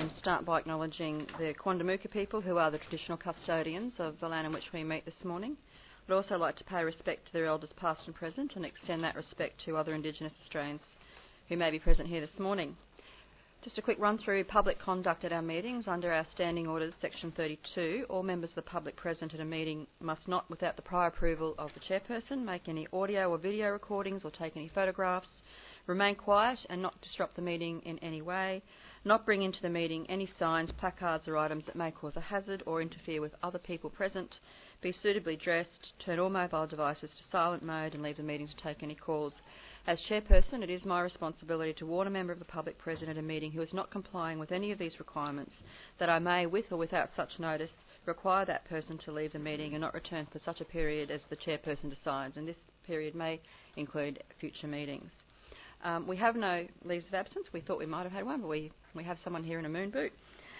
and start by acknowledging the Quandamooka people, who are the traditional custodians of the land in which we meet this morning. I'd also like to pay respect to their elders past and present and extend that respect to other Indigenous Australians who may be present here this morning. Just a quick run through public conduct at our meetings. Under our Standing Orders, Section 32, all members of the public present at a meeting must not, without the prior approval of the chairperson, make any audio or video recordings or take any photographs, remain quiet and not disrupt the meeting in any way, not bring into the meeting any signs, placards or items that may cause a hazard or interfere with other people present, be suitably dressed, turn all mobile devices to silent mode and leave the meeting to take any calls. As chairperson, it is my responsibility to warn a member of the public present at a meeting who is not complying with any of these requirements that I may, with or without such notice, require that person to leave the meeting and not return for such a period as the chairperson decides, and this period may include future meetings. We have no leaves of absence. We thought we might have had one, but we have someone here in a moon boot.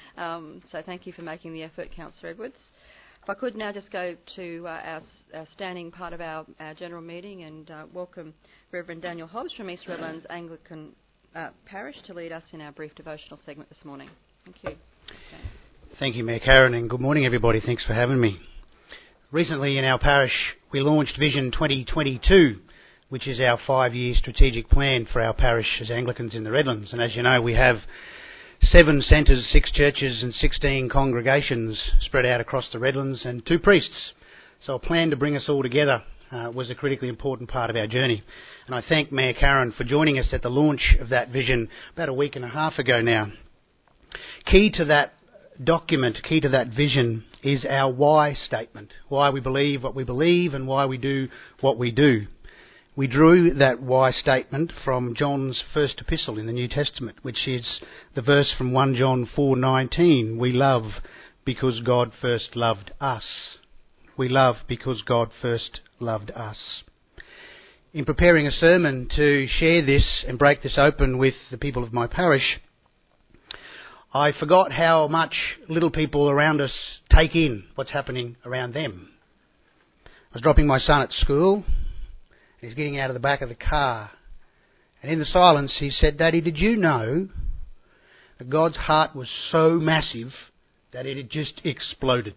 So thank you for making the effort, Councillor Edwards. If I could now just go to our standing part of our general meeting and welcome Reverend Daniel Hobbs from East Redlands Anglican Parish to lead us in our brief devotional segment this morning. Thank you. Thank you, Mayor Karen, and good morning, everybody. Thanks for having me. Recently in our parish, we launched Vision 2022, which is our 5-year strategic plan for our parish as Anglicans in the Redlands. And as you know, we have 7 centres, 6 churches and 16 congregations spread out across the Redlands and 2 priests. So a plan to bring us all together was a critically important part of our journey. And I thank Mayor Karen for joining us at the launch of that vision about a week and a half ago now. Key to that document, key to that vision is our why statement. Why we believe what we believe and why we do what we do. We drew that why statement from John's first epistle in the New Testament, which is the verse from 1 John 4:19. We love because God first loved us. We love because God first loved us. In preparing a sermon to share this and break this open with the people of my parish, I forgot how much little people around us take in what's happening around them. I was dropping my son at school. He's getting out of the back of the car. And in the silence he said, "Daddy, did you know that God's heart was so massive that it had just exploded?"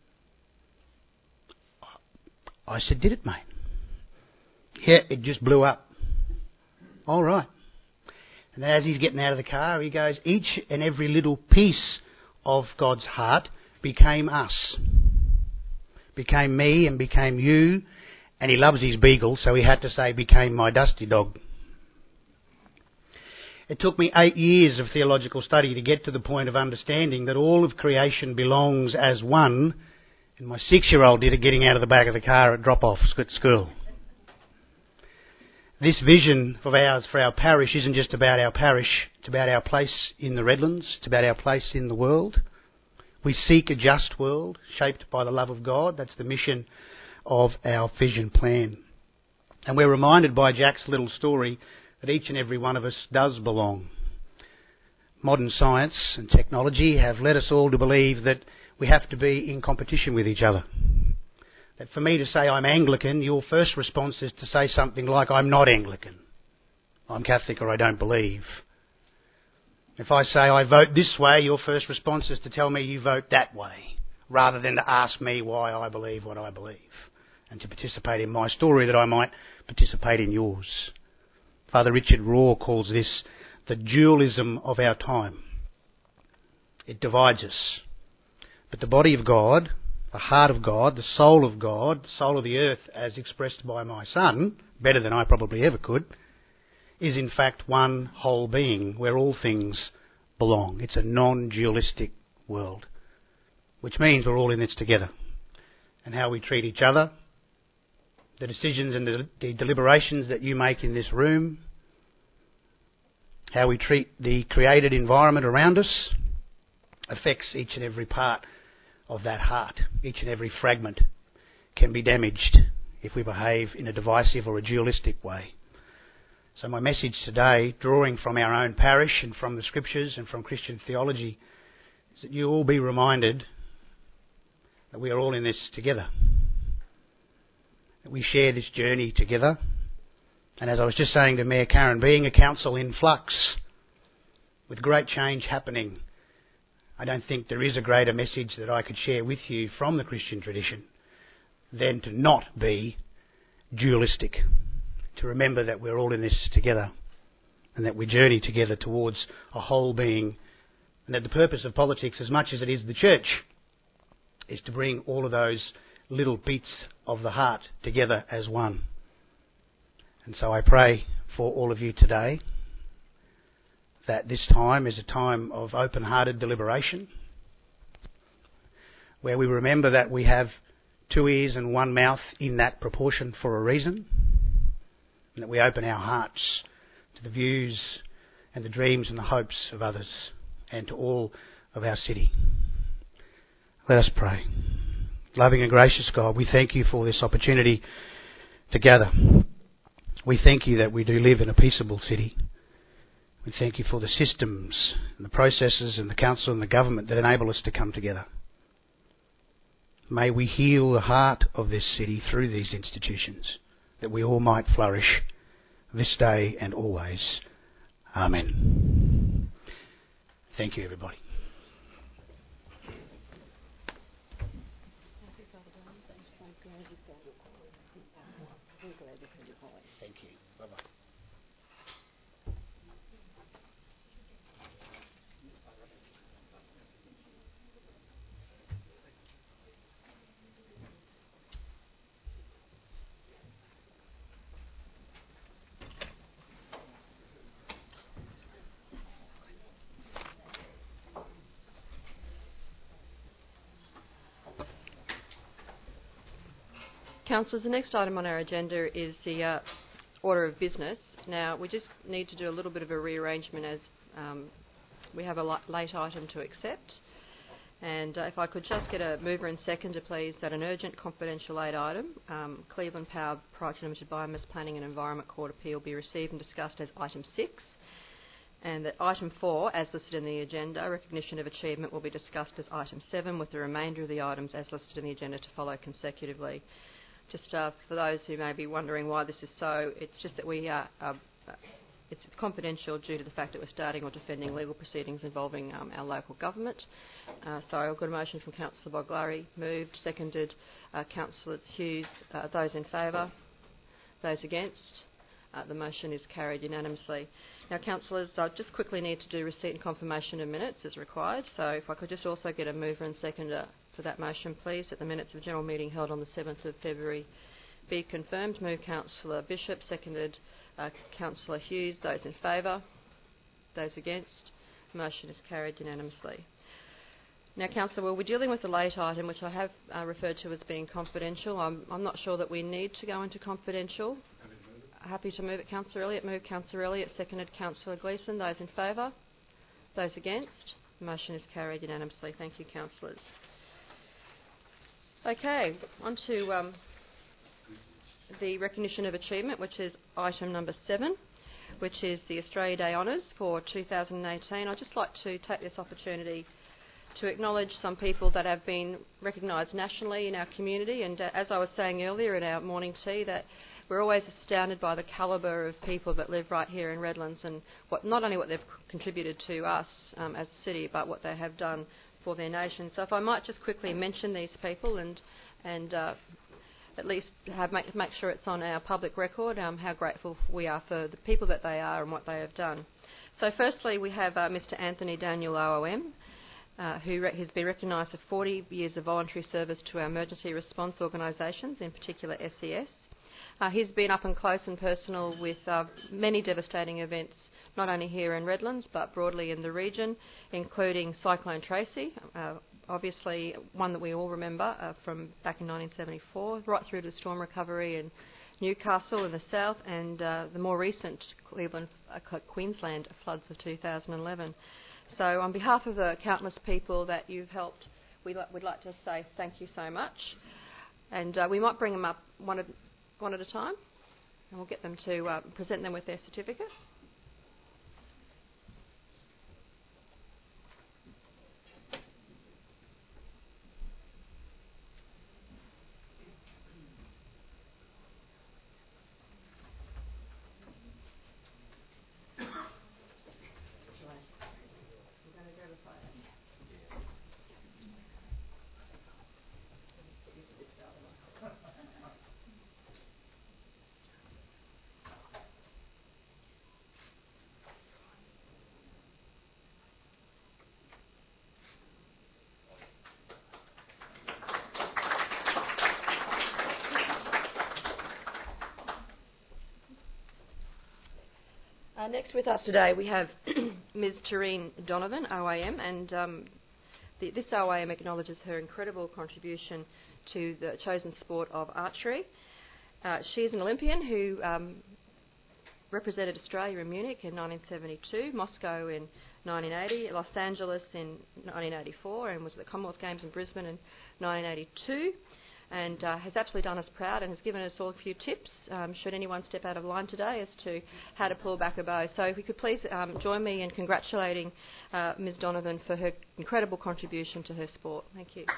I said, "Did it, mate?" "Yeah, it just blew up." "All right." And as he's getting out of the car, he goes, "Each and every little piece of God's heart became us. Became me and became you. And he loves his beagle, so he had to say, became my dusty dog." It took me 8 years of theological study to get to the point of understanding that all of creation belongs as one, and my 6-year-old did it getting out of the back of the car at drop-off at school. This vision of ours for our parish isn't just about our parish, it's about our place in the Redlands, it's about our place in the world. We seek a just world, shaped by the love of God. That's the mission of our vision plan. And we're reminded by Jack's little story that each and every one of us does belong. Modern science and technology have led us all to believe that we have to be in competition with each other. That for me to say I'm Anglican, your first response is to say something like, "I'm not Anglican. I'm Catholic or I don't believe." If I say I vote this way, your first response is to tell me you vote that way, rather than to ask me why I believe what I believe, and to participate in my story that I might participate in yours. Father Richard Rohr calls this the dualism of our time. It divides us. But the body of God, the heart of God, the soul of God, the soul of the earth as expressed by my son, better than I probably ever could, is in fact one whole being where all things belong. It's a non-dualistic world, which means we're all in this together. And how we treat each other, the decisions and the deliberations that you make in this room, how we treat the created environment around us, affects each and every part of that heart. Each and every fragment can be damaged if we behave in a divisive or a dualistic way. So my message today, drawing from our own parish and from the scriptures and from Christian theology, is that you all be reminded that we are all in this together. That we share this journey together. And as I was just saying to Mayor Karen, being a council in flux, with great change happening, I don't think there is a greater message that I could share with you from the Christian tradition than to not be dualistic, to remember that we're all in this together and that we journey together towards a whole being, and that the purpose of politics, as much as it is the church, is to bring all of those little beats of the heart together as one. And so I pray for all of you today that this time is a time of open-hearted deliberation, where we remember that we have 2 ears and 1 mouth in that proportion for a reason, and that we open our hearts to the views and the dreams and the hopes of others and to all of our city. Let us pray. Loving and gracious God, we thank you for this opportunity to gather. We thank you that we do live in a peaceable city. We thank you for the systems and the processes and the council and the government that enable us to come together. May we heal the heart of this city through these institutions, that we all might flourish this day and always. Amen. Thank you, everybody. Thank you. Bye-bye. Councillors, the next item on our agenda is the order of business. Now, we just need to do a little bit of a rearrangement as we have a late item to accept. And if I could just get a mover and seconder, please, that an urgent confidential late item, Cleveland Power Pty Limited Biomass Planning and Environment Court Appeal, be received and discussed as item 6. And that item 4, as listed in the agenda, recognition of achievement, will be discussed as item 7, with the remainder of the items as listed in the agenda to follow consecutively. Just for those who may be wondering why this is so, it's just that it's confidential due to the fact that we're starting or defending legal proceedings involving our local government. So I've got a motion from Councillor Boglari, moved, seconded, Councillor Hughes. Those in favour? Those against? The motion is carried unanimously. Now, councillors, I just quickly need to do receipt and confirmation of minutes as required. So if I could just also get a mover and seconder for that motion, please, that the minutes of general meeting held on the 7th of February be confirmed. Move Councillor Bishop, seconded Councillor Hughes. Those in favour? Those against? Motion is carried unanimously. Now, Councillor, we'll be dealing with the late item, which I have referred to as being confidential. I'm not sure that we need to go into confidential. Happy to move it, Councillor Elliott. Move Councillor Elliott, seconded Councillor Gleeson. Those in favour? Those against? Motion is carried unanimously. Thank you, councillors. Okay, on to the recognition of achievement, which is item number 7, which is the Australia Day Honours for 2018. I'd just like to take this opportunity to acknowledge some people that have been recognised nationally in our community, and as I was saying earlier in our morning tea, that we're always astounded by the calibre of people that live right here in Redlands, and not only what they've contributed to us as a city, but what they have done for their nation. So if I might just quickly mention these people and at least make sure it's on our public record how grateful we are for the people that they are and what they have done. So firstly, we have Mr Anthony Daniel OOM, who has been recognised for 40 years of voluntary service to our emergency response organisations, in particular SES. He's been up and close and personal with many devastating events, not only here in Redlands but broadly in the region, including Cyclone Tracy, obviously one that we all remember from back in 1974, right through to storm recovery in Newcastle in the south, and the more recent Queensland floods of 2011. So on behalf of the countless people that you've helped, we'd like to say thank you so much. And we might bring them up one at a time, and we'll get them to present them with their certificate. Next with us today we have Ms Tareen Donovan, OAM, and this OAM acknowledges her incredible contribution to the chosen sport of archery. She is an Olympian who represented Australia in Munich in 1972, Moscow in 1980, Los Angeles in 1984, and was at the Commonwealth Games in Brisbane in 1982. And has absolutely done us proud and has given us all a few tips should anyone step out of line today as to how to pull back a bow. So if you could please join me in congratulating Ms Donovan for her incredible contribution to her sport. Thank you.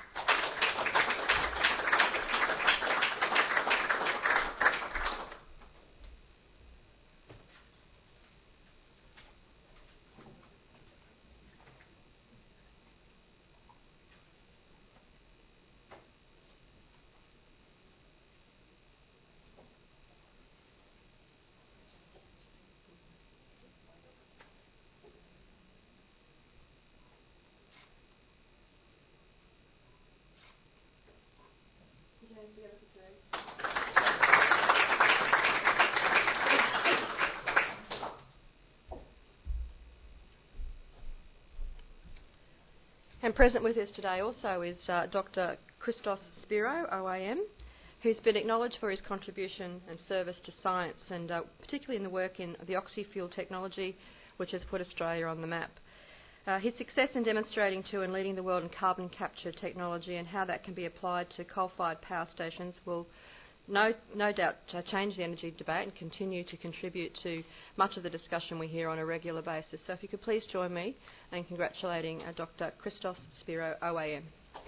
And present with us today also is Dr. Christos Spiro, OAM, who's been acknowledged for his contribution and service to science, and particularly in the work in the oxy-fuel technology, which has put Australia on the map. His success in demonstrating to and leading the world in carbon capture technology and how that can be applied to coal-fired power stations will no doubt change the energy debate and continue to contribute to much of the discussion we hear on a regular basis. So if you could please join me in congratulating Dr. Christos Spiro, OAM.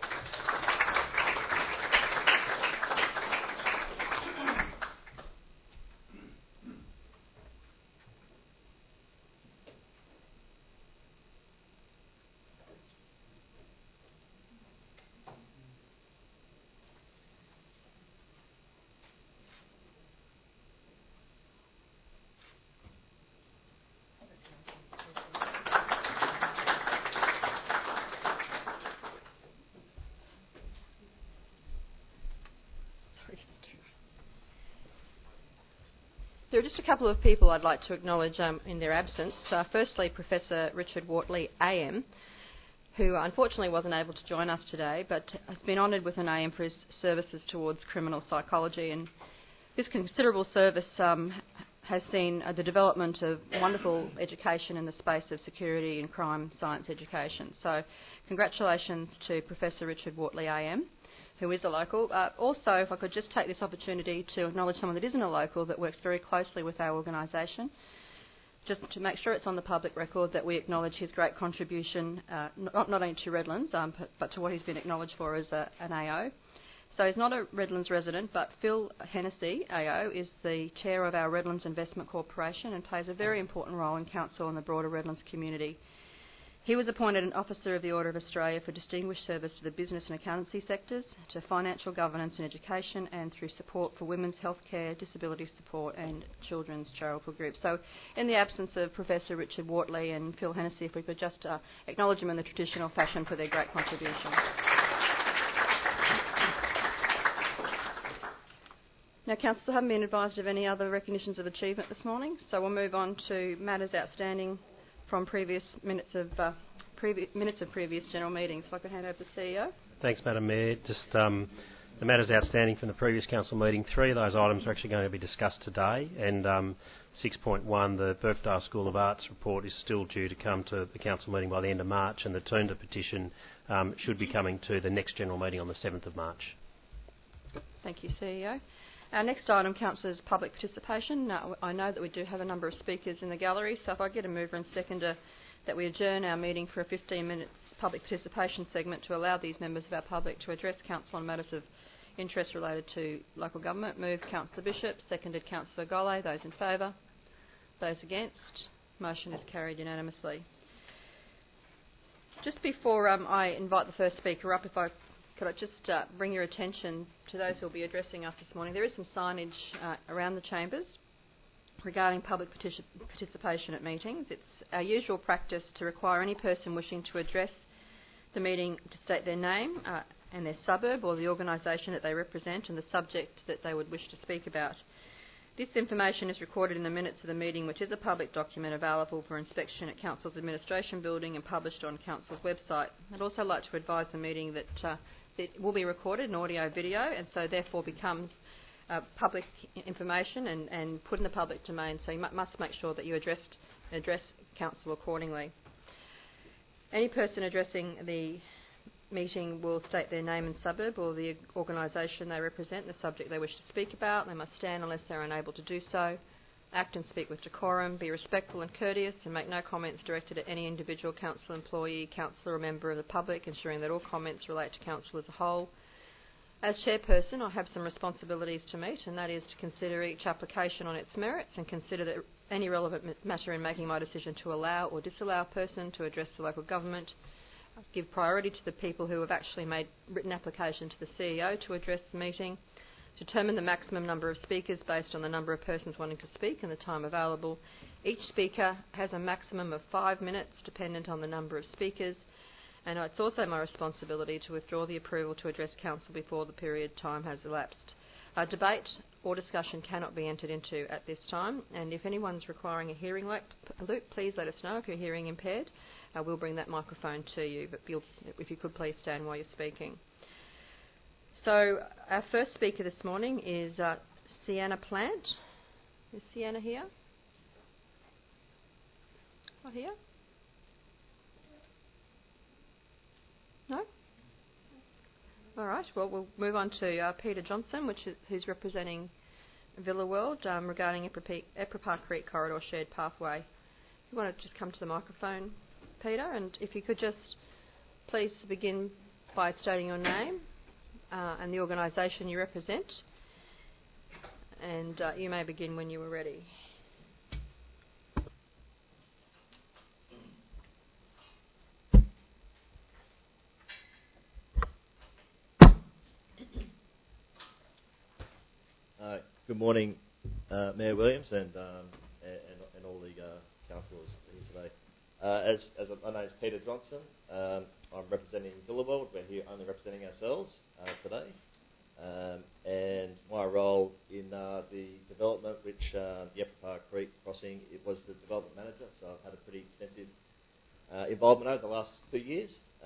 There are just a couple of people I'd like to acknowledge in their absence. Firstly, Professor Richard Wortley, AM, who unfortunately wasn't able to join us today, but has been honoured with an AM for his services towards criminal psychology. And this considerable service has seen the development of wonderful education in the space of security and crime science education. So congratulations to Professor Richard Wortley, AM, who is a local. Also, if I could just take this opportunity to acknowledge someone that isn't a local that works very closely with our organisation, just to make sure it's on the public record that we acknowledge his great contribution, not only to Redlands, but to what he's been acknowledged for as an AO. So he's not a Redlands resident, but Phil Hennessy, AO, is the chair of our Redlands Investment Corporation and plays a very important role in council and the broader Redlands community. He was appointed an Officer of the Order of Australia for distinguished service to the business and accountancy sectors, to financial governance and education, and through support for women's healthcare, disability support and children's charitable groups. So in the absence of Professor Richard Wortley and Phil Hennessy, if we could just acknowledge them in the traditional fashion for their great contribution. Now, Council, haven't been advised of any other recognitions of achievement this morning, so we'll move on to matters outstanding from previous minutes of previous general meetings. If I could hand over to the CEO. Thanks, Madam Mayor. Just the matters outstanding from the previous council meeting. 3 of those items are actually going to be discussed today, and 6.1, the Birkdale School of Arts report, is still due to come to the council meeting by the end of March, and the Toondah petition should be coming to the next general meeting on the 7th of March. Thank you, CEO. Our next item, Council, is public participation. Now, I know that we do have a number of speakers in the gallery, so if I get a mover and seconder that we adjourn our meeting for a 15-minute public participation segment to allow these members of our public to address Council on matters of interest related to local government. Move Councillor Bishop, seconded Councillor Gole. Those in favour? Those against? Motion is carried unanimously. Just before I invite the first speaker up, could I just bring your attention to those who will be addressing us this morning. There is some signage around the chambers regarding public participation at meetings. It's our usual practice to require any person wishing to address the meeting to state their name and their suburb or the organisation that they represent and the subject that they would wish to speak about. This information is recorded in the minutes of the meeting, which is a public document available for inspection at Council's Administration Building and published on Council's website. I'd also like to advise the meeting that it will be recorded in audio video and so therefore becomes public information and put in the public domain, so you must make sure that you address Council accordingly. Any person addressing the meeting will state their name and suburb or the organisation they represent, the subject they wish to speak about. They must stand unless they are unable to do so. Act and speak with decorum, be respectful and courteous, and make no comments directed at any individual council employee, councillor or member of the public, ensuring that all comments relate to council as a whole. As chairperson, I have some responsibilities to meet, and that is to consider each application on its merits and consider that any relevant matter in making my decision to allow or disallow a person to address the local government, give priority to the people who have actually made written application to the CEO to address the meeting, determine the maximum number of speakers based on the number of persons wanting to speak and the time available. Each speaker has a maximum of 5 minutes dependent on the number of speakers, and it's also my responsibility to withdraw the approval to address council before the period time has elapsed. Debate or discussion cannot be entered into at this time, and if anyone's requiring a hearing loop, please let us know if you're hearing impaired. We'll bring that microphone to you, but if you could please stand while you're speaking. So our first speaker this morning is Sienna Plant. Is Sienna here? Not here? No? All right, well, we'll move on to Peter Johnson, who's representing Villa World regarding Ephrapa Creek Corridor Shared Pathway. You want to just come to the microphone, Peter, and if you could just please begin by stating your name and the organisation you represent, and you may begin when you are ready. Good morning, Mayor Williams and all the councillors here today. My name is Peter Johnson. I'm representing Villa World. We're here only representing ourselves today. And my role in the development, which the Ephrapa Creek crossing, it was the development manager, so I've had a pretty extensive involvement over the last 2 years.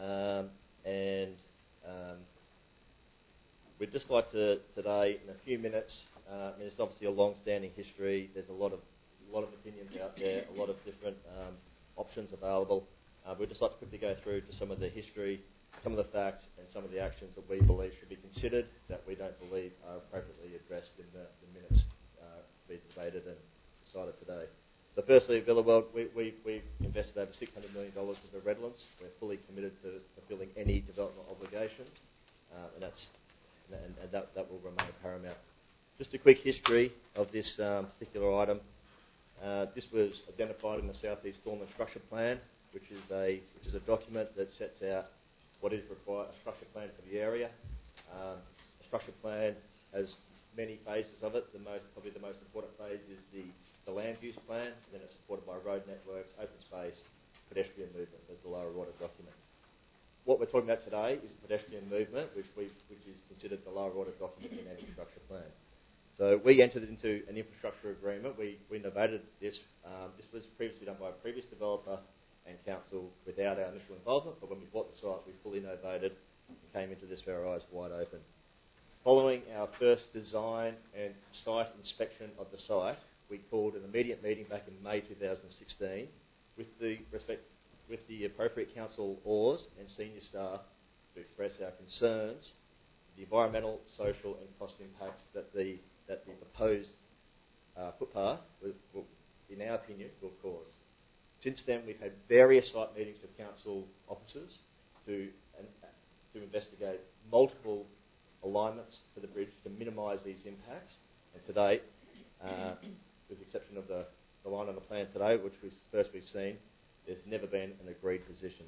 We'd just like to today, in a few minutes, there's obviously a long-standing history. There's a lot of opinions out there, a lot of different options available. We'd just like to quickly go through to some of the history, some of the facts, and some of the actions that we believe should be considered that we don't believe are appropriately addressed in the minutes to be debated and decided today. So firstly, Villa World, we've invested over $600 million into Redlands. We're fully committed to fulfilling any development obligations, and that will remain paramount. Just a quick history of this particular item. This was identified in the Southeast Stormont Structure Plan, which is a document that sets out what is required, a structure plan for the area. A structure plan has many phases of it. Probably the most important phase is the land use plan. Then it's supported by road networks, open space, pedestrian movement. There's the lower order document. What we're talking about today is pedestrian movement, which is considered the lower order document in any structure plan. So we entered into an infrastructure agreement. We novated this. This was previously done by a previous developer and council without our initial involvement, but when we bought the site, we fully novated and came into this with our eyes wide open. Following our first design and site inspection of the site, we called an immediate meeting back in May 2016 with the appropriate council ORs and senior staff to express our concerns, the environmental, social and cost impacts that the proposed footpath, in our opinion, will cause. Since then, we've had various site meetings with council officers to investigate multiple alignments for the bridge to minimise these impacts. And to date, with the exception of the line on the plan today, which we've seen, there's never been an agreed position.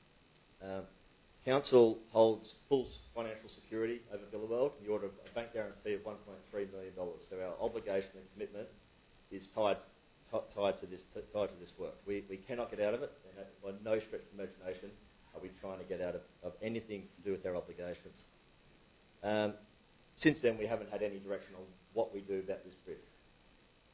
Council holds full financial security over Villa World in the order of a bank guarantee of $1.3 million. So our obligation and commitment is tied to this work. We cannot get out of it, and by no stretch of imagination are we trying to get out of anything to do with our obligations. Since then, we haven't had any direction on what we do about this bridge.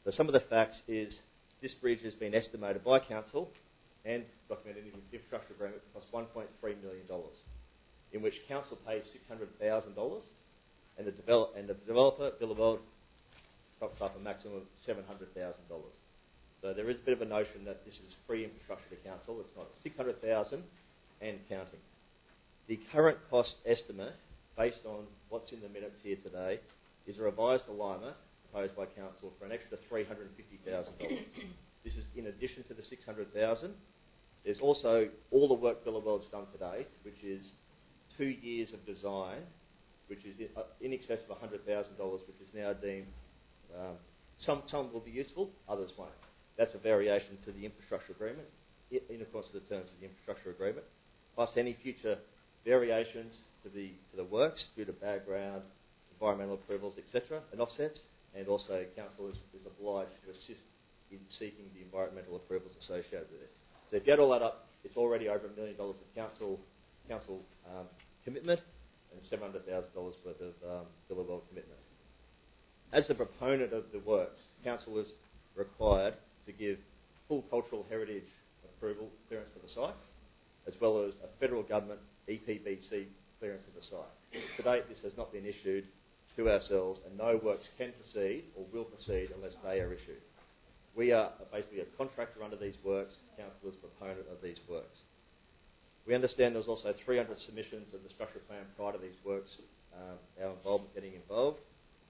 So some of the facts is this bridge has been estimated by council and documented in the infrastructure agreement to cost $1.3 million, in which council pays $600,000 and the developer, Billabong, tops up a maximum of $700,000. So there is a bit of a notion that this is free infrastructure to council. It's not. $600,000 and counting. The current cost estimate, based on what's in the minutes here today, is a revised alignment proposed by council for an extra $350,000. This is in addition to the $600,000. There's also all the work Billabong's done today, which is 2 years of design, which is in excess of $100,000, which is now deemed some will be useful, others won't. That's a variation to the infrastructure agreement, in accordance with the terms of the infrastructure agreement, plus any future variations to the works due to background, environmental approvals, etc., and offsets, and also council is obliged to assist in seeking the environmental approvals associated with it. So if you add all that up, it's already over $1 million of council commitment and $700,000 worth of Billabong commitment. As the proponent of the works, council is required to give full cultural heritage approval clearance for the site, as well as a federal government EPBC clearance of the site. To date, this has not been issued to ourselves, and no works can proceed or will proceed unless they are issued. We are basically a contractor under these works. Council is a proponent of these works. We understand there was also 300 submissions of the structure plan prior to these works, our involvement getting involved.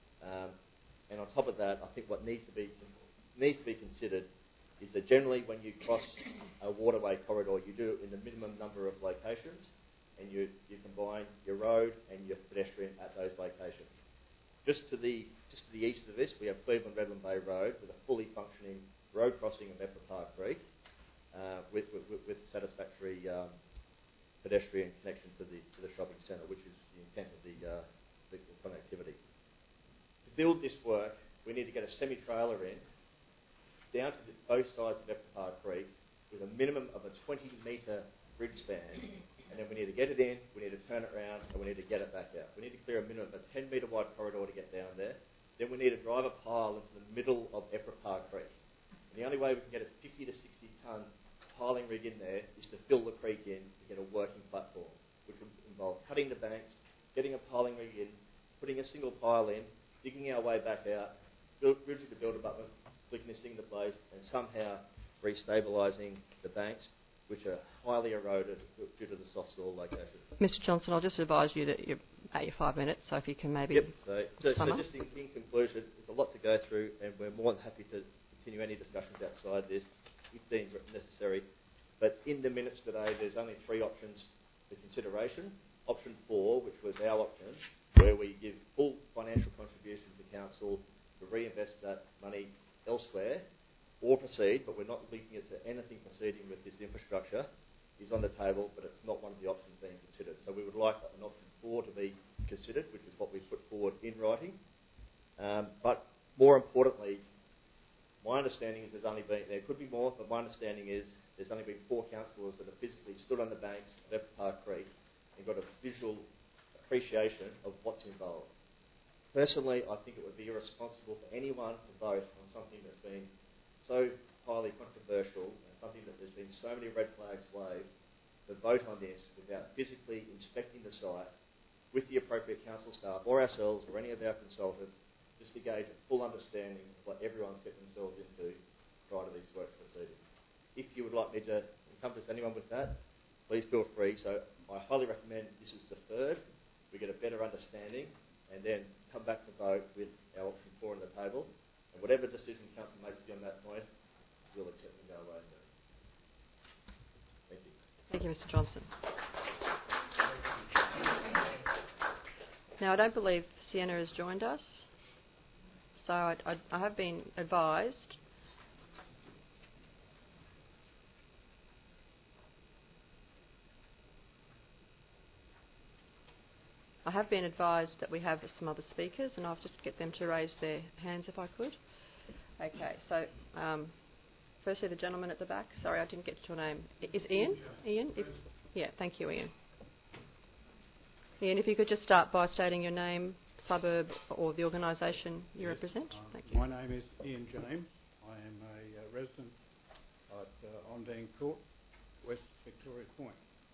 And on top of that, I think what needs to be considered is that generally when you cross a waterway corridor, you do it in the minimum number of locations, and you combine your road and your pedestrian at those locations. Just to the east of this, we have Cleveland-Redland Bay Road with a fully functioning road crossing of Epra Park Creek with satisfactory pedestrian connection to the shopping centre, which is the intent of the connectivity. To build this work, we need to get a semi-trailer in down to both sides of Epra Park Creek with a minimum of a 20-metre bridge span, and then we need to get it in, we need to turn it around, and we need to get it back out. We need to clear a minimum of a 10-metre wide corridor to get down there. Then we need to drive a pile into the middle of Epra Park Creek. And the only way we can get a 50 to 60 tonne piling rig in there is to fill the creek in to get a working platform, which would involve cutting the banks, getting a piling rig in, putting a single pile in, digging our way back out, bridging the build abutment, flicking this thing into place, and somehow restabilising the banks, which are highly eroded due to the soft soil location. Mr Johnson, I'll just advise you that you're at your 5 minutes, so if you can maybe So just in conclusion, there's a lot to go through, and we're more than happy to continue any discussions outside this if deemed necessary. But in the minutes today, there's only 3 options for consideration. Option 4, which was our option, where we give full financial contribution to council to reinvest that money elsewhere, or proceed, but we're not linking it to anything proceeding with this infrastructure, is on the table, but it's not one of the options being considered. So we would like an option 4 to be considered, which is what we put forward in writing. But more importantly, my understanding is there could be more, but my understanding is there's only been 4 councillors that have physically stood on the banks of Epra Park Creek and got a visual appreciation of what's involved. Personally, I think it would be irresponsible for anyone to vote on something that's been so highly controversial and something that there's been so many red flags waved, to vote on this without physically inspecting the site with the appropriate council staff or ourselves or any of our consultants, just to gauge a full understanding of what everyone's getting themselves into prior to these works proceeding. If you would like me to encompass anyone with that, please feel free. So I highly recommend this is deferred, we get a better understanding, and then come back to vote with our option 4 on the table. And whatever decision council makes on that point, we'll accept and go away. Thank you. Thank you, Mr Johnson. Now, I don't believe Sienna has joined us, so I have been advised that we have some other speakers, and I'll just get them to raise their hands if I could. Okay, so firstly the gentleman at the back. Sorry, I didn't get your name. Is Ian? Ian? Yeah, thank you, Ian. Ian, if you could just start by stating your name, suburb or the organisation you represent? Thank you. My name is Ian James. I am a resident at Ondine Court, West Victoria Point.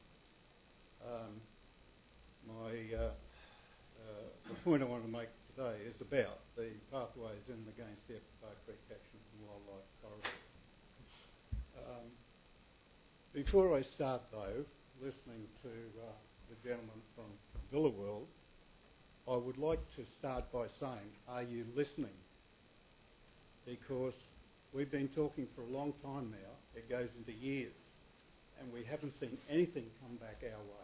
The point I want to make today is about the pathways in against the Epipah Creek Catchment and Wildlife Corridor. Before I start, though, listening to the gentleman from Villa World, I would like to start by saying, are you listening? Because we've been talking for a long time now. It goes into years, and we haven't seen anything come back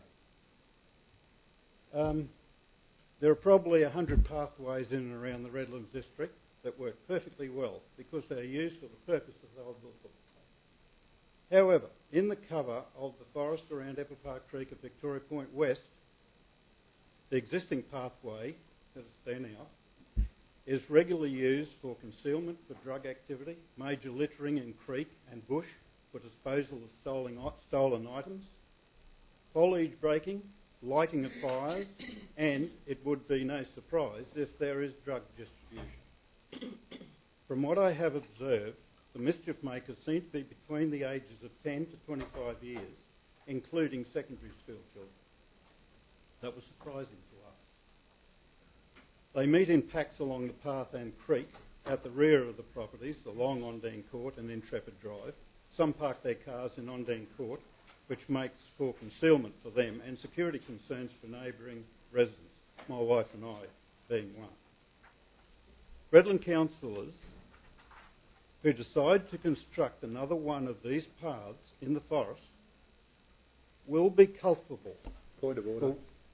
our way. There are probably 100 pathways in and around the Redlands district that work perfectly well because they are used for the purposes they were built for. However, in the cover of the forest around Epipah Creek at Victoria Point West, the existing pathway, as it's there now, is regularly used for concealment for drug activity, major littering in creek and bush for disposal of stolen items, foliage breaking, lighting of fires, and it would be no surprise if there is drug distribution. From what I have observed, the mischief makers seem to be between the ages of 10 to 25 years, including secondary school children. That was surprising to us. They meet in packs along the path and creek at the rear of the properties, along Ondine Court and Intrepid Drive. Some park their cars in Ondine Court, which makes for concealment for them and security concerns for neighbouring residents, my wife and I being one. Redland councillors who decide to construct another one of these paths in the forest will be culpable. Point of order.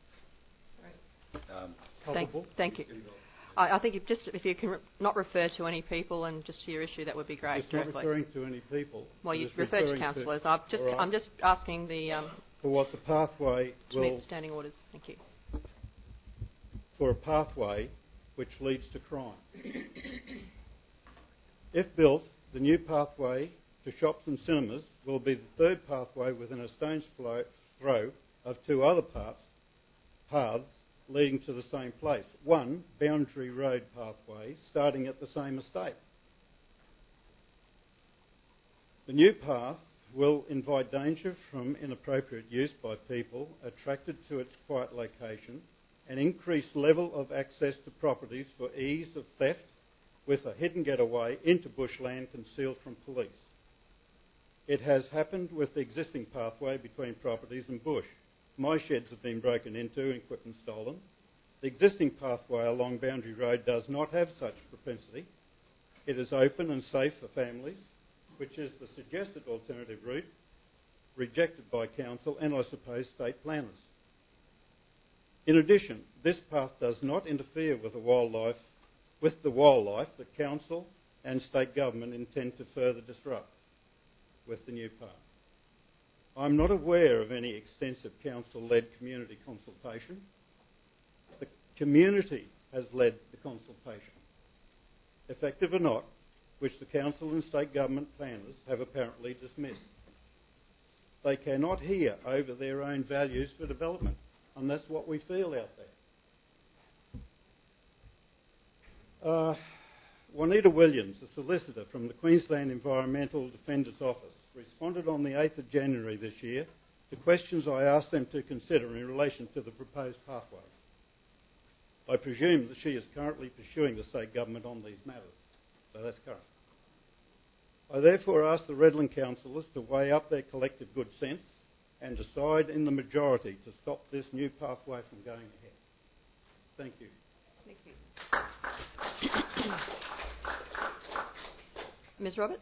Thank you. I think if you can not refer to any people and just to your issue, that would be great. It's not referring to any people. Well, you referred to councillors. I'm just asking for what the pathway to meet the standing orders. Thank you. For a pathway which leads to crime. If built, the new pathway to shops and cinemas will be the third pathway within a stone's throw of two other paths leading to the same place. One, Boundary Road pathway, starting at the same estate. The new path will invite danger from inappropriate use by people attracted to its quiet location and increased level of access to properties for ease of theft with a hidden getaway into bushland concealed from police. It has happened with the existing pathway between properties and bush. My sheds have been broken into and equipment stolen. The existing pathway along Boundary Road does not have such propensity. It is open and safe for families, which is the suggested alternative route rejected by council and, I suppose, state planners. In addition, this path does not interfere with the wildlife that council and state government intend to further disrupt with the new path. I'm not aware of any extensive council-led community consultation. The community has led the consultation, effective or not, which the council and state government planners have apparently dismissed. They cannot hear over their own values for development, and that's what we feel out there. Juanita Williams, a solicitor from the Queensland Environmental Defenders Office, responded on the 8th of January this year to questions I asked them to consider in relation to the proposed pathway. I presume that she is currently pursuing the state government on these matters, so that's current. I therefore ask the Redland councillors to weigh up their collective good sense and decide in the majority to stop this new pathway from going ahead. Thank you. Thank you. Ms. Roberts?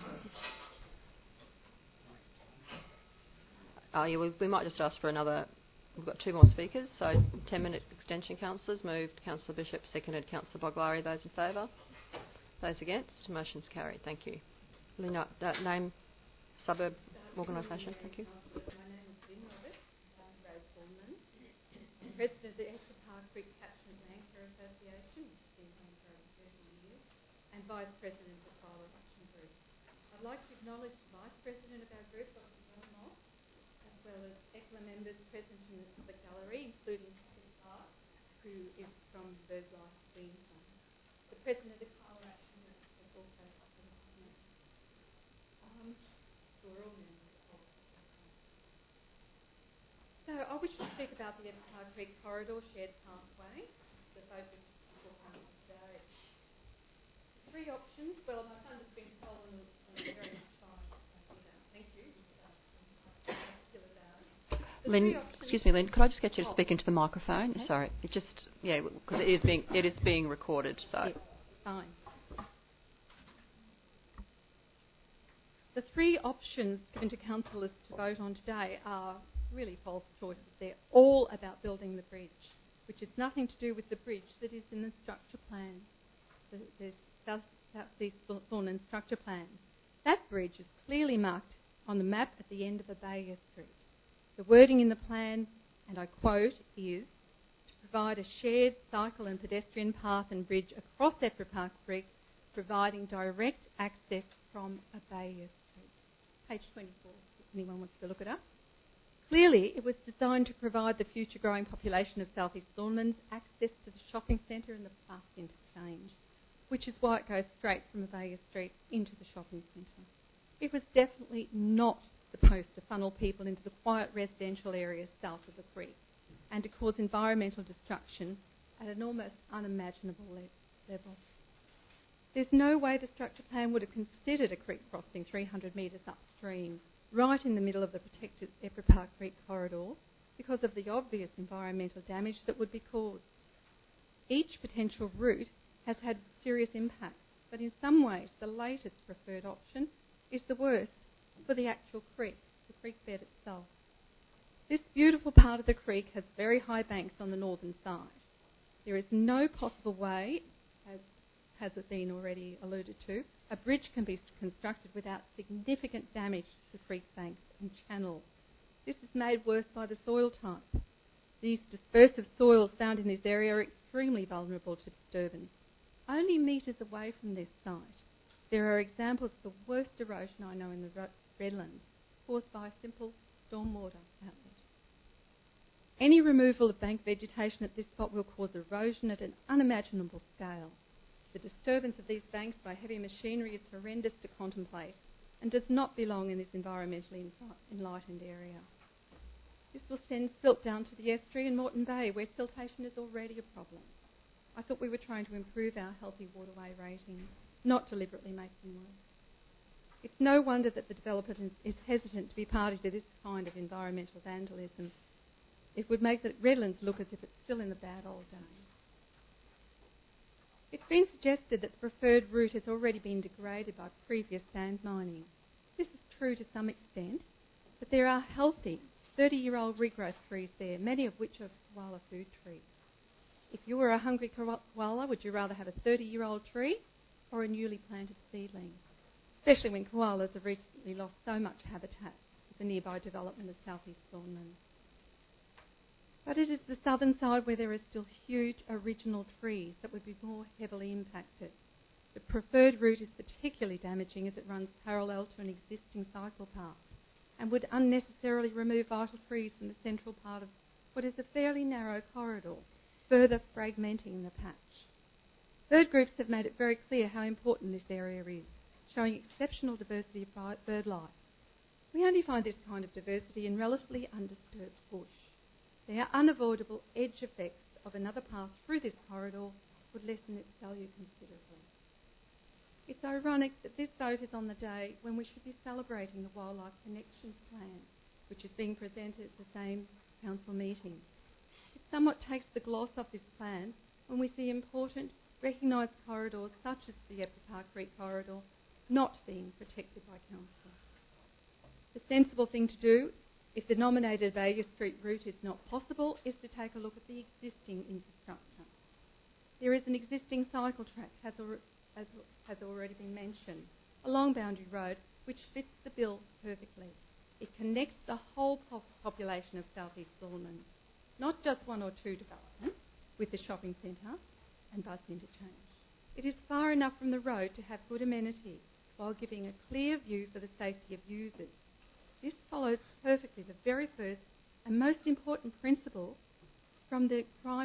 We might just ask for another. We've got two more speakers, so 10-minute extension. Councillors moved. Councillor Bishop, seconded. Councillor Boglari. Those in favour? Those against? Motion's carried. Thank you. Lena, name, suburb, organisation. Thank you. My name is Lynn Roberts. I'm Rose Ballman, President of the Epipah Creek Catchment Land Care Association, which has been going for over 30 years, and Vice President of the Fire Reduction Group. I'd like to acknowledge the Vice President of our group, Dr. John Moss, as well as ECLA members present in the gallery, including Chris Clark, who is from BirdLife Queensland. The president of the Koala Action Group has also recognised me. So we're all members of the So I wish to speak about the Empire Creek Corridor Shared Pathway, the focus for today. Three options. Well, my son has been stolen very much time. Thank you. Lynn, excuse me, Lynn, could I just get you to speak into the microphone? Okay. Sorry, it just, because it is being recorded, so. Yes, fine. The three options given to councillors to vote on today are really false choices. They're all about building the bridge, which has nothing to do with the bridge that is in the structure plan, the South East Thornton structure plan. That bridge is clearly marked on the map at the end of Abaya Street. The wording in the plan, and I quote, is to provide a shared cycle and pedestrian path and bridge across Epra Park Creek, providing direct access from Abaya Street. Page 24, if anyone wants to look it up. Clearly, it was designed to provide the future growing population of South East Thornlands access to the shopping centre and the bus interchange, which is why it goes straight from Abaya Street into the shopping centre. It was definitely not supposed to funnel people into the quiet residential areas south of the creek and to cause environmental destruction at an almost unimaginable level. There's no way the structure plan would have considered a creek crossing 300 metres upstream, right in the middle of the protected Epra Park Creek corridor, because of the obvious environmental damage that would be caused. Each potential route has had serious impacts, but in some ways the latest preferred option is the worst for the actual creek, the creek bed itself. This beautiful part of the creek has very high banks on the northern side. There is no possible way, as has been already alluded to, a bridge can be constructed without significant damage to the creek banks and channel. This is made worse by the soil type. These dispersive soils found in this area are extremely vulnerable to disturbance. Only metres away from this site, there are examples of the worst erosion I know in the Redlands, caused by a simple stormwater outlet. Any removal of bank vegetation at this spot will cause erosion at an unimaginable scale. The disturbance of these banks by heavy machinery is horrendous to contemplate and does not belong in this environmentally enlightened area. This will send silt down to the estuary and Moreton Bay, where siltation is already a problem. I thought we were trying to improve our healthy waterway ratings, not deliberately make them worse. It's no wonder that the developer is hesitant to be party to this kind of environmental vandalism. It would make the Redlands look as if it's still in the bad old days. It's been suggested that the preferred route has already been degraded by previous sand mining. This is true to some extent, but there are healthy 30-year-old regrowth trees there, many of which are koala food trees. If you were a hungry koala, would you rather have a 30-year-old tree or a newly planted seedling? Especially when koalas have recently lost so much habitat with the nearby development of South East Thornlands. But it is the southern side where there are still huge original trees that would be more heavily impacted. The preferred route is particularly damaging as it runs parallel to an existing cycle path and would unnecessarily remove vital trees from the central part of what is a fairly narrow corridor, further fragmenting the patch. Bird groups have made it very clear how important this area is, showing exceptional diversity of bird life. We only find this kind of diversity in relatively undisturbed bush. The unavoidable edge effects of another path through this corridor would lessen its value considerably. It's ironic that this vote is on the day when we should be celebrating the Wildlife Connections Plan, which is being presented at the same council meeting. It somewhat takes the gloss off this plan when we see important, recognised corridors such as the Epra Park Creek corridor not being protected by council. The sensible thing to do, if the nominated Abaya Street route is not possible, is to take a look at the existing infrastructure. There is an existing cycle track, as has already been mentioned, along Boundary Road, which fits the bill perfectly. It connects the whole population of South East Thornlands, not just one or two developments, with the shopping centre and bus interchange. It is far enough from the road to have good amenity, while giving a clear view for the safety of users. This follows perfectly the very first and most important principle from the crime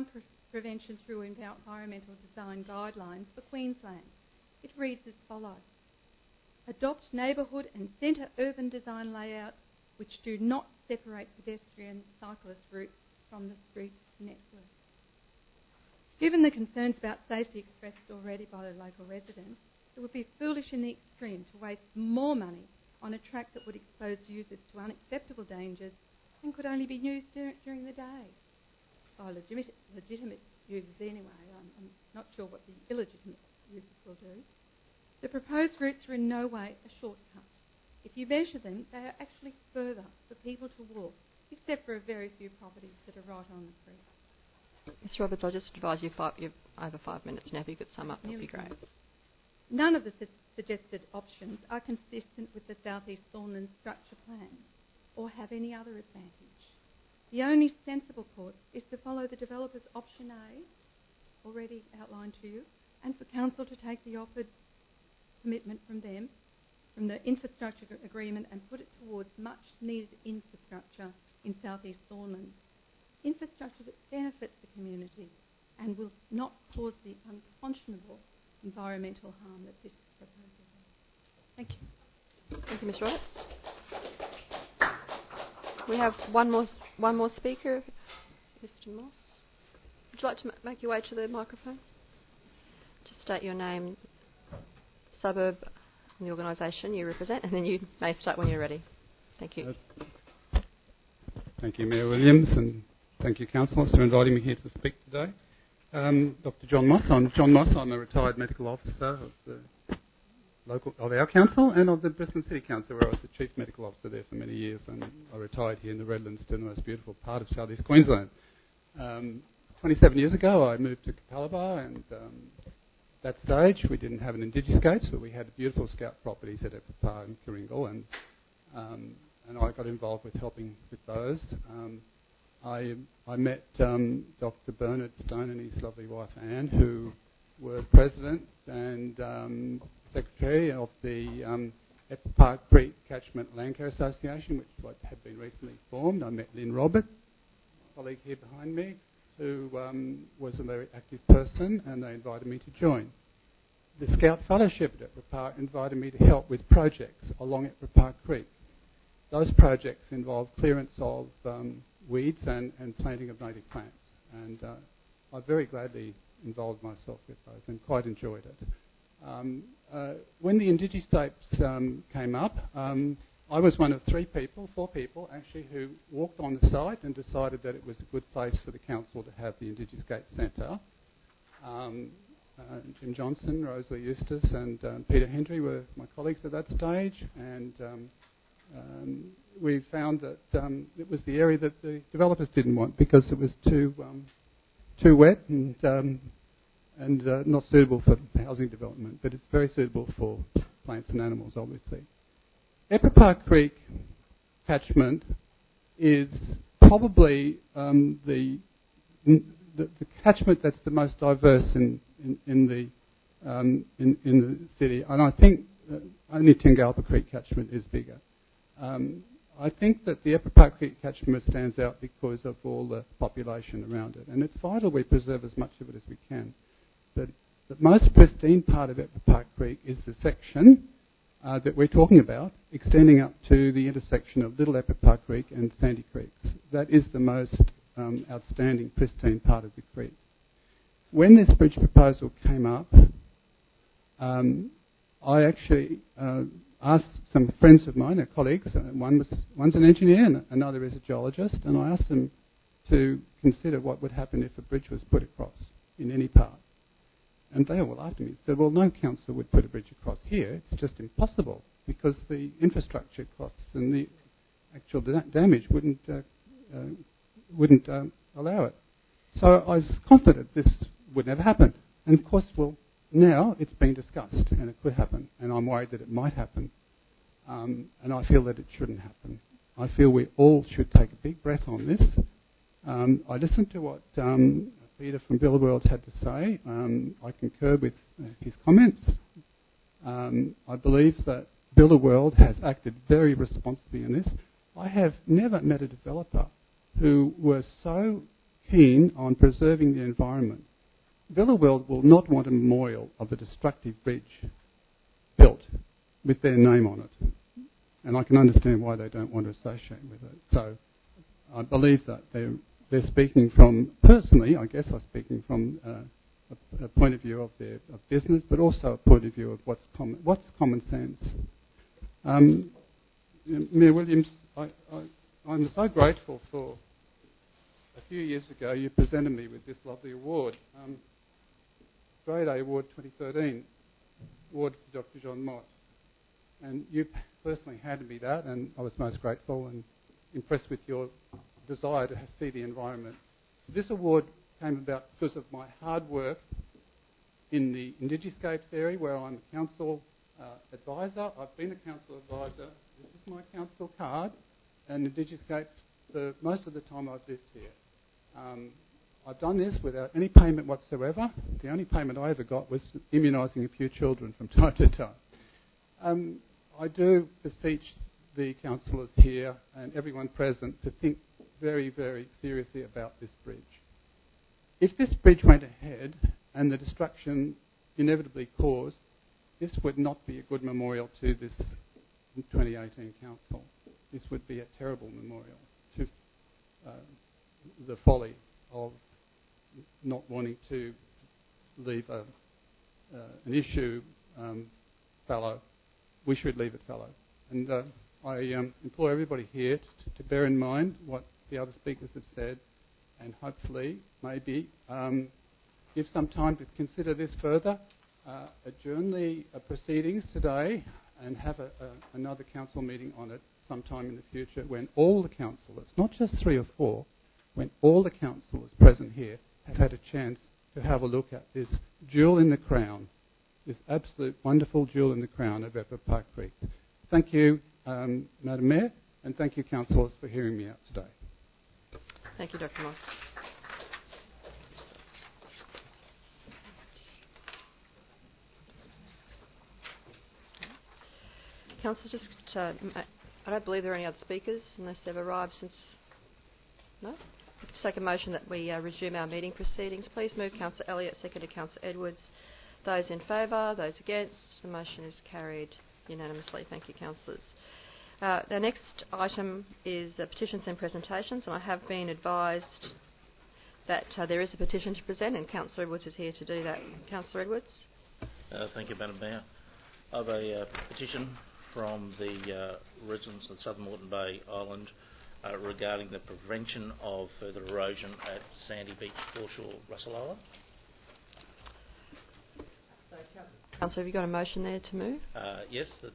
prevention through environmental design guidelines for Queensland. It reads as follows: adopt neighbourhood and centre urban design layouts which do not separate pedestrian cyclist routes from the street network. Given the concerns about safety expressed already by the local residents, it would be foolish in the extreme to waste more money on a track that would expose users to unacceptable dangers and could only be used during the day. By legitimate users anyway, I'm not sure what the illegitimate users will do. The proposed routes are in no way a shortcut. If you measure them, they are actually further for people to walk, except for a very few properties that are right on the creek. Ms Roberts, I'll just advise you've over 5 minutes now. If you could sum up, that would be great. None of the suggested options are consistent with the South East Thornland structure plan or have any other advantage. The only sensible course is to follow the developer's option A, already outlined to you, and for Council to take the offered commitment from them, from the infrastructure agreement, and put it towards much needed infrastructure in South East Thornland. Infrastructure that benefits the community and will not cause the unconscionable environmental harm that this proposal does. Thank you. Thank you, Ms Roberts. We have one more speaker, Mr Moss. Would you like to make your way to the microphone? Just state your name, suburb and the organisation you represent, and then you may start when you're ready. Thank you. Thank you, Mayor Williams, and thank you, councillors, for inviting me here to speak today. Dr. John Moss. I'm John Moss. I'm a retired medical officer of our council and of the Brisbane City Council, where I was the chief medical officer there for many years, and I retired here in the Redlands to the most beautiful part of South East Queensland. 27 years ago, I moved to Capalaba, and at that stage we didn't have an Indigiscape, but we had beautiful scout properties at Epipar and Kiringal, and I got involved with helping with those. I met Dr. Bernard Stone and his lovely wife Anne, who were president and secretary of the Epipar Creek Catchment Land Care Association, which had been recently formed. I met Lynn Roberts, a colleague here behind me, who was a very active person, and they invited me to join. The Scout Fellowship at Epipar invited me to help with projects along Epipar Creek. Those projects involved clearance of weeds and planting of native plants, and I very gladly involved myself with those and quite enjoyed it. When the Indigiscapes came up, I was one of four people actually, who walked on the site and decided that it was a good place for the council to have the Indigiscape Centre. Jim Johnson, Rosalie Eustace and Peter Hendry were my colleagues at that stage, and we found that it was the area that the developers didn't want because it was too wet and not suitable for housing development, but it's very suitable for plants and animals, obviously. Epipar Creek catchment is probably the catchment that's the most diverse in the city, and I think only Tingalpa Creek catchment is bigger. I think that the Epipar Creek catchment stands out because of all the population around it, and it's vital we preserve as much of it as we can. But the most pristine part of Epipar Creek is the section that we're talking about, extending up to the intersection of Little Epipar Creek and Sandy Creeks. That is the most outstanding, pristine part of the creek. When this bridge proposal came up, I actually asked some friends of mine, colleagues, one's an engineer and another is a geologist, and I asked them to consider what would happen if a bridge was put across in any part. And they all laughed at me and said, well, no council would put a bridge across here. It's just impossible because the infrastructure costs and the actual damage wouldn't allow it. So I was confident this would never happen. And of course, well, now it's being discussed and it could happen. And I'm worried that it might happen. And I feel that it shouldn't happen. I feel we all should take a big breath on this. I listened to what Peter from Billaworld had to say. I concur with his comments. I believe that Billaworld has acted very responsibly in this. I have never met a developer who was so keen on preserving the environment. Villa World will not want a memorial of a destructive bridge built with their name on it. And I can understand why they don't want to associate with it. So I believe that they're speaking from, personally, I guess I'm speaking from a point of view of business, but also a point of view of what's common sense. Mayor Williams, I'm so grateful for a few years ago you presented me with this lovely award, Grade A Award 2013, award for Dr. John Moss. And you personally handed me that, and I was most grateful and impressed with your desire to see the environment. This award came about because of my hard work in the Indigiscapes area, where I'm a council advisor. I've been a council advisor. This is my council card, and Indigiscapes, for most of the time I've lived here. I've done this without any payment whatsoever. The only payment I ever got was immunising a few children from time to time. I do beseech the councillors here and everyone present to think very, very seriously about this bridge. If this bridge went ahead and the destruction inevitably caused, this would not be a good memorial to this 2018 council. This would be a terrible memorial to the folly of not wanting to leave an issue fallow. We should leave it fallow. And I implore everybody here to bear in mind what the other speakers have said, and hopefully, maybe, give some time to consider this further, adjourn the proceedings today, and have another council meeting on it sometime in the future when all the councillors, not just 3 or 4, when all the councillors present here have had a chance to have a look at this jewel in the crown, this absolute wonderful jewel in the crown of Eppa Park Creek. Thank you, Madam Mayor, and thank you, councillors, for hearing me out today. Thank you, Dr. Moss. Councillors, just I don't believe there are any other speakers unless they've arrived since. No? Let's take a motion that we resume our meeting proceedings. Please move Councillor Elliott, seconded Councillor Edwards. Those in favour, those against, the motion is carried unanimously. Thank you, councillors. The next item is petitions and presentations, and I have been advised that there is a petition to present, and Councillor Edwards is here to do that. Councillor Edwards. Thank you, Madam Mayor. I have a petition from the residents of Southern Moreton Bay Island regarding the prevention of further erosion at Sandy Beach, Foreshore, Russell Island. Councillor, have you got a motion there to move? Yes, that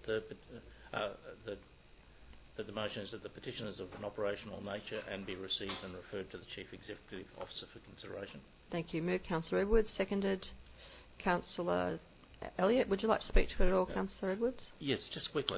the motion is that the petition is of an operational nature and be received and referred to the Chief Executive Officer for consideration. Thank you. Moved Councillor Edwards, seconded Councillor Elliott. Would you like to speak to it at all, Councillor Edwards? Yes, just quickly.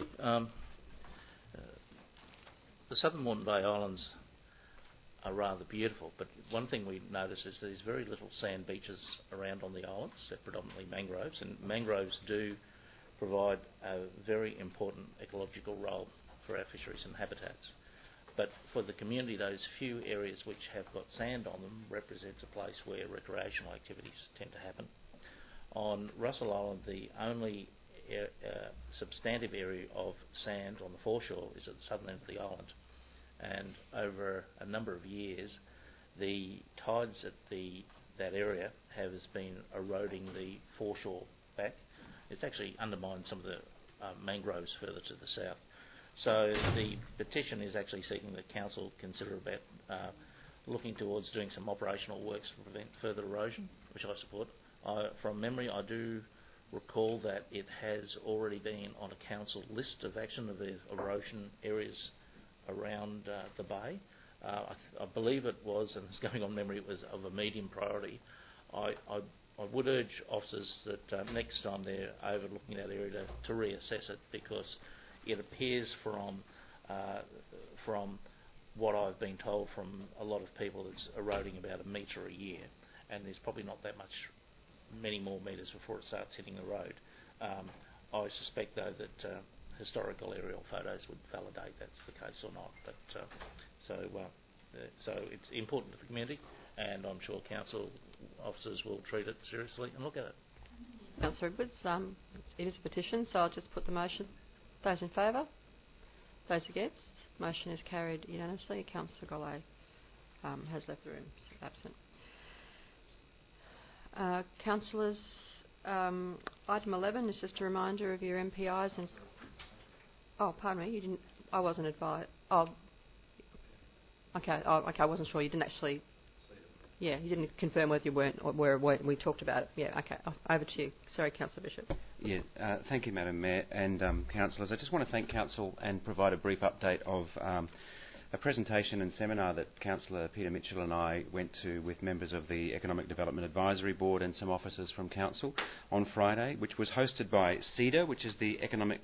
The Southern Moreton Bay Islands are rather beautiful, but one thing we notice is there's very little sand beaches around on the islands. They're predominantly mangroves, and mangroves do provide a very important ecological role for our fisheries and habitats. But for the community, those few areas which have got sand on them represents a place where recreational activities tend to happen. On Russell Island, the only substantive area of sand on the foreshore is at the southern end of the island, and over a number of years the tides at that area has been eroding the foreshore back. It's actually undermined some of the mangroves further to the south. So the petition is actually seeking that council consider about looking towards doing some operational works to prevent further erosion, which I support. From memory, I do recall that it has already been on a council list of action of the erosion areas around the bay. I believe it was, and it's going on memory, it was of a medium priority. I would urge officers that next time they're overlooking that area to reassess it, because it appears from what I've been told from a lot of people, it's eroding about a metre a year, and there's probably not that many more metres before it starts hitting the road. I suspect, though, that historical aerial photos would validate that's the case or not. But So it's important to the community, and I'm sure council officers will treat it seriously and look at it. Councillor Edwards, it is a petition, so I'll just put the motion. Those in favour? Those against? Motion is carried unanimously. Councillor Golay has left the room, absent. Councillors, item 11 is just a reminder of your MPIs and... Oh, pardon me, you didn't... I wasn't advised... Oh, okay, I wasn't sure. You didn't actually... Yeah, you didn't confirm whether you weren't or were. We talked about it. Yeah, okay. Over to you. Sorry, Councillor Bishop. Yeah, thank you, Madam Mayor and councillors. I just want to thank council and provide a brief update of a presentation and seminar that Councillor Peter Mitchell and I went to with members of the Economic Development Advisory Board and some officers from council on Friday, which was hosted by CEDA, which is the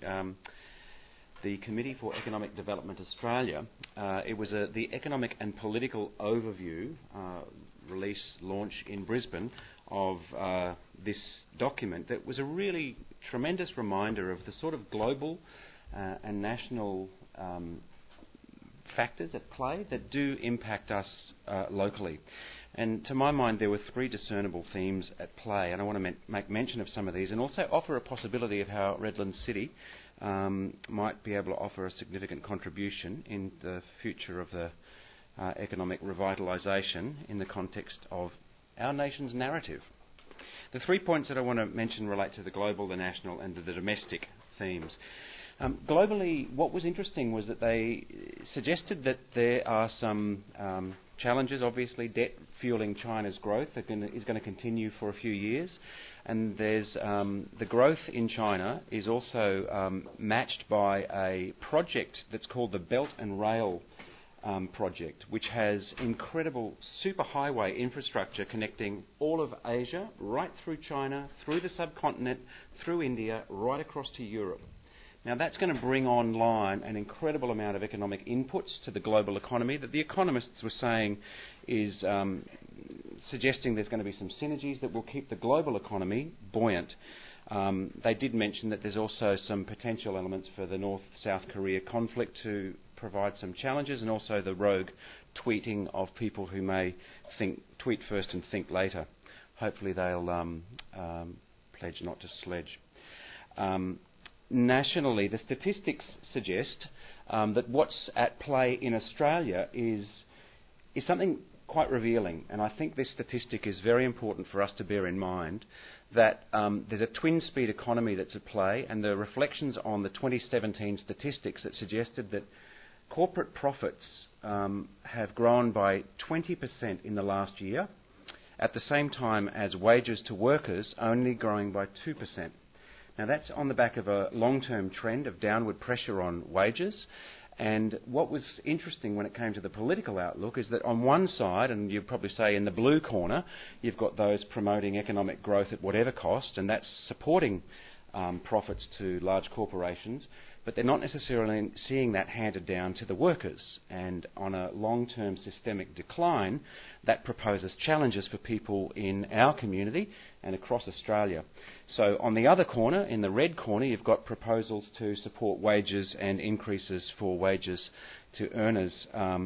Committee for Economic Development Australia. It was the Economic and Political Overview launch in Brisbane of this document that was a really tremendous reminder of the sort of global and national factors at play that do impact us locally. And to my mind, there were three discernible themes at play, and I want to make mention of some of these and also offer a possibility of how Redlands City might be able to offer a significant contribution in the future of the economic revitalisation in the context of our nation's narrative. The 3 points that I want to mention relate to the global, the national and the domestic themes. Globally, what was interesting was that they suggested that there are some challenges. Obviously, debt fueling China's growth is going to continue for a few years. And there's the growth in China is also matched by a project that's called the Belt and Rail project, which has incredible superhighway infrastructure connecting all of Asia, right through China, through the subcontinent, through India, right across to Europe. Now that's going to bring online an incredible amount of economic inputs to the global economy that the economists were saying is suggesting there's going to be some synergies that will keep the global economy buoyant. They did mention that there's also some potential elements for the North-South Korea conflict to provide some challenges, and also the rogue tweeting of people who may tweet first and think later. Hopefully they'll pledge not to sledge. Nationally, the statistics suggest that what's at play in Australia is something quite revealing, and I think this statistic is very important for us to bear in mind, that there's a twin-speed economy that's at play, and the reflections on the 2017 statistics that suggested that corporate profits have grown by 20% in the last year, at the same time as wages to workers only growing by 2%. Now that's on the back of a long-term trend of downward pressure on wages. And what was interesting when it came to the political outlook is that on one side, and you'd probably say in the blue corner, you've got those promoting economic growth at whatever cost, and that's supporting profits to large corporations, but they're not necessarily seeing that handed down to the workers. And on a long-term systemic decline, that proposes challenges for people in our community and across Australia. So on the other corner, in the red corner, you've got proposals to support wages and increases for wages to earners.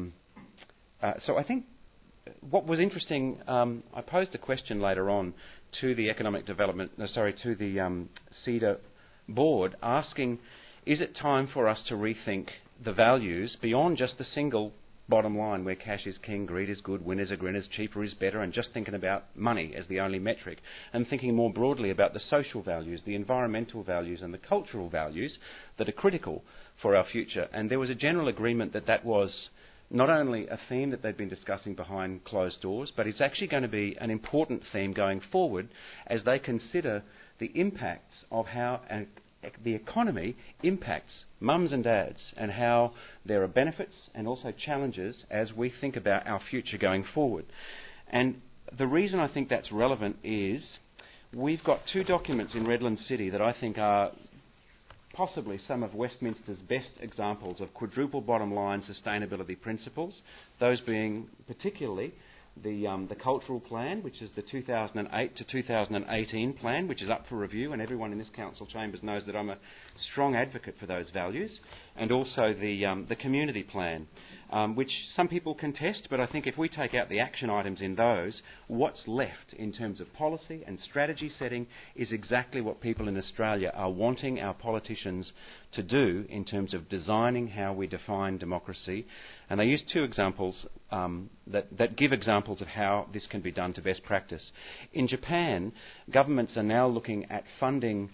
So I think what was interesting, I posed a question later on to the to the CEDA board, asking, is it time for us to rethink the values beyond just the single bottom line where cash is king, greed is good, winners are grinners, cheaper is better, and just thinking about money as the only metric, and thinking more broadly about the social values, the environmental values and the cultural values that are critical for our future. And there was a general agreement that that was not only a theme that they've been discussing behind closed doors, but it's actually going to be an important theme going forward as they consider the impacts of how the economy impacts mums and dads, and how there are benefits and also challenges as we think about our future going forward. And the reason I think that's relevant is we've got two documents in Redlands City that I think are possibly some of Westminster's best examples of quadruple bottom line sustainability principles, those being particularly the cultural plan, which is the 2008 to 2018 plan, which is up for review, and everyone in this council chambers knows that I'm a strong advocate for those values, and also the community plan. which some people contest, but I think if we take out the action items in those, what's left in terms of policy and strategy setting is exactly what people in Australia are wanting our politicians to do in terms of designing how we define democracy. And they use two examples that give examples of how this can be done to best practice. In Japan, governments are now looking at funding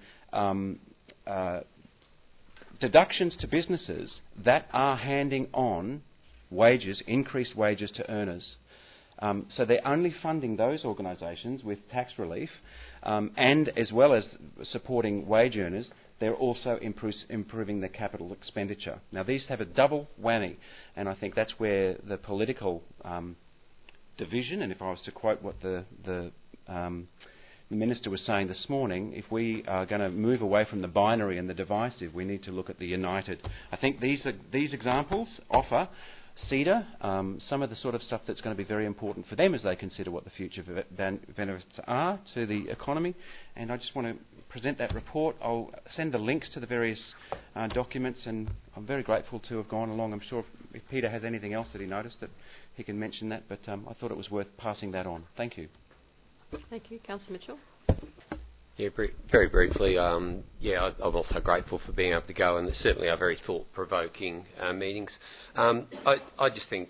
deductions to businesses that are handing on wages, increased wages to earners. So they're only funding those organisations with tax relief, and as well as supporting wage earners, they're also improving their capital expenditure. Now, these have a double whammy, and I think that's where the political division, and if I was to quote what the Minister was saying this morning, if we are going to move away from the binary and the divisive, we need to look at the united. I think these examples offer CEDA some of the sort of stuff that's going to be very important for them as they consider what the future benefits are to the economy. And I just want to present that report. I'll send the links to the various documents, and I'm very grateful to have gone along. I'm sure if Peter has anything else that he noticed, that he can mention that, but I thought it was worth passing that on. Thank you. Thank you. Councillor Mitchell. Yeah, very briefly, I'm also grateful for being able to go, and they certainly are very thought-provoking meetings. I just think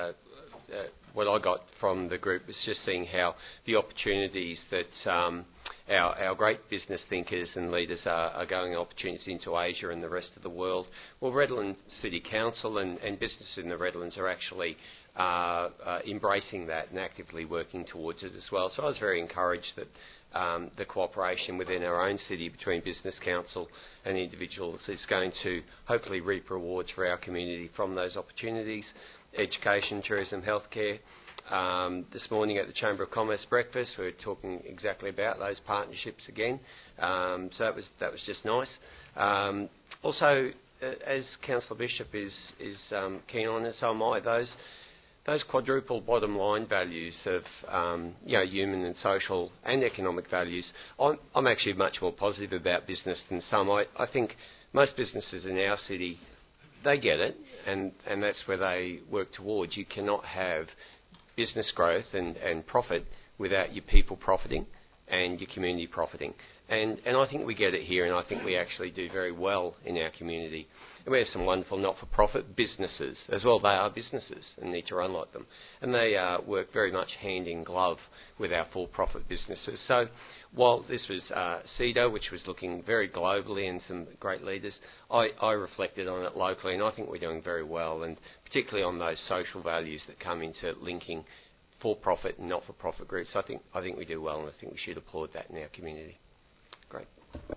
what I got from the group was just seeing how the opportunities that our great business thinkers and leaders are going opportunities into Asia and the rest of the world. Well, Redland City Council and businesses in the Redlands are actually embracing that and actively working towards it as well. So I was very encouraged that the cooperation within our own city between Business Council and individuals is going to hopefully reap rewards for our community from those opportunities. Education, tourism, healthcare. This morning at the Chamber of Commerce breakfast, we were talking exactly about those partnerships again. So that was just nice. Also, as Councillor Bishop is keen on, and so am I, those quadruple bottom line values of human and social and economic values, I'm actually much more positive about business than some. I think most businesses in our city, they get it, and that's where they work towards. You cannot have business growth and profit without your people profiting and your community profiting. And I think we get it here, and I think we actually do very well in our community. And we have some wonderful not-for-profit businesses as well. They are businesses and need to run like them. And they work very much hand in glove with our for-profit businesses. So while this was CEDA, which was looking very globally and some great leaders, I reflected on it locally, and I think we're doing very well, and particularly on those social values that come into linking for-profit and not-for-profit groups. I think we do well, and I think we should applaud that in our community. Great.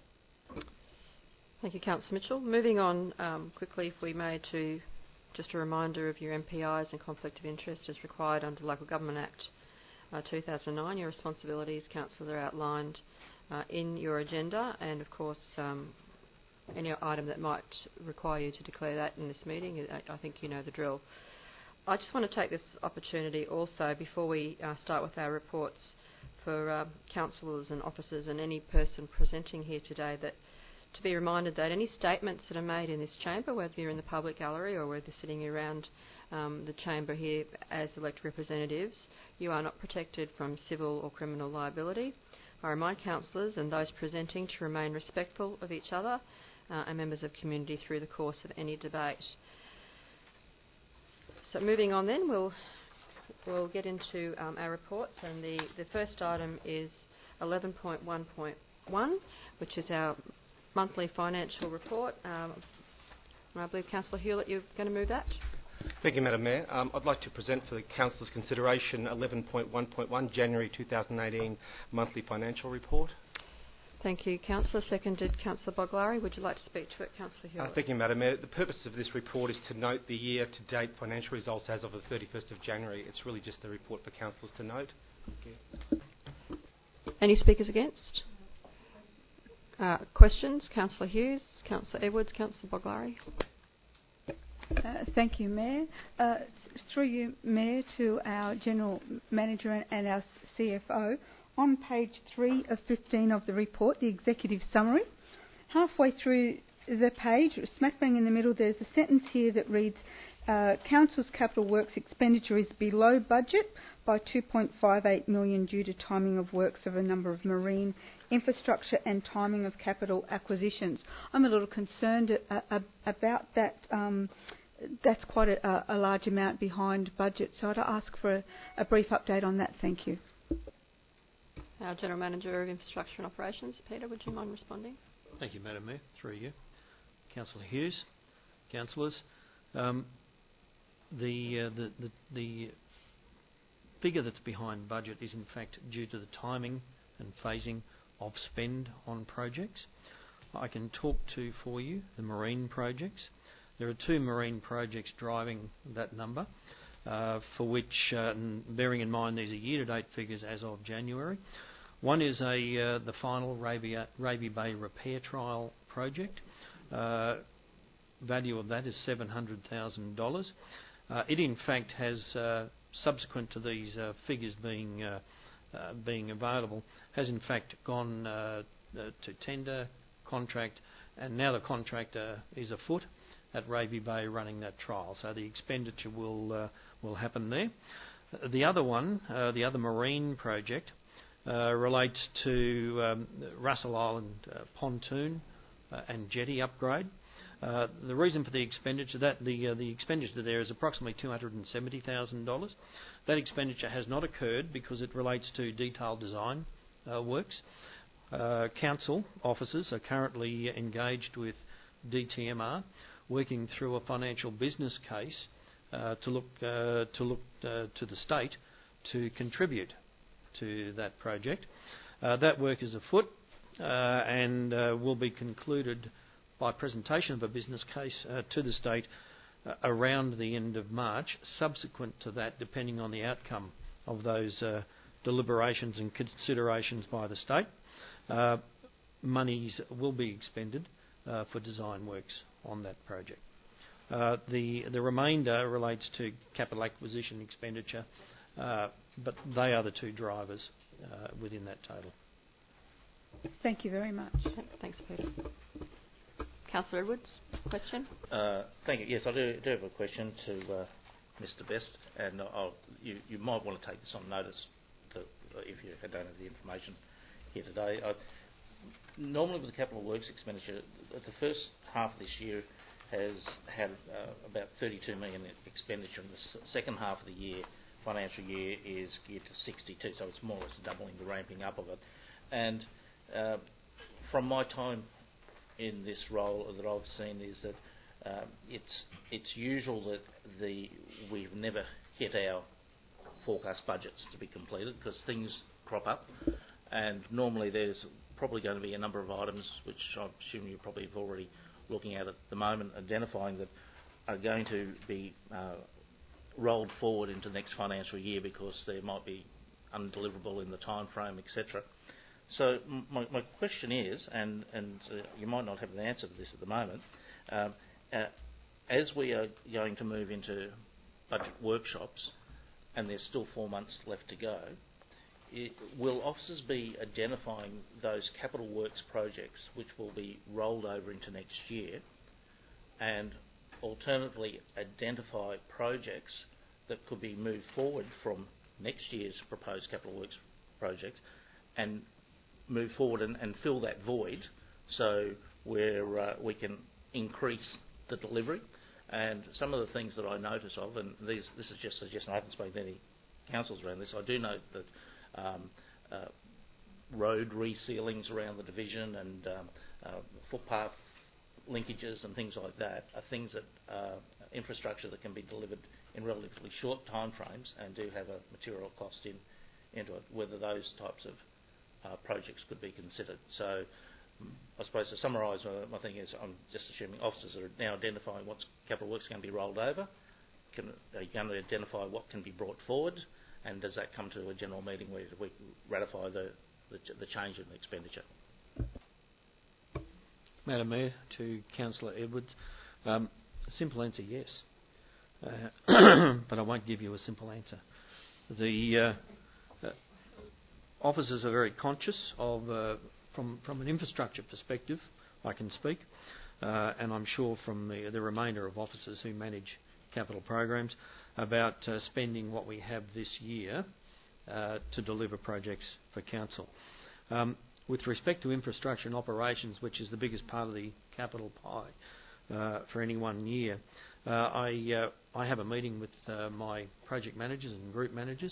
Thank you, Councillor Mitchell. Moving on quickly, if we may, to just a reminder of your MPIs and conflict of interest as required under Local Government Act 2009. Your responsibilities, Councillors, are outlined in your agenda, and of course any item that might require you to declare that in this meeting, I think you know the drill. I just want to take this opportunity also, before we start with our reports, for councillors and officers and any person presenting here today, that to be reminded that any statements that are made in this chamber, whether you're in the public gallery or whether sitting around the chamber here as elected representatives, you are not protected from civil or criminal liability. I remind councillors and those presenting to remain respectful of each other and members of community through the course of any debate. So moving on then, we'll get into our reports, and the first item is 11.1.1, which is our monthly financial report. I believe Councillor Hewlett, you're going to move that. Thank you, Madam Mayor. I'd like to present for the Council's consideration 11.1.1 January 2018 monthly financial report. Thank you, Councillor. Seconded, Councillor Boglari. Would you like to speak to it, Councillor Hewlett? Thank you, Madam Mayor. The purpose of this report is to note the year-to-date financial results as of the 31st of January. It's really just a report for councillors to note. Thank you. Any speakers against? Questions? Councillor Hughes, Councillor Edwards, Councillor Boglari. Thank you, Mayor. Through you, Mayor, to our General Manager and our CFO. On page 3 of 15 of the report, the executive summary, halfway through the page, smack bang in the middle, there's a sentence here that reads, Council's capital works expenditure is below budget by $2.58 million due to timing of works of a number of marine infrastructure and timing of capital acquisitions. I'm a little concerned about that. That's quite a large amount behind budget, so I'd ask for a brief update on that. Thank you. Our General Manager of Infrastructure and Operations, Peter, would you mind responding? Thank you, Madam Mayor. Through you. Councillor Hughes, councillors. The figure that's behind budget is in fact due to the timing and phasing of spend on projects. I can talk to for you the marine projects. There are 2 marine projects driving that number, for which, bearing in mind these are year-to-date figures as of January. One is the final Raby Bay repair trial project. Value of that is $700,000. It in fact has, subsequent to these figures being available, has in fact gone to tender, contract, and now the contractor is afoot at Raby Bay running that trial. So the expenditure will happen there. The other one, the other marine project, relates to Russell Island pontoon and jetty upgrade. The reason for the expenditure, the expenditure there is approximately $270,000. That expenditure has not occurred because it relates to detailed design works. Council officers are currently engaged with DTMR, working through a financial business case to look to the state to contribute to that project. That work is afoot and will be concluded by presentation of a business case to the state around the end of March. Subsequent to that, depending on the outcome of those deliberations and considerations by the state, monies will be expended for design works on that project. The remainder relates to capital acquisition expenditure, but they are the 2 drivers within that total. Thank you very much. Thanks, Peter. Councillor Edwards, question? Thank you. Yes, I do have a question to Mr. Best, and you might want to take this on notice if you don't have the information here today. Normally with the capital works expenditure, the first half of this year has had about $32 million expenditure, and the second half of the year, financial year, is geared to 62, so it's more or less doubling the ramping up of it. And from my time in this role that I've seen is that it's usual that we've never hit our forecast budgets to be completed because things crop up, and normally there's probably going to be a number of items which I assume you're probably already looking at the moment, identifying that are going to be rolled forward into next financial year because they might be undeliverable in the time frame, etc. So my question is, and you might not have an answer to this at the moment, as we are going to move into budget workshops, and there's still 4 months left to go, will officers be identifying those capital works projects which will be rolled over into next year, and alternatively identify projects that could be moved forward from next year's proposed capital works projects and move forward and fill that void so we can increase the delivery? And some of the things that I notice of, and this is just a suggestion, I haven't spoken to any councils around this, I do note that road resealings around the division and footpath linkages and things like that are things that infrastructure that can be delivered in relatively short time frames and do have a material cost into it, whether those types of projects could be considered. So I suppose to summarise, my thing is I'm just assuming officers are now identifying what's capital works going to be rolled over. Are you going to identify what can be brought forward? And does that come to a general meeting where we ratify the change in the expenditure? Madam Mayor, to Councillor Edwards, simple answer, yes. But I won't give you a simple answer. The officers are very conscious of, from an infrastructure perspective, I can speak, and I'm sure from the remainder of officers who manage capital programs, about spending what we have this year to deliver projects for council. With respect to infrastructure and operations, which is the biggest part of the capital pie for any 1 year, I have a meeting with my project managers and group managers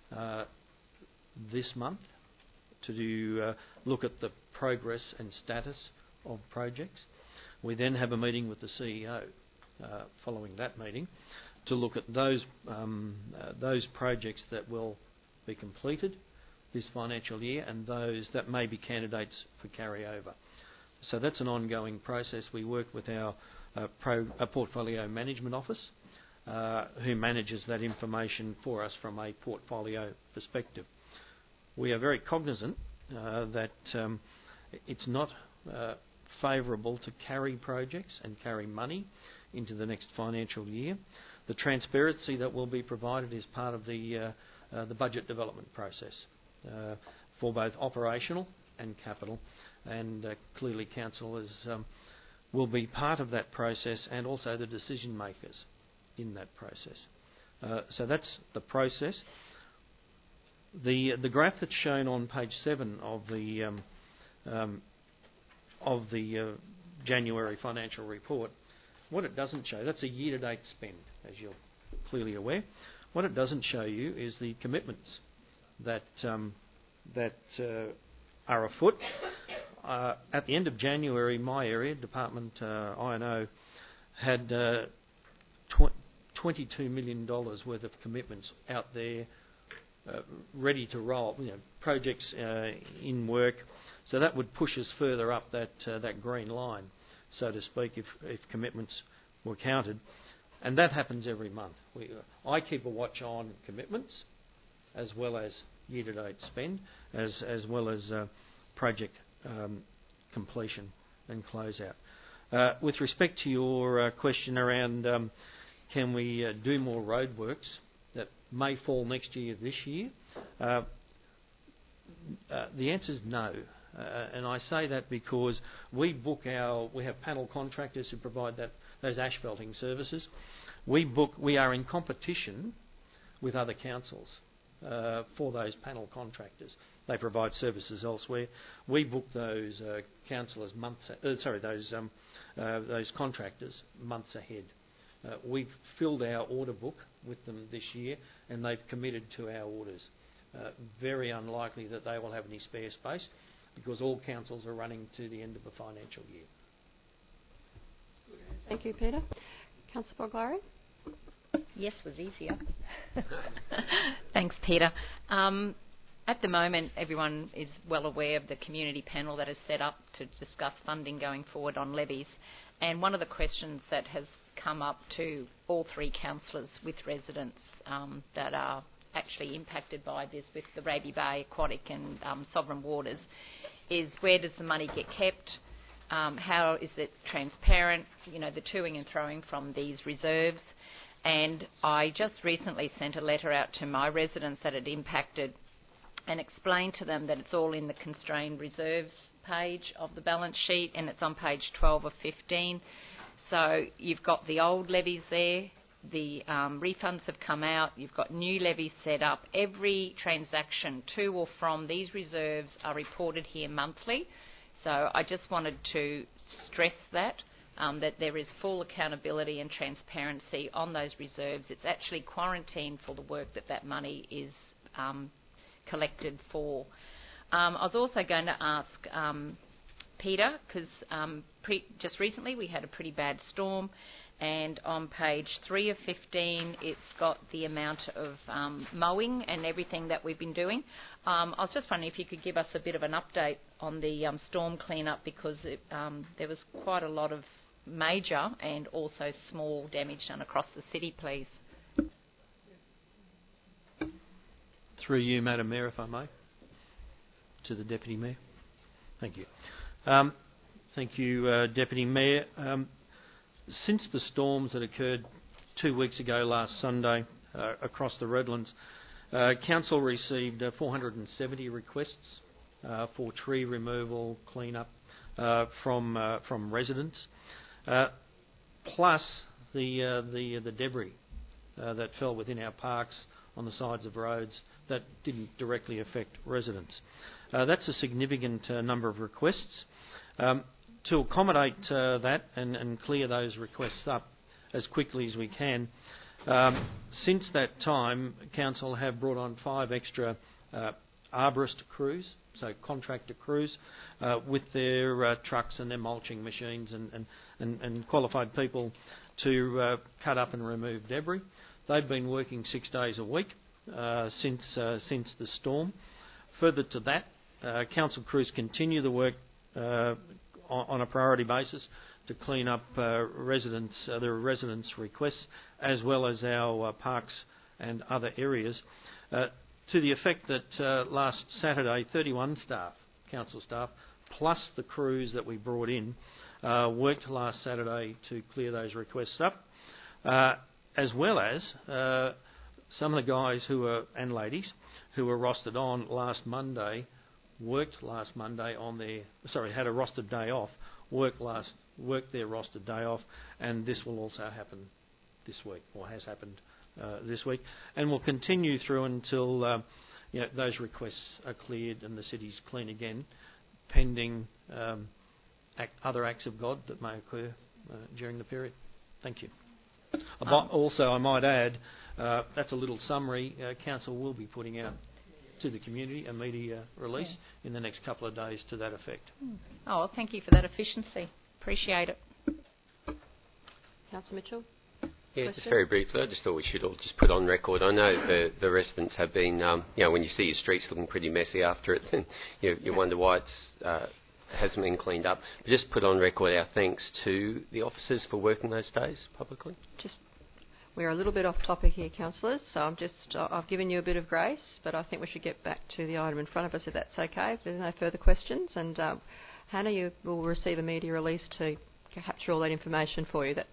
this month to look at the progress and status of projects. We then have a meeting with the CEO following that meeting to look at those projects that will be completed this financial year and those that may be candidates for carryover. So that's an ongoing process. We work with our portfolio management office who manages that information for us from a portfolio perspective. We are very cognizant that it's not favourable to carry projects and carry money into the next financial year. The transparency that will be provided is part of the budget development process for both operational and capital, and clearly council will be part of that process and also the decision makers in that process. So that's the process. The graph that's shown on page 7 of the January financial report, what it doesn't show, that's a year-to-date spend, as you're clearly aware. What it doesn't show you is the commitments that are afoot. At the end of January, my area, Department I&O, had $22 million worth of commitments out there ready to roll, projects in work. So that would push us further up that green line, so to speak, if commitments were counted. And that happens every month. I keep a watch on commitments as well as year-to-date spend, as well as project completion and closeout. With respect to your question around can we do more roadworks that may fall next year this year, the answer is no. And I say that because we have panel contractors who provide those asphalting services. We are in competition with other councils for those panel contractors. They provide services elsewhere. We book those those contractors months ahead. We've filled our order book with them this year, and they've committed to our orders. Very unlikely that they will have any spare space, because all councils are running to the end of the financial year. Thank you, Peter. Councillor Boglari? Yes, was easier. Thanks, Peter. At the moment, everyone is well aware of the community panel that is set up to discuss funding going forward on levies. And one of the questions that has come up to all three councillors with residents that are actually impacted by this with the Raby Bay, Aquatic and Sovereign Waters is, where does the money get kept? How is it transparent, the toing and throwing from these reserves? And I just recently sent a letter out to my residents that had impacted and explained to them that it's all in the constrained reserves page of the balance sheet, and it's on page 12 of 15. So you've got the old levies there, the refunds have come out, you've got new levies set up. Every transaction to or from these reserves are reported here monthly. So I just wanted to stress that there is full accountability and transparency on those reserves. It's actually quarantined for the work that money is collected for. I was also going to ask Peter, because just recently we had a pretty bad storm, and on page 3 of 15 it's got the amount of mowing and everything that we've been doing. I was just wondering if you could give us a bit of an update on the storm clean-up, because there was quite a lot of major and also small damage done across the city, please. Through you, Madam Mayor, if I may, to the Deputy Mayor. Thank you. Thank you, Deputy Mayor. Since the storms that occurred 2 weeks ago last Sunday across the Redlands, Council received 470 requests for tree removal, clean-up from residents, plus the debris that fell within our parks on the sides of roads that didn't directly affect residents. That's a significant number of requests. To accommodate that and clear those requests up as quickly as we can, since that time, Council have brought on 5 extra arborist crews, so contractor crews, with their trucks and their mulching machines and qualified people to cut up and remove debris. They've been working 6 days a week since the storm. Further to that, Council crews continue the work on a priority basis to clean up the residents' requests, as well as our parks and other areas, to the effect that last Saturday 31 staff, Council staff, plus the crews that we brought in, worked last Saturday to clear those requests up, as well as some of the guys and ladies who were rostered on last Monday worked last Monday had a rostered day off, worked their rostered day off, and this will also happen this week, or has happened this week, and will continue through until those requests are cleared and the city's clean again, pending other acts of God that may occur during the period. Thank you. Also, I might add, that's a little summary. Council will be putting out to the community a media release in the next couple of days to that effect. Oh, well, thank you for that efficiency. Appreciate it. Councillor Mitchell? Yeah, just very briefly, I just thought we should all just put on record. I know the residents have been, when you see your streets looking pretty messy after it, then you wonder why it hasn't been cleaned up. But just put on record our thanks to the officers for working those days publicly. We're a little bit off topic here, councillors, so I've given you a bit of grace, but I think we should get back to the item in front of us if that's okay, if there's no further questions. And Hannah, you will receive a media release to capture all that information for you.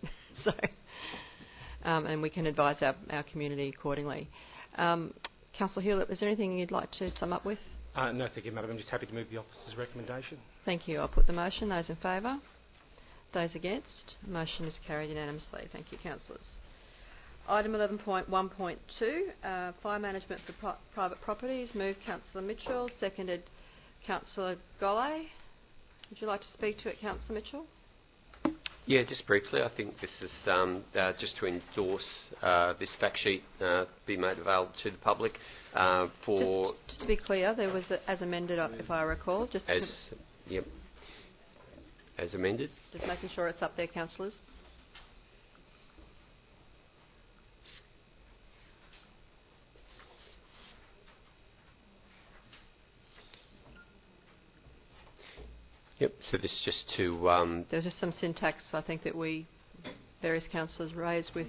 And we can advise our community accordingly. Councillor Hewlett, is there anything you'd like to sum up with? No, thank you, Madam. I'm just happy to move the officer's recommendation. Thank you. I'll put the motion. Those in favour? Those against? The motion is carried unanimously. Thank you, councillors. Item 11.1.2, fire management for private properties. Moved Councillor Mitchell, seconded Councillor Golay. Would you like to speak to it, Councillor Mitchell? Yeah, just briefly. I think this is just to endorse this fact sheet be made available to the public for... Just to be clear, there was as amended, if I recall. As amended. Just making sure it's up there, councillors. Yep, so this is just to... There's just some syntax, I think, that various councillors raised with...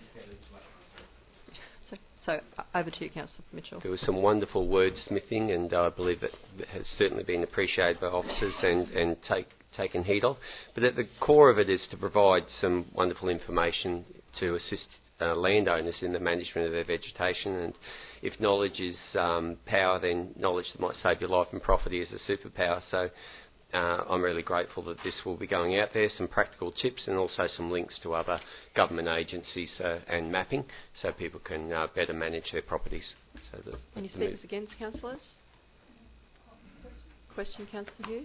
So over to you, Councillor Mitchell. There was some wonderful wordsmithing, and I believe that has certainly been appreciated by officers and taken heed of. But at the core of it is to provide some wonderful information to assist landowners in the management of their vegetation. And if knowledge is power, then knowledge that might save your life and property is a superpower. So I'm really grateful that this will be going out there, some practical tips and also some links to other government agencies and mapping so people can better manage their properties. So any speakers against, councillors? Question, Councillor Hughes?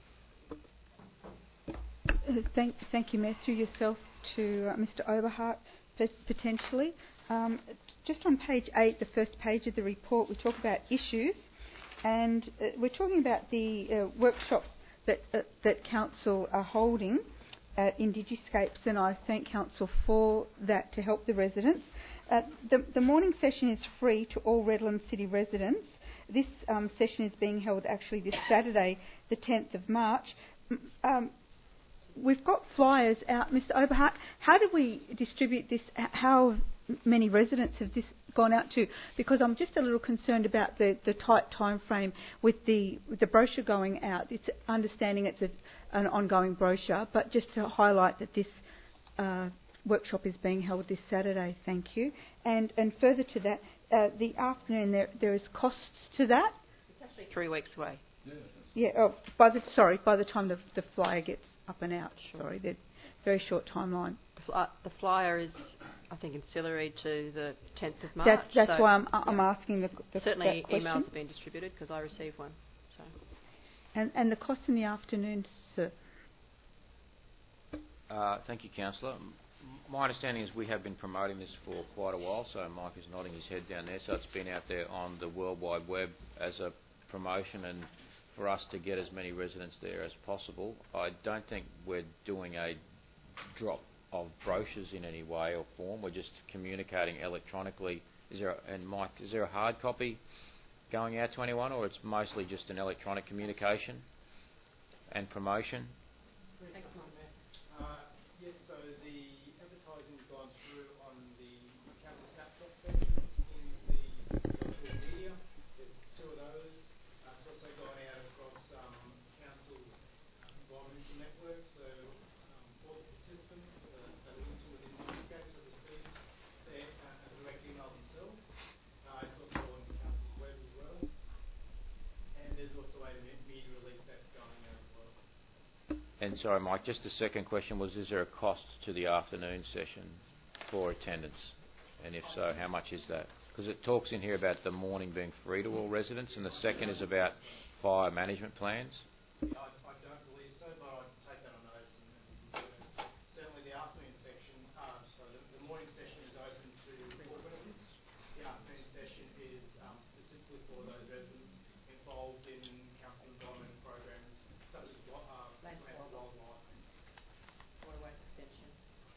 Thank you, Mayor. Through yourself to Mr Oberhardt, potentially. Just on page 8, the first page of the report, we talk about issues, and we're talking about the workshop that Council are holding at Indigiscapes, and I thank Council for that to help the residents. The morning session is free to all Redland City residents. This session is being held actually this Saturday, the 10th of March. We've got flyers out, Mr Oberhardt. How do we distribute this? How many residents have this gone out to? Because I'm just a little concerned about the tight time frame with the brochure going out. It's understanding it's an ongoing brochure, but just to highlight that this workshop is being held this Saturday. Thank you. And further to that, the afternoon there is costs to that. It's actually 3 weeks away. Yeah. Oh, by the time the flyer gets up and out. Sure. Sorry, they're very short timeline. The flyer is I think, ancillary to the 10th of March. That's why I'm asking the certainly that question. Emails have been distributed because I received one. So. And the cost in the afternoon, sir? Thank you, Councillor. My understanding is we have been promoting this for quite a while, so Mike is nodding his head down there, so it's been out there on the World Wide Web as a promotion and for us to get as many residents there as possible. I don't think we're doing a drop of brochures in any way or form. We're just communicating electronically. And Mike, is there a hard copy going out to anyone, or it's mostly just an electronic communication and promotion? Thanks, Mike. Yes, so the advertising's gone through on the Council Snapshot section in the social media. There's two of those. It's also gone out across Council's environmental network, so all the participants that are into within Mindscapes have received a direct email themselves. It's also on Council's web as well. And there's also a media release that's going out as well. And sorry, Mike, just the second question was, is there a cost to the afternoon session for attendance? And if so, how much is that? Because it talks in here about the morning being free to all residents, and the second is about fire management plans. I don't believe so, but I'll take that on notice. And certainly the afternoon section, so the morning session is open to all residents. The afternoon session is specifically for those residents involved in council environment programs such as land and wildlife. Waterway extension.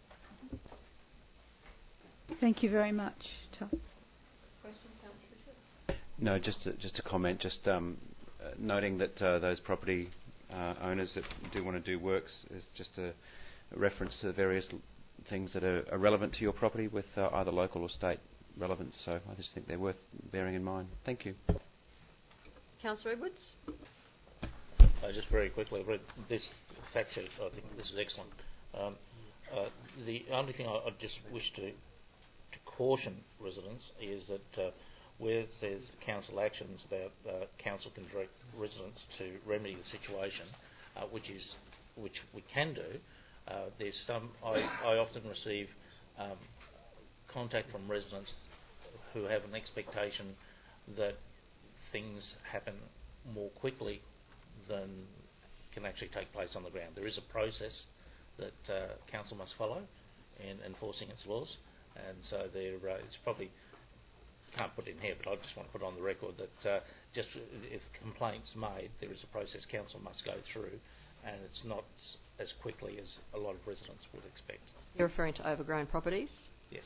Thank you very much. Questions, Councillor Bishop? No, just a comment. Just noting that those property owners that do want to do works is just a reference to various things that are relevant to your property with either local or state relevance. So I just think they're worth bearing in mind. Thank you. Councillor Edwards? Just very quickly, I've read this fact sheet. I think this is excellent. The only thing I just wish to caution residents is that where there's council actions about council can direct residents to remedy the situation, which we can do. There's some. I often receive contact from residents who have an expectation that things happen more quickly than can actually take place on the ground. There is a process that council must follow in enforcing its laws, and so it's probably, can't put it in here, but I just want to put on the record that just if complaints made, there is a process council must go through, and it's not as quickly as a lot of residents would expect. You're referring to overgrown properties? Yes.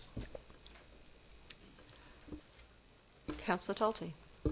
Councillor Tolte.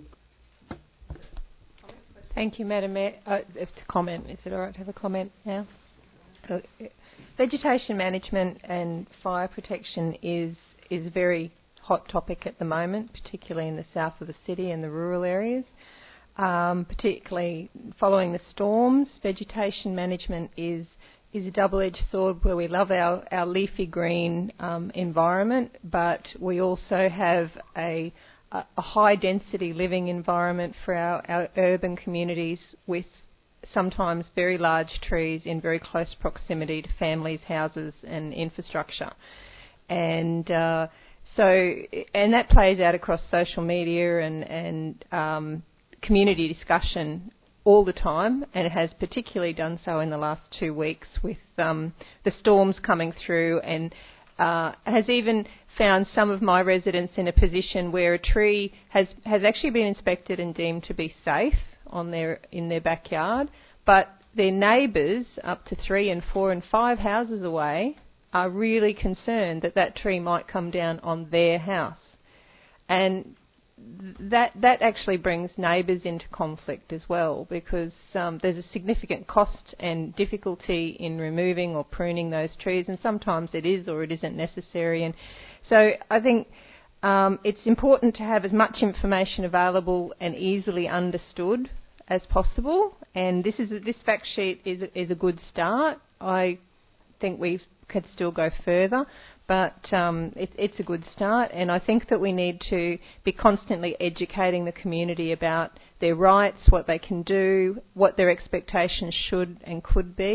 Thank you, Madam Mayor. It's a comment. Is it all right to have a comment now? Vegetation management and fire protection is a very hot topic at the moment, particularly in the south of the city and the rural areas. Particularly following the storms, vegetation management is a double-edged sword where we love our leafy green environment, but we also have a high-density living environment for our urban communities with sometimes very large trees in very close proximity to families' houses and infrastructure. And that plays out across social media and community discussion all the time, and it has particularly done so in the last 2 weeks with the storms coming through, and has even found some of my residents in a position where a tree has actually been inspected and deemed to be safe in their backyard, but their neighbours up to 3 and 4 and 5 houses away are really concerned that tree might come down on their house. And that actually brings neighbours into conflict as well, because there's a significant cost and difficulty in removing or pruning those trees, and sometimes it is or it isn't necessary. And so I think it's important to have as much information available and easily understood as possible, and this fact sheet is a good start. I think we could still go further, but it's a good start, and I think that we need to be constantly educating the community about their rights, what they can do, what their expectations should and could be,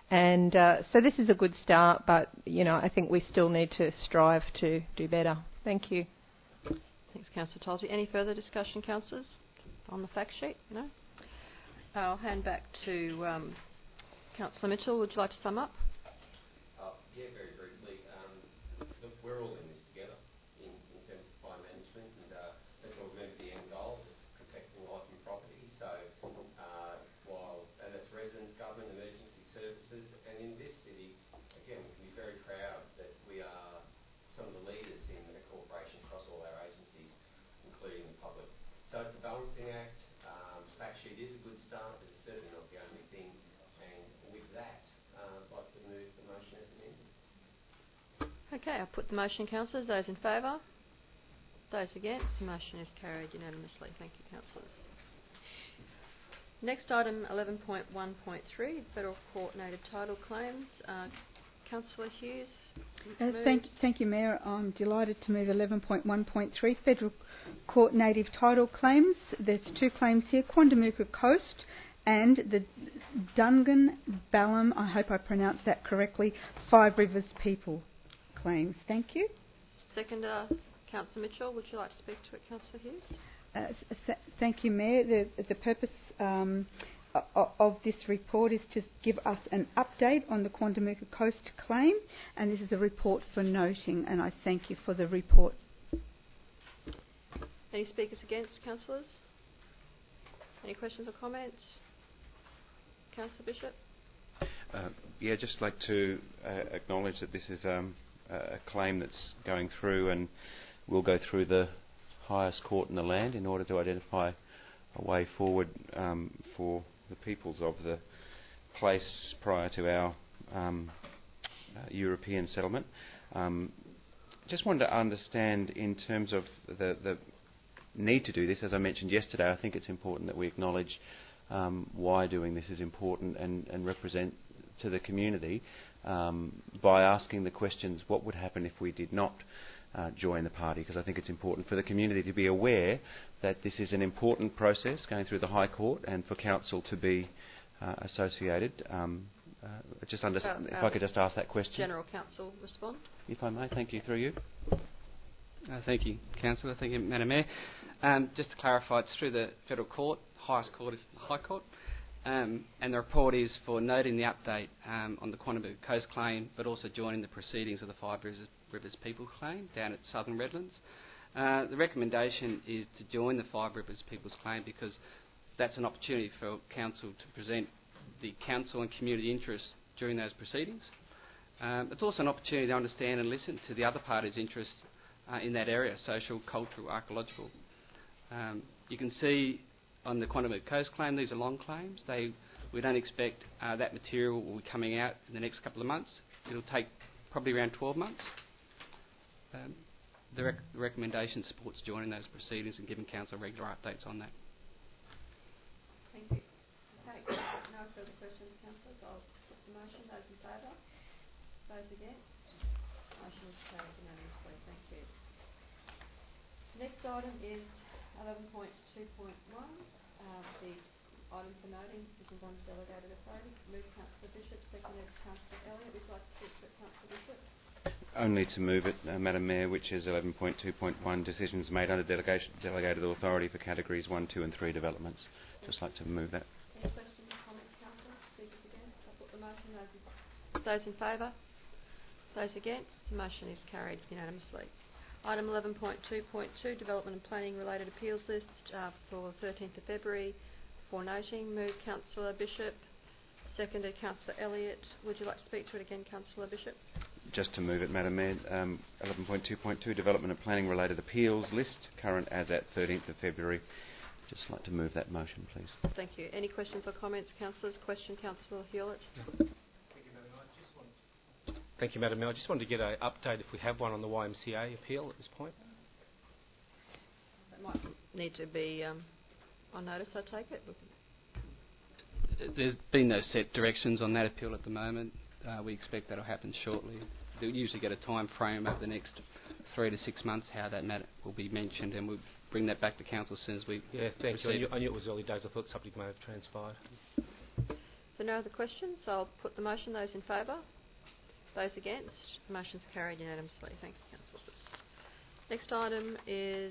And so this is a good start, but, I think we still need to strive to do better. Thank you. Thanks, Councillor Tolsey. Any further discussion, councillors, on the fact sheet? No? I'll hand back to Councillor Mitchell. Would you like to sum up? Yeah, very briefly. Look, we're all in this together in terms of fire management, and let's all remember the end goal of protecting life and property. So and that's residents, government, emergency services, and in this city, again, we can be very proud that we are some of the leaders in the cooperation across all our agencies, including the public. So it's a balancing act. Fact sheet is a good start, but it's certainly not the only thing. And with that, I'd like to move the motion as amended. Okay, I'll put the motion, councillors. Those in favour? Those against? The motion is carried unanimously. Thank you, councillors. Next item, 11.1.3, Federal Court Native Title Claims. Councillor Hughes. Thank you, Mayor. I'm delighted to move 11.1.3, Federal Court Native Title Claims. There's two claims here, Quandamooka Coast and the Dungan Ballam, I hope I pronounced that correctly, Five Rivers People claims. Thank you. Seconder, Councillor Mitchell. Would you like to speak to it, Councillor Hughes? Thank you, Mayor. The purpose of this report is to give us an update on the Quandamooka Coast claim, and this is a report for noting, and I thank you for the report. Any speakers against, councillors? Any questions or comments? Councillor Bishop? Just like to acknowledge that this is a claim that's going through and will go through the highest court in the land in order to identify a way forward for the peoples of the place prior to our European settlement. Just wanted to understand in terms of the need to do this. As I mentioned yesterday, I think it's important that we acknowledge why doing this is important and represent to the community by asking the questions, what would happen if we did not join the party? Because I think it's important for the community to be aware that this is an important process going through the High Court, and for council to be associated. If I could just ask that question. General Counsel respond. If I may, thank you. Through you. Thank you, Councillor. Thank you, Madam Mayor. Just to clarify, it's through the Federal Court. Highest Court is the High Court. And the report is for noting the update on the Quandamooka Coast claim, but also joining the proceedings of the Five Rivers People claim down at Southern Redlands. The recommendation is to join the Five Rivers People's claim because that's an opportunity for Council to present the council and community interests during those proceedings. It's also an opportunity to understand and listen to the other parties' interests in that area, social, cultural, archaeological. You can see on the Quandamooka Coast claim, these are long claims. We don't expect that material will be coming out in the next couple of months. It'll take probably around 12 months. The recommendation supports joining those proceedings and giving Council regular updates on that. Thank you. Okay, no further questions, councillors. I'll put the motion. Those in favour? Those against? Motion is carried unanimously. Thank you. Next item is 11.2.1, the item for noting decisions on delegated authority. Move Councillor Bishop, seconded Councillor Elliott. Would you like to speak to it, Councillor Bishop? Only to move it, Madam Mayor, which is 11.2.1, decisions made under delegated authority for categories 1, 2 and 3 developments. Just like to move that. Any questions or comments, councillors? Speakers against? I'll put the motion. Those in favour? Those against? The motion is carried unanimously. Item 11.2.2, Development and Planning Related Appeals List for 13th of February for noting. Move Councillor Bishop, seconded Councillor Elliott. Would you like to speak to it again, Councillor Bishop? Just to move it, Madam Mayor, 11.2.2, Development and Planning Related Appeals List, current as at 13th of February. Just like to move that motion, please. Thank you. Any questions or comments, councillors? Question, Councillor Hewlett. Thank you, Madam Mayor. I just wanted to get an update if we have one on the YMCA appeal at this point. That might need to be on notice, I take it. There's been no set directions on that appeal at the moment. We expect that will happen shortly. They'll usually get a time frame over the next 3 to 6 months how that matter will be mentioned, and we'll bring that back to council as soon as we. Yeah, thank you. I knew it was early days. I thought something may have transpired. If there are no other questions, I'll put the motion. Those in favour? Those against? The motion's carried unanimously. Thanks, councillors. Next item is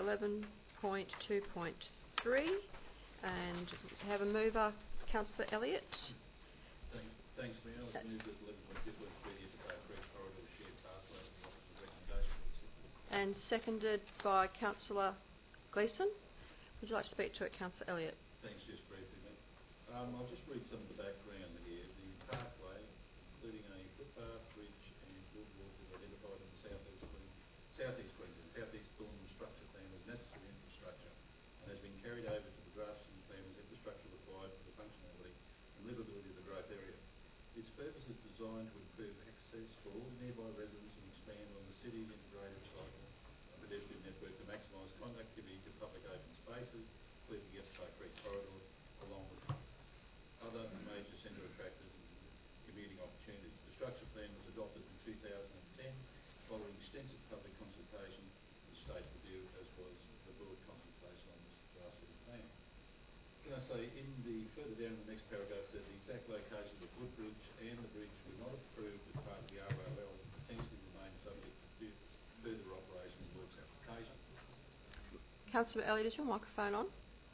11.2.3, and have a mover, Councillor Elliott. Thanks, Mayor. I move that 11.2.3 is about Creek Corridor shared pathway and the officer's recommendation. And seconded by Councillor Gleeson. Would you like to speak to it, Councillor Elliott? Thanks, just briefly, Mayor. I'll just read some of the background here. The pathway, including a footpath, bridge and boardwalk, is identified in the southeast Queensland, southeast Thornton structure plan as necessary infrastructure and has been carried over to the drafting plan as infrastructure required for the functionality and livability of the growth area. Its purpose is designed to improve access for all nearby residents and expand on the city's integrated cycle and pedestrian network to maximise conductivity to public open spaces, including the Epsom Creek Corridor, along with other major centre attractors and commuting opportunities. The structure plan was adopted in 2010 following extensive public consultation with the state review, as was the broad consultation on this drafting plan. Can I say, further down in the next paragraph, that the exact location of the footbridge and the bridge were not approved as part of the ROL and potentially remain subject to further operation and works application. Councillor Elliott, is your microphone on?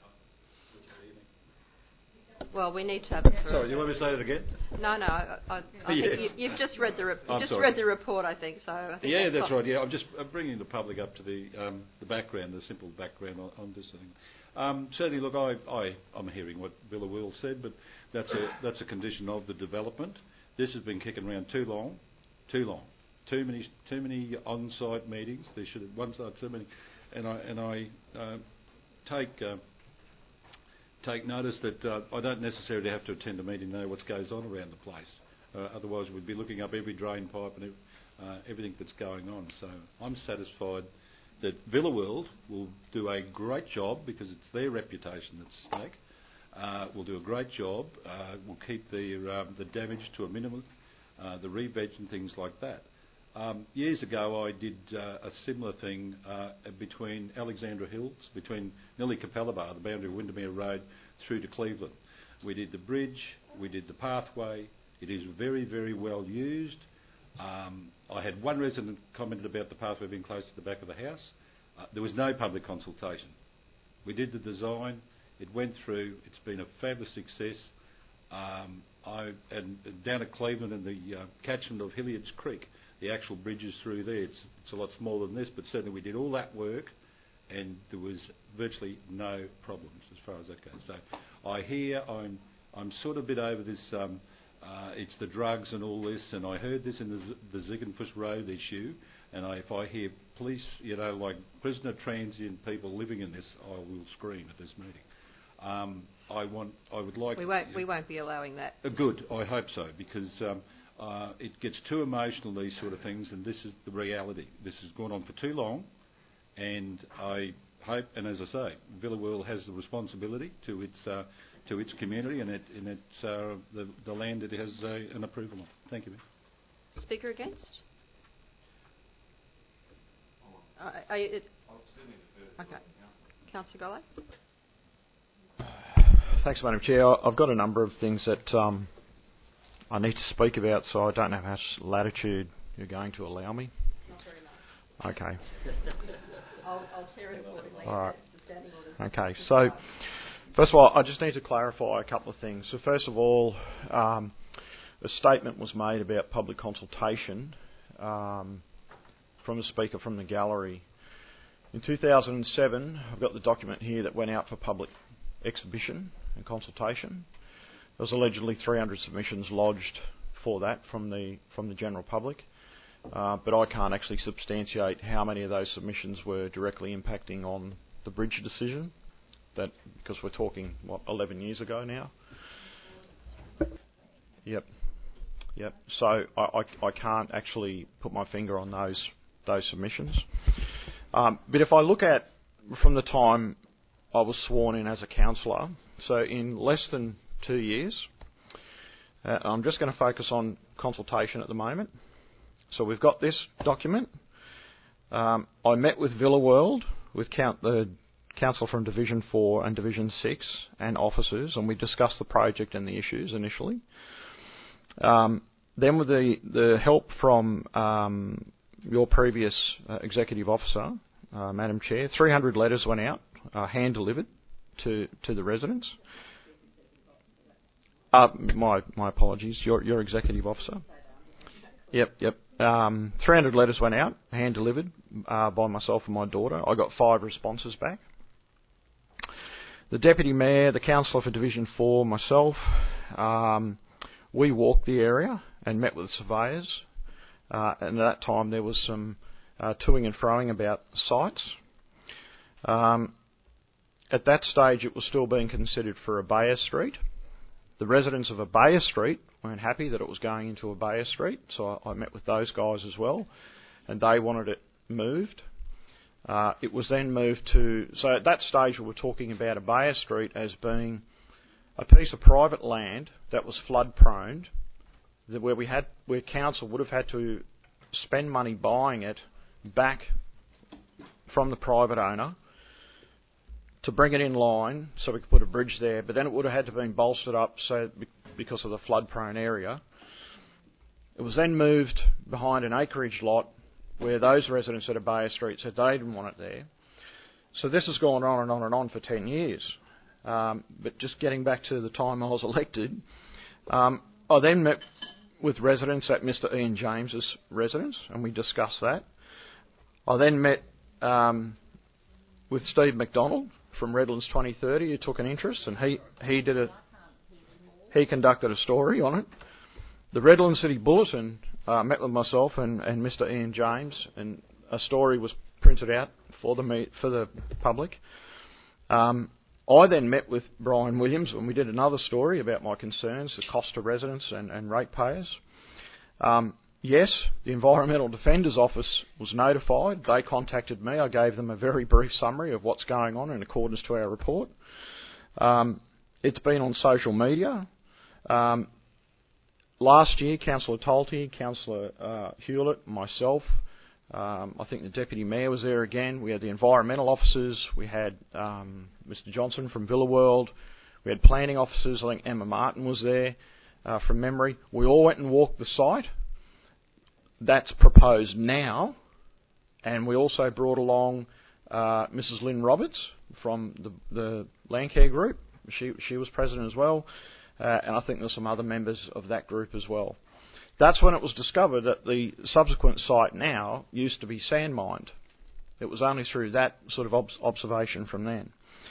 Well, we need to have it. Sorry, do you want me to say it again? No. I think you've just read the read the report. I think so. I think that's right. Yeah, I'm bringing the public up to the background, the simple background on this thing. Certainly, look, I'm hearing what Billa Will said, but that's a condition of the development. This has been kicking around too long. Too many on-site meetings. There should have one-site too many, and I take notice that I don't necessarily have to attend a meeting to know what goes on around the place. Otherwise, we'd be looking up every drain pipe and everything that's going on. So I'm satisfied that Villa World will do a great job because it's their reputation that's at stake. Will do a great job. Will keep the damage to a minimum, the re-veg and things like that. Years ago, I did a similar thing between Alexandra Hills, between nearly Capella, the boundary of Windermere Road, through to Cleveland. We did the bridge, we did the pathway. It is very, very well used. I had one resident commented about the pathway being close to the back of the house. There was no public consultation. We did the design. It went through. It's been a fabulous success. And down at Cleveland in the catchment of Hilliard's Creek, the actual bridge is through there. It's a lot smaller than this, but certainly we did all that work, and there was virtually no problems as far as that goes. So I hear I'm sort of a bit over this. It's the drugs and all this, and I heard this in the Ziegenfuss Road issue, and if I hear police, like prisoner transient people living in this, I will scream at this meeting. I would like. We won't be allowing that. Good. I hope so, because it gets too emotional, these sort of things, and this is the reality. This has gone on for too long, and I hope, and as I say, Villa World has the responsibility to its community and its the land that it has an approval on. Thank you, Mayor. Speaker against? Okay. Councillor Golay. Thanks, Madam Chair. I've got a number of things that I need to speak about, so I don't know how much latitude you're going to allow me. Not very much. Okay. I'll chair it accordingly. All right. Okay. So, first of all, I just need to clarify a couple of things. So, first of all, a statement was made about public consultation from the speaker from the gallery. In 2007, I've got the document here that went out for public exhibition and consultation. There was allegedly 300 submissions lodged for that from the general public, but I can't actually substantiate how many of those submissions were directly impacting on the bridge decision. That because we're talking 11 years ago now. Yep. So I can't actually put my finger on those submissions. But if I look at from the time I was sworn in as a councillor, so in less than 2 years, I'm just going to focus on consultation at the moment. So we've got this document. I met with Villa World, with the council from Division 4 and Division 6 and officers, and we discussed the project and the issues initially. Then with the help from your previous executive officer, Madam Chair, 300 letters went out, hand-delivered to the residents. My apologies, your executive officer. Yep. 300 letters went out, hand-delivered by myself and my daughter. I got 5 responses back. The Deputy Mayor, the Councillor for Division 4, myself, we walked the area and met with surveyors. And at that time there was some toing and froing about sites. At that stage it was still being considered for Abaya Street. The residents of Abaya Street weren't happy that it was going into Abaya Street, so I met with those guys as well, and they wanted it moved. It was then moved to... So at that stage we were talking about Abaya Street as being a piece of private land that was flood-prone, where council would have had to spend money buying it back from the private owner to bring it in line so we could put a bridge there, but then it would have had to been bolstered up because of the flood-prone area. It was then moved behind an acreage lot where those residents at Abaya Street said they didn't want it there. So this has gone on and on and on for 10 years. But just getting back to the time I was elected, I then met with residents at Mr. Ian James's residence, and we discussed that. I then met with Steve McDonald from Redlands 2030, who took an interest, and he conducted a story on it. The Redlands City Bulletin met with myself and Mr. Ian James, and a story was printed out for the public. I then met with Brian Williams and we did another story about my concerns, the cost to residents and ratepayers. Yes, the Environmental Defender's Office was notified. They contacted me. I gave them a very brief summary of what's going on in accordance to our report. It's been on social media. Last year, Councillor Tolte, Councillor Hewlett, myself, I think the Deputy Mayor was there again. We had the environmental officers. We had Mr. Johnson from Villaworld. We had planning officers. I think Emma Martin was there from memory. We all went and walked the site. That's proposed now. And we also brought along Mrs. Lynn Roberts from the Landcare Group. She was present as well. And I think there's some other members of that group as well. That's when it was discovered that the subsequent site now used to be sand mined. It was only through that sort of observation from then.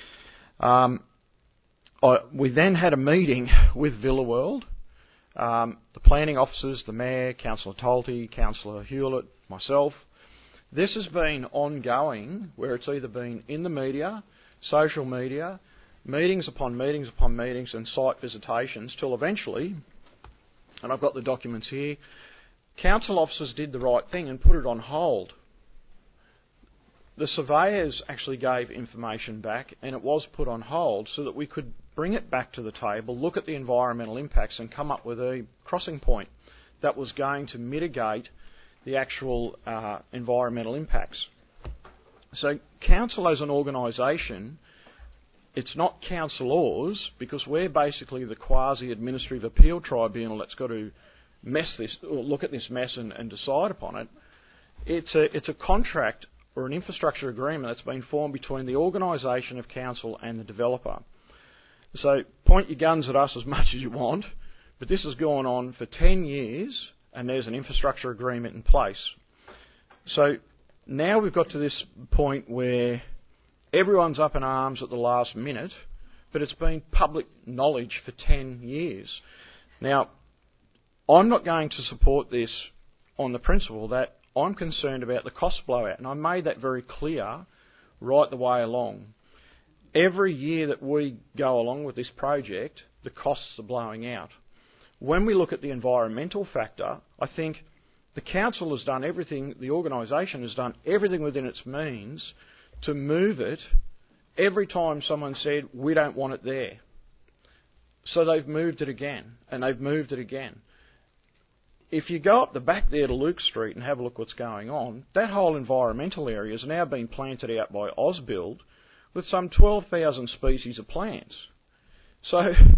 We then had a meeting with Villaworld, the planning officers, the Mayor, Councillor Tolte, Councillor Hewlett, myself. This has been ongoing, where it's either been in the media, social media, meetings upon meetings upon meetings and site visitations, till eventually, and I've got the documents here, council officers did the right thing and put it on hold. The surveyors actually gave information back and it was put on hold so that we could bring it back to the table, look at the environmental impacts and come up with a crossing point that was going to mitigate the actual environmental impacts. So council as an organisation, it's not councillors, because we're basically the quasi-administrative appeal tribunal that's got to look at this mess and decide upon it. It's a contract or an infrastructure agreement that's been formed between the organisation of council and the developer. So point your guns at us as much as you want, but this has gone on for 10 years and there's an infrastructure agreement in place. So now we've got to this point where everyone's up in arms at the last minute, but it's been public knowledge for 10 years. Now, I'm not going to support this on the principle that I'm concerned about the cost blowout, and I made that very clear right the way along. Every year that we go along with this project, the costs are blowing out. When we look at the environmental factor, I think the council has done everything, the organisation has done everything within its means to move it every time someone said, we don't want it there. So they've moved it again, and they've moved it again. If you go up the back there to Luke Street and have a look what's going on, that whole environmental area has now been planted out by Ausbuild with some 12,000 species of plants. So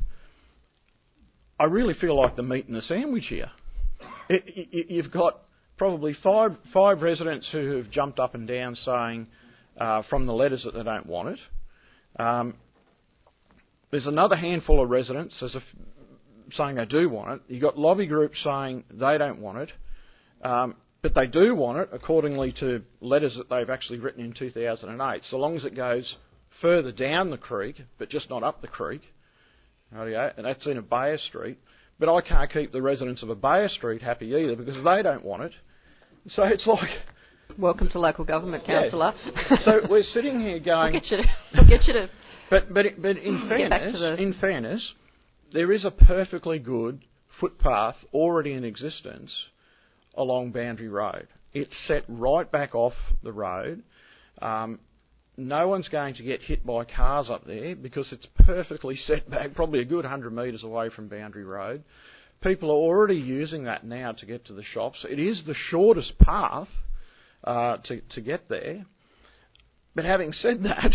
I really feel like the meat in the sandwich here. You've got probably five residents who have jumped up and down saying from the letters that they don't want it. There's another handful of residents saying they do want it. You've got lobby groups saying they don't want it, but they do want it accordingly to letters that they've actually written in 2008, so long as it goes further down the creek, but just not up the creek. Rightio, and that's in Abaya Street. But I can't keep the residents of Abaya Street happy either because they don't want it. So it's like... Welcome to local government, councillor. Yeah. So we're sitting here going... We'll get you to But in fairness, there is a perfectly good footpath already in existence along Boundary Road. It's set right back off the road. No one's going to get hit by cars up there because it's perfectly set back, probably a good 100 metres away from Boundary Road. People are already using that now to get to the shops. It is the shortest path to get there. But having said that,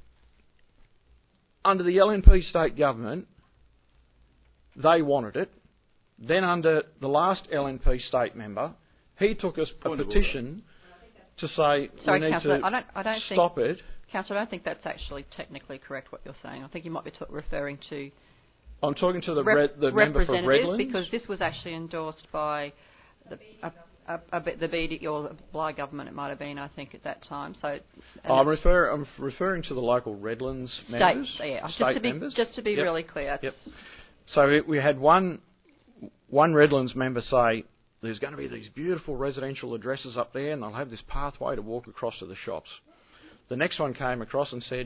under the LNP state government, they wanted it. Then under the last LNP state member, he took a petition to say we need to stop it. Councillor, I don't think that's actually technically correct what you're saying. I think you might be referring to... I'm talking to the member for Redlands. Because this was actually endorsed by the BD or the Bligh government, it might have been, I think, at that time. So I'm referring to the local Redlands members. Members. Just to be really clear. Yep. So we had one Redlands member say, there's going to be these beautiful residential addresses up there and they'll have this pathway to walk across to the shops. The next one came across and said,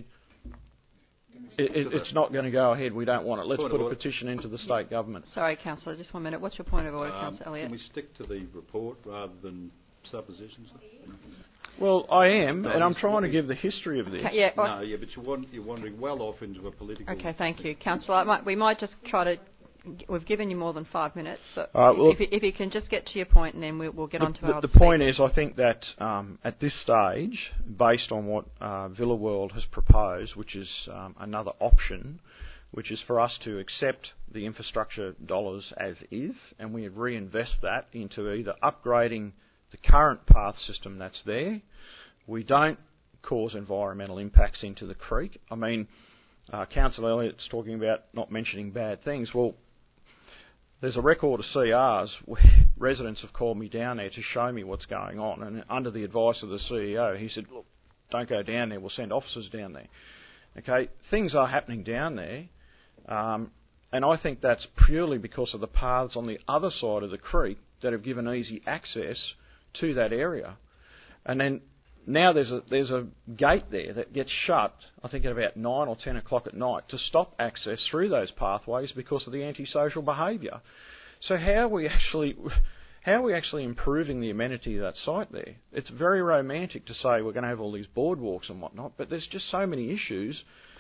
it's not going to go ahead, we don't want it. Let's put a petition into the state government. Sorry, councillor, just 1 minute. What's your point of order, Councillor Elliott? Can we stick to the report rather than suppositions? Well, I am, and I'm trying to give the history of this. But you're wandering well off into a political... Okay, thank you. Councillor, we might just try to... We've given you more than 5 minutes, so if you can just get to your point and then we'll get on to our... The point is, I think that at this stage, based on what Villa World has proposed, which is another option, which is for us to accept the infrastructure dollars as is, and we reinvest that into either upgrading the current path system that's there, we don't cause environmental impacts into the creek. I mean, Councillor Elliott's talking about not mentioning bad things. Well, there's a record of CRs where residents have called me down there to show me what's going on, and under the advice of the CEO, he said, look, don't go down there, we'll send officers down there. Okay, things are happening down there, and I think that's purely because of the paths on the other side of the creek that have given easy access to that area. And then now there's a gate there that gets shut, I think at about 9 or 10 o'clock at night, to stop access through those pathways because of the antisocial behaviour. So how are we actually improving the amenity of that site there? It's very romantic to say we're going to have all these boardwalks and whatnot, but there's just so many issues.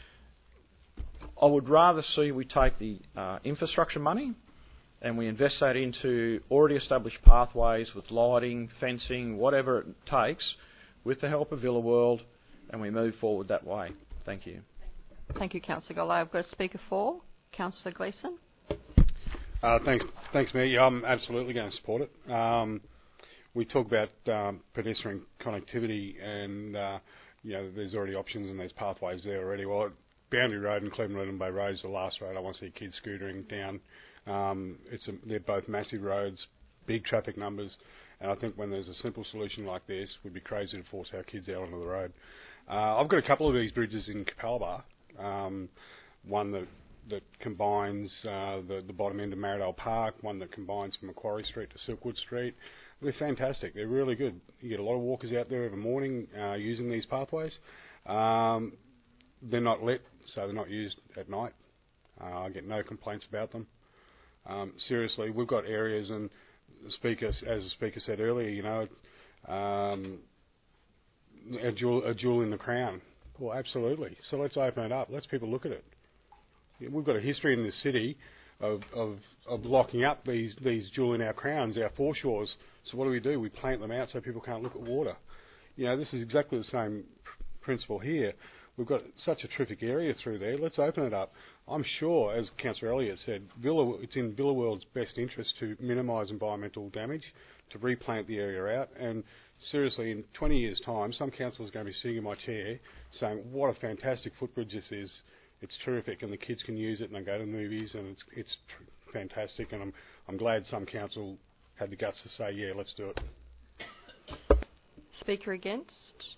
I would rather see we take the infrastructure money and we invest that into already established pathways with lighting, fencing, whatever it takes, with the help of Villa World, and we move forward that way. Thank you. Thank you, Councillor Golay. I've got a speaker for Councillor Gleeson. Thanks, Mayor. Yeah, I'm absolutely going to support it. We talk about pedestrian connectivity, and there's already options and there's pathways there already. Well, Boundary Road and Cleveland Bay Road is the last road I want to see kids scootering down. They're both massive roads, big traffic numbers. And I think when there's a simple solution like this, we'd be crazy to force our kids out onto the road. I've got a couple of these bridges in Capalaba. One that combines the bottom end of Marydale Park, one that combines from Macquarie Street to Silkwood Street. They're fantastic. They're really good. You get a lot of walkers out there every morning using these pathways. They're not lit, so they're not used at night. I get no complaints about them. Seriously, we've got areas and... as the speaker said earlier, a jewel in the crown. Well, absolutely. So let's open it up. Let's people look at it. We've got a history in this city of locking up these jewel in our crowns, our foreshores. So what do? We plant them out so people can't look at water. This is exactly the same principle here. we've got such a terrific area through there. Let's open it up. I'm sure, as Councillor Elliott said, it's in Villa World's best interest to minimise environmental damage, to replant the area out, and seriously, in 20 years' time, some councillor is going to be sitting in my chair saying, what a fantastic footbridge this is. It's terrific, and the kids can use it, and they go to movies, and it's fantastic, and I'm glad some council had the guts to say, yeah, let's do it. Speaker against,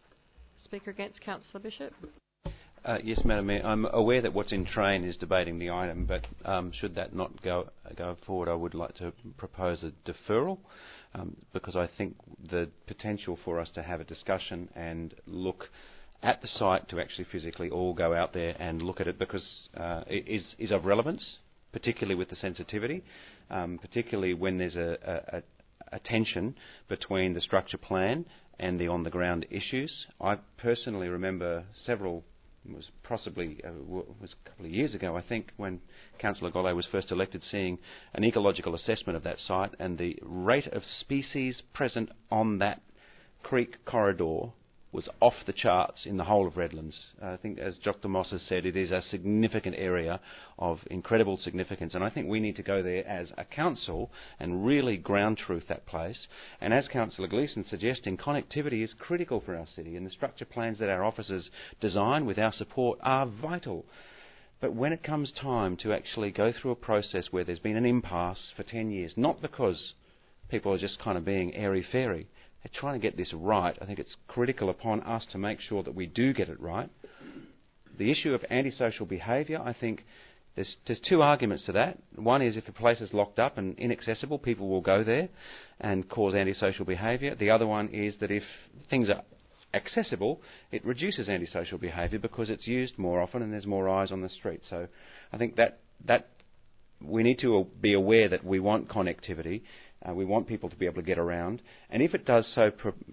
Councillor Bishop. Yes, Madam Mayor. I'm aware that what's in train is debating the item, but should that not go forward, I would like to propose a deferral, because I think the potential for us to have a discussion and look at the site, to actually physically all go out there and look at it, because it is of relevance, particularly with the sensitivity, particularly when there's a tension between the structure plan and the on-the-ground issues. I personally remember several, it was possibly was a couple of years ago, I think, when Councillor Golay was first elected, seeing an ecological assessment of that site, and the rate of species present on that creek corridor was off the charts in the whole of Redlands. I think, as Dr. Moss has said, it is a significant area of incredible significance, and I think we need to go there as a council and really ground truth that place. And as Councillor Gleeson suggesting, connectivity is critical for our city, and the structure plans that our officers design with our support are vital. But when it comes time to actually go through a process where there's been an impasse for 10 years, not because people are just kind of being airy-fairy, they're trying to get this right, I think it's critical upon us to make sure that we do get it right. The issue of antisocial behaviour, I think there's two arguments to that. One is if a place is locked up and inaccessible, people will go there and cause antisocial behaviour. The other one is that if things are accessible, it reduces antisocial behaviour because it's used more often and there's more eyes on the street. So I think that we need to be aware that we want connectivity. We want people to be able to get around, and if it does so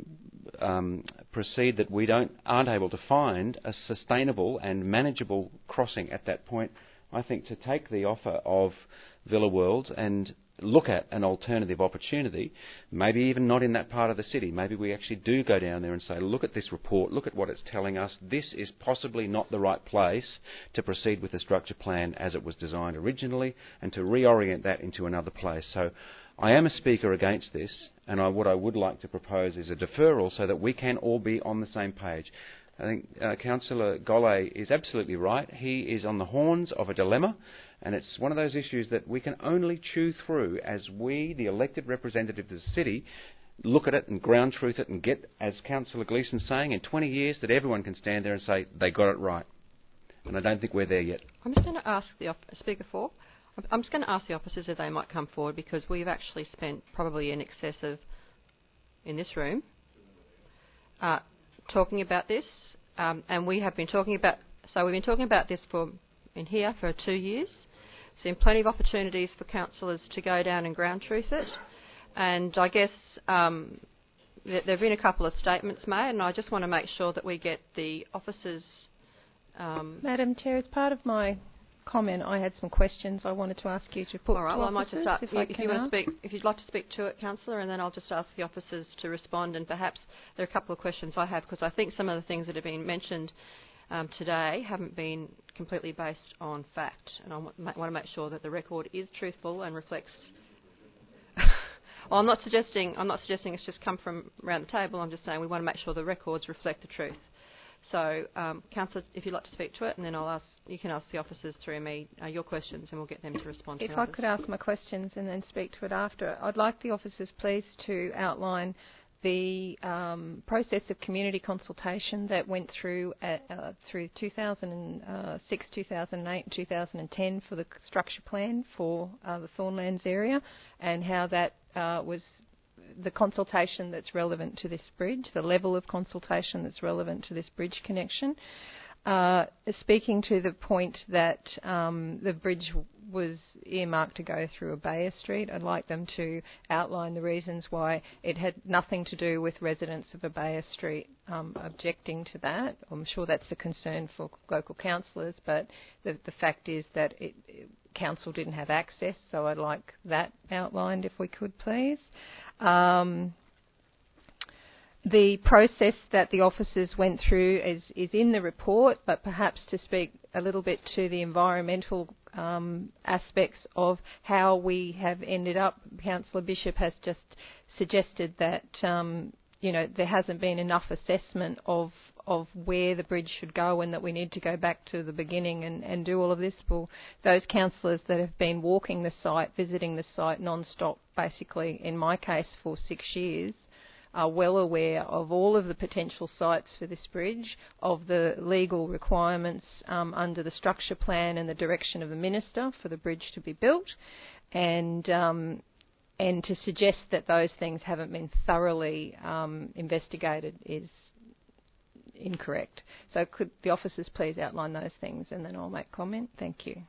proceed that we aren't able to find a sustainable and manageable crossing at that point, I think to take the offer of Villa World and look at an alternative opportunity, maybe even not in that part of the city. Maybe we actually do go down there and say, look at this report, look at what it's telling us. This is possibly not the right place to proceed with the structure plan as it was designed originally, and to reorient that into another place. So I am a speaker against this, and what I would like to propose is a deferral so that we can all be on the same page. I think Councillor Golay is absolutely right. He is on the horns of a dilemma, and it's one of those issues that we can only chew through as we, the elected representatives of the city, look at it and ground truth it and get, as Councillor Gleeson's saying, in 20 years that everyone can stand there and say they got it right. And I don't think we're there yet. I'm just going to ask the Speaker 4. I'm just going to ask the officers if they might come forward, because we've actually spent probably in excess of, in this room, talking about this, and we have been talking about. So we've been talking about this in here for 2 years. There's been plenty of opportunities for councillors to go down and ground truth it, and I guess there have been a couple of statements made, and I just want to make sure that we get the officers. Madam Chair, as part of my comment, I had some questions I wanted to ask you to put. All right, to well, officers, I might just if you want to speak, if you'd like to speak to it, Councillor, and then I'll just ask the officers to respond, and perhaps there are a couple of questions I have, because I think some of the things that have been mentioned today haven't been completely based on fact, and I want to make sure that the record is truthful and reflects. Well, I'm not suggesting it's just come from around the table. I'm just saying we want to make sure the records reflect the truth. So, Councillor, if you'd like to speak to it, and then you can ask the officers through me your questions, and we'll get them to respond to If others. I could ask my questions and then speak to it after, I'd like the officers, please, to outline the process of community consultation that went through 2006, 2008 and 2010 for the structure plan for the Thornlands area, and how that was the consultation that's relevant to this bridge, the level of consultation that's relevant to this bridge connection. Speaking to the point that the bridge was earmarked to go through Abaya Street, I'd like them to outline the reasons why it had nothing to do with residents of Abaya Street objecting to that. I'm sure that's a concern for local councillors, but the fact is that council didn't have access, so I'd like that outlined if we could, please. The process that the officers went through is in the report, but perhaps to speak a little bit to the environmental aspects of how we have ended up, Councillor Bishop has just suggested that there hasn't been enough assessment of where the bridge should go and that we need to go back to the beginning and do all of this. Well, those councillors that have been walking the site, visiting the site non-stop, basically in my case for 6 years, are well aware of all of the potential sites for this bridge, of the legal requirements under the structure plan and the direction of the Minister for the bridge to be built, and to suggest that those things haven't been thoroughly investigated is incorrect. So could the officers please outline those things and then I'll make comment. Thank you.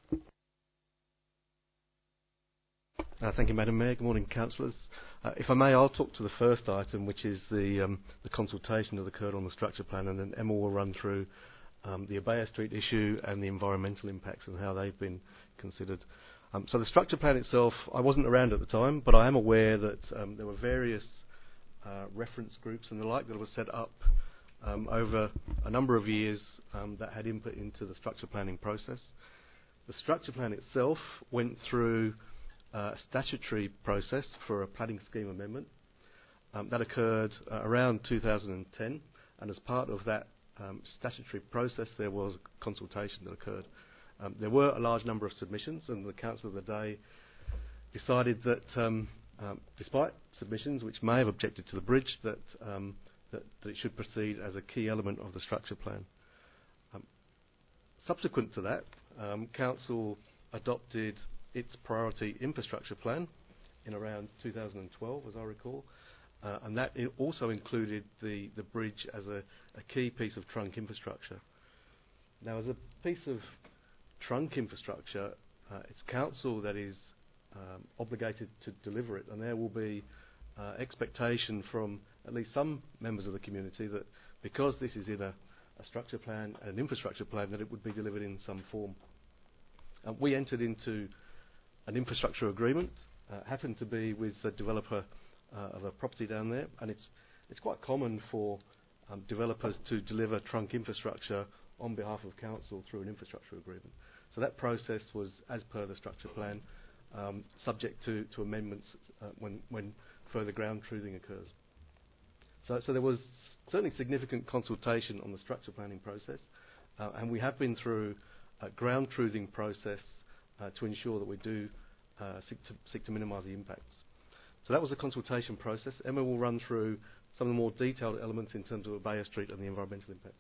Thank you, Madam Mayor. Good morning, councillors. If I may, I'll talk to the first item, which is the consultation that occurred on the structure plan, and then Emma will run through the Abaya Street issue and the environmental impacts and how they've been considered. So the structure plan itself, I wasn't around at the time, but I am aware that there were various reference groups and the like that were set up over a number of years that had input into the structure planning process. The structure plan itself went through a statutory process for a planning scheme amendment. That occurred around 2010, and as part of that statutory process there was a consultation that occurred. There were a large number of submissions, and the Council of the day decided that despite submissions which may have objected to the bridge, that it should proceed as a key element of the structure plan. Subsequent to that, Council adopted its priority infrastructure plan in around 2012, as I recall, and that also included the bridge as a key piece of trunk infrastructure. Now, as a piece of trunk infrastructure, it's Council that is obligated to deliver it, and there will be expectation from at least some members of the community that because this is in a structure plan and an infrastructure plan, that it would be delivered in some form. We entered into an infrastructure agreement, happened to be with the developer of a property down there, and it's quite common for developers to deliver trunk infrastructure on behalf of Council through an infrastructure agreement. So that process was as per the structure plan, subject to amendments when further ground truthing occurs. So there was certainly significant consultation on the structure planning process, and we have been through a ground truthing process to ensure that we do seek to minimise the impacts. So that was a consultation process. Emma will run through some of the more detailed elements in terms of Abaya Street and the environmental impacts.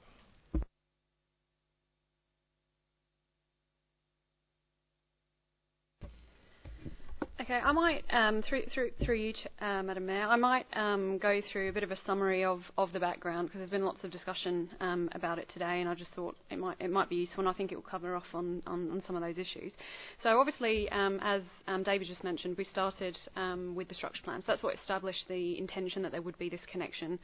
Okay, I might, through you, Madam Mayor, I might go through a bit of a summary of the background, because there's been lots of discussion about it today, and I just thought it might be useful, and I think it will cover off on some of those issues. So obviously, as David just mentioned, we started with the structure plan. So that's what established the intention that there would be this connection.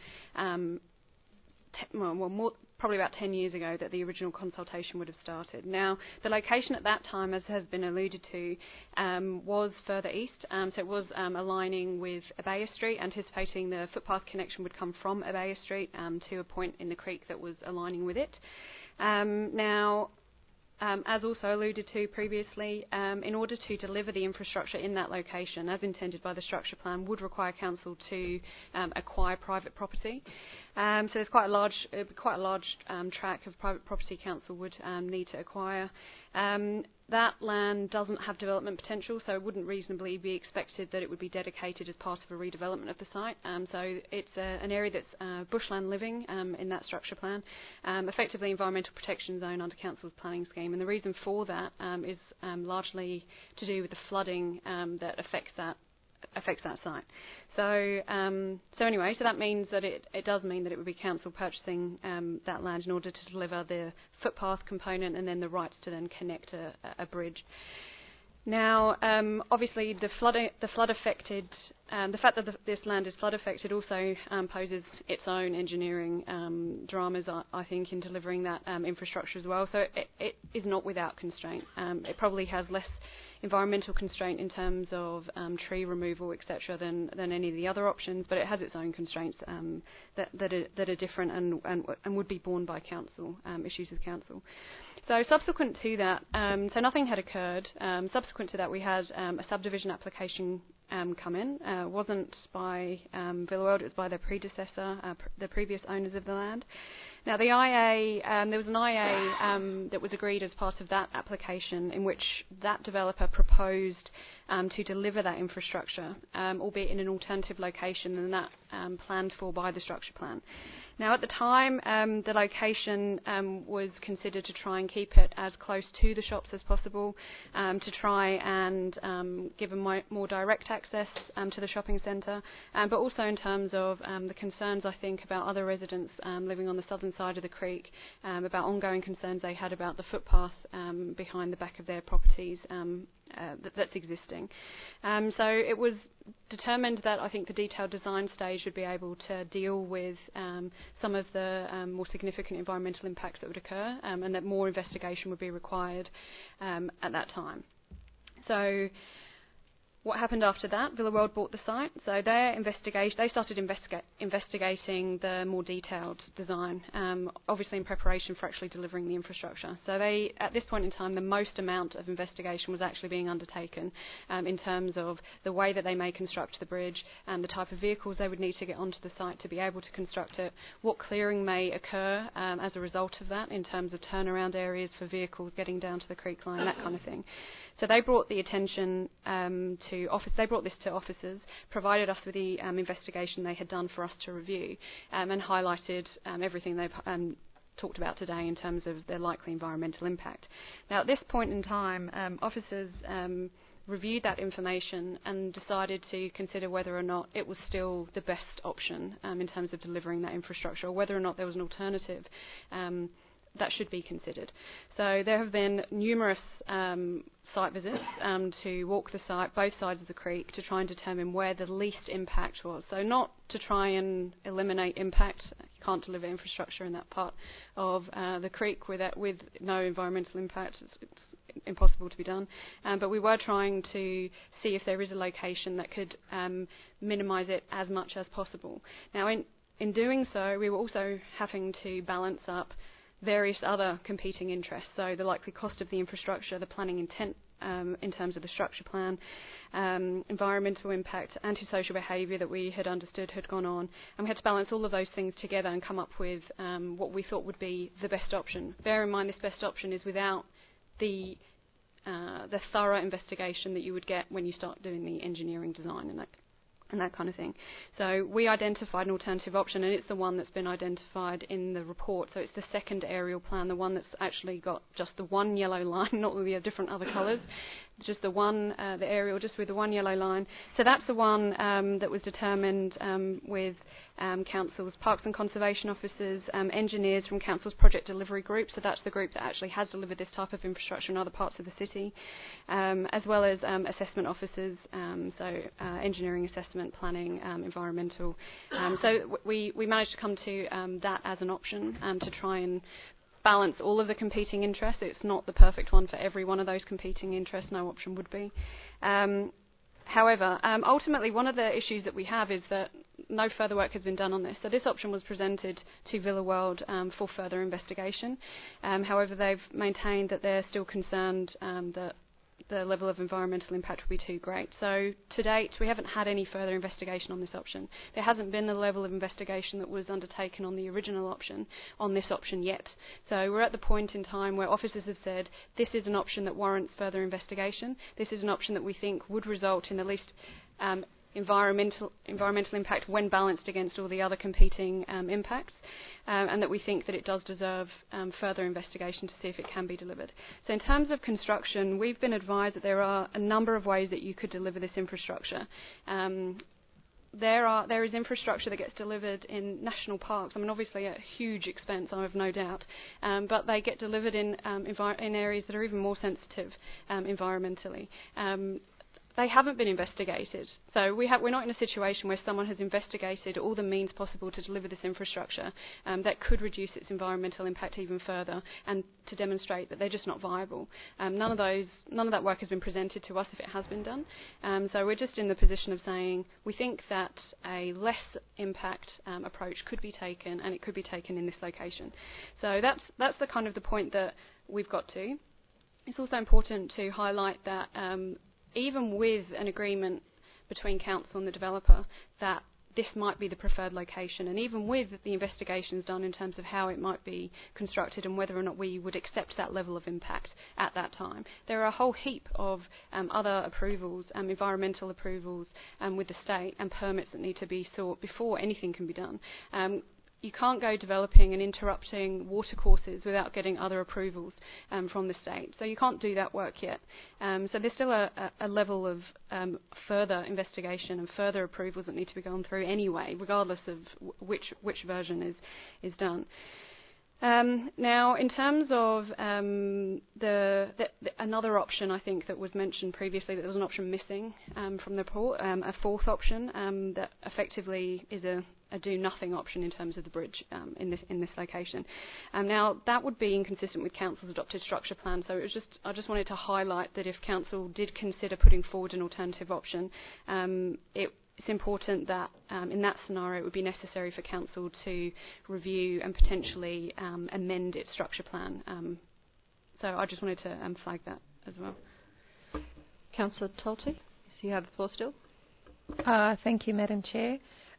Probably about 10 years ago that the original consultation would have started. Now, the location at that time, as has been alluded to, was further east. So it was aligning with Abaya Street, anticipating the footpath connection would come from Abaya Street to a point in the creek that was aligning with it. Now, as also alluded to previously, in order to deliver the infrastructure in that location, as intended by the structure plan, would require Council to acquire private property. So there's quite a large tract of private property Council would need to acquire. That land doesn't have development potential, so it wouldn't reasonably be expected that it would be dedicated as part of a redevelopment of the site. So it's an area that's bushland living in that structure plan, effectively environmental protection zone under Council's planning scheme. And the reason for that is largely to do with the flooding that affects that site. So anyway, so that means that it does mean that it would be Council purchasing that land in order to deliver the footpath component and then the rights to then connect a bridge. Now, obviously, the fact that this land is flood affected also poses its own engineering dramas, I think, in delivering that infrastructure as well. So it is not without constraint. It probably has less environmental constraint in terms of tree removal, etc., than any of the other options, but it has its own constraints that are different and would be borne by council, issues with council. So subsequent to that, so nothing had occurred. Subsequent to that, we had a subdivision application come in. It wasn't by Villa World, it was by their predecessor, the previous owners of the land. Now, the IA, there was an IA that was agreed as part of that application in which that developer proposed to deliver that infrastructure, albeit in an alternative location than that planned for by the structure plan. Now, at the time, the location was considered to try and keep it as close to the shops as possible, to try and give a more direct access to the shopping centre, but also in terms of the concerns, I think, about other residents living on the southern side of the creek, about ongoing concerns they had about the footpath behind the back of their properties that's existing. So it was determined that I think the detailed design stage would be able to deal with some of the more significant environmental impacts that would occur, and that more investigation would be required at that time. So what happened after that? Villa World bought the site, so they started investigating the more detailed design, obviously in preparation for actually delivering the infrastructure. So at this point in time, the most amount of investigation was actually being undertaken in terms of the way that they may construct the bridge, the type of vehicles they would need to get onto the site to be able to construct it, what clearing may occur as a result of that in terms of turnaround areas for vehicles getting down to the creek line, that kind of thing. So they brought the attention to office. They brought this to officers, provided us with the investigation they had done for us to review, and highlighted everything they've talked about today in terms of their likely environmental impact. Now, at this point in time, officers reviewed that information and decided to consider whether or not it was still the best option in terms of delivering that infrastructure, or whether or not there was an alternative that should be considered. So there have been numerous site visits to walk the site, both sides of the creek, to try and determine where the least impact was. So not to try and eliminate impact. You can't deliver infrastructure in that part of the creek with no environmental impact. It's impossible to be done. But we were trying to see if there is a location that could minimise it as much as possible. Now, in doing so, we were also having to balance up various other competing interests, so the likely cost of the infrastructure, the planning intent in terms of the structure plan, environmental impact, antisocial behaviour that we had understood had gone on, and we had to balance all of those things together and come up with what we thought would be the best option. Bear in mind, this best option is without the thorough investigation that you would get when you start doing the engineering design and that kind of thing. So we identified an alternative option, and it's the one that's been identified in the report. So it's the second aerial plan, the one that's actually got just the one yellow line, not with the different other colours, just the aerial just with the one yellow line. So that's the one that was determined with Council's Parks and Conservation officers, engineers from Council's Project Delivery Group, so that's the group that actually has delivered this type of infrastructure in other parts of the city, as well as assessment officers, so engineering assessment, planning, environmental. So we managed to come to that as an option to try and balance all of the competing interests. It's not the perfect one for every one of those competing interests. No option would be. However, ultimately, one of the issues that we have is that no further work has been done on this. So this option was presented to Villa World for further investigation. However, they've maintained that they're still concerned that the level of environmental impact will be too great. So to date, we haven't had any further investigation on this option. There hasn't been the level of investigation that was undertaken on the original option on this option yet. So we're at the point in time where officers have said this is an option that warrants further investigation. This is an option that we think would result in the least environmental impact when balanced against all the other competing impacts, and that we think that it does deserve further investigation to see if it can be delivered. So in terms of construction, we've been advised that there are a number of ways that you could deliver this infrastructure. there is infrastructure that gets delivered in national parks. I mean, obviously at huge expense, I have no doubt, but they get delivered in areas that are even more sensitive environmentally. They haven't been investigated. So we're not in a situation where someone has investigated all the means possible to deliver this infrastructure that could reduce its environmental impact even further, and to demonstrate that they're just not viable. None of that work has been presented to us if it has been done. So we're just in the position of saying we think that a less impact approach could be taken, and it could be taken in this location. So that's the kind of the point that we've got to. It's also important to highlight that even with an agreement between council and the developer that this might be the preferred location, and even with the investigations done in terms of how it might be constructed and whether or not we would accept that level of impact at that time, there are a whole heap of other approvals, environmental approvals with the state, and permits that need to be sought before anything can be done. You can't go developing and interrupting watercourses without getting other approvals from the state. So you can't do that work yet. So there's still a level of further investigation and further approvals that need to be gone through anyway, regardless of which version is done. Now, in terms of another option, I think that was mentioned previously, that there was an option missing from the report, a fourth option that effectively is a do-nothing option in terms of the bridge in this location. Now, that would be inconsistent with Council's adopted structure plan, so I just wanted to highlight that if Council did consider putting forward an alternative option, it's important that in that scenario it would be necessary for Council to review and potentially amend its structure plan. So I just wanted to flag that as well. Councillor Talty, you have the floor still. Thank you, Madam Chair.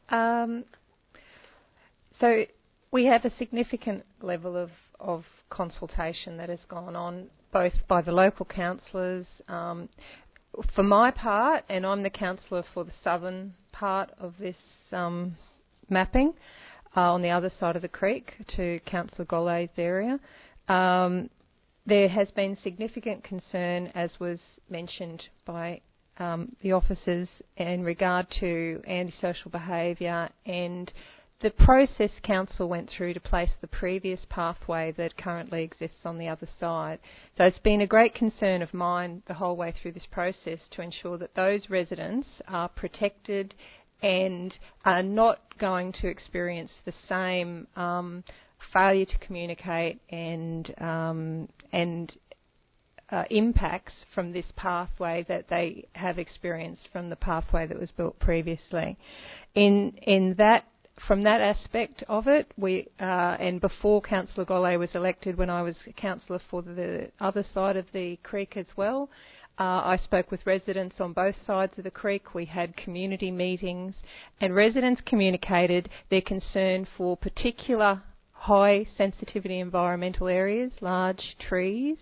So we have a significant level of consultation that has gone on, both by the local councillors. For my part, and I'm the councillor for the southern part of this mapping, on the other side of the creek to Councillor Gollay's area, there has been significant concern, as was mentioned by the officers, in regard to antisocial behaviour and the process Council went through to place the previous pathway that currently exists on the other side. So it's been a great concern of mine the whole way through this process to ensure that those residents are protected and are not going to experience the same failure to communicate and impacts from this pathway that they have experienced from the pathway that was built previously. From that aspect of it, and before Councillor Gollay was elected, when I was councillor for the other side of the creek as well, I spoke with residents on both sides of the creek. We had community meetings, and residents communicated their concern for particular high sensitivity environmental areas, large trees,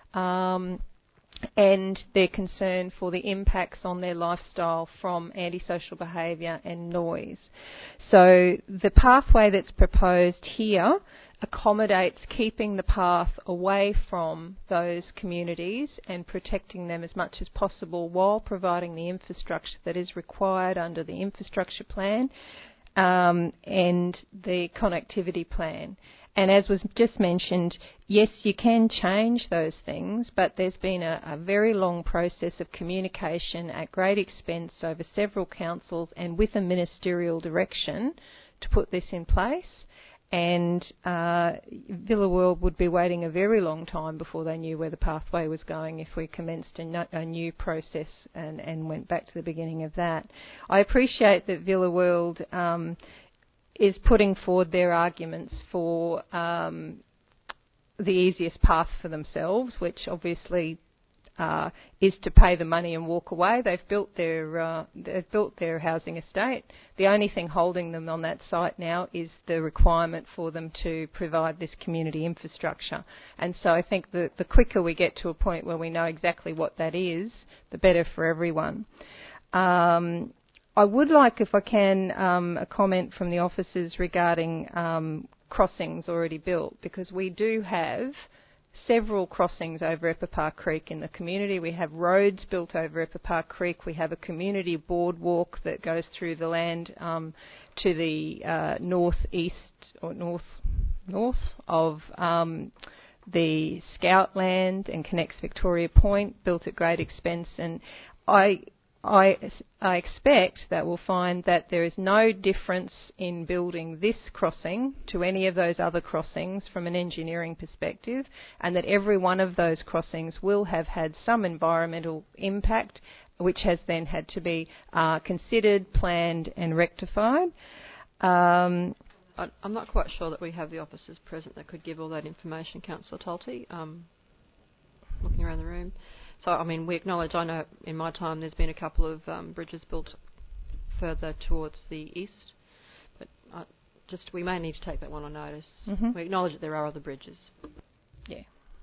and their concern for the impacts on their lifestyle from antisocial behaviour and noise. So the pathway that's proposed here accommodates keeping the path away from those communities and protecting them as much as possible while providing the infrastructure that is required under the infrastructure plan and the connectivity plan. And as was just mentioned, yes, you can change those things, but there's been a very long process of communication at great expense over several councils and with a ministerial direction to put this in place. And Villa World would be waiting a very long time before they knew where the pathway was going if we commenced a new process and went back to the beginning of that. I appreciate that Villa World is putting forward their arguments for the easiest path for themselves, which obviously is to pay the money and walk away. They've built their housing estate. The only thing holding them on that site now is the requirement for them to provide this community infrastructure. And so I think the quicker we get to a point where we know exactly what that is, the better for everyone. I would like, if I can, a comment from the officers regarding crossings already built, because we do have several crossings over Epipar Creek in the community. We have roads built over Epipar Creek. We have a community boardwalk that goes through the land to the northeast or north of the Scout land and connects Victoria Point, built at great expense. And I expect that we'll find that there is no difference in building this crossing to any of those other crossings from an engineering perspective, and that every one of those crossings will have had some environmental impact, which has then had to be considered, planned and rectified. I'm not quite sure that we have the officers present that could give all that information, Councillor Talty, looking around the room. So, I mean, we acknowledge, I know in my time there's been a couple of bridges built further towards the east, but we may need to take that one on notice. Mm-hmm. We acknowledge that there are other bridges. Yeah.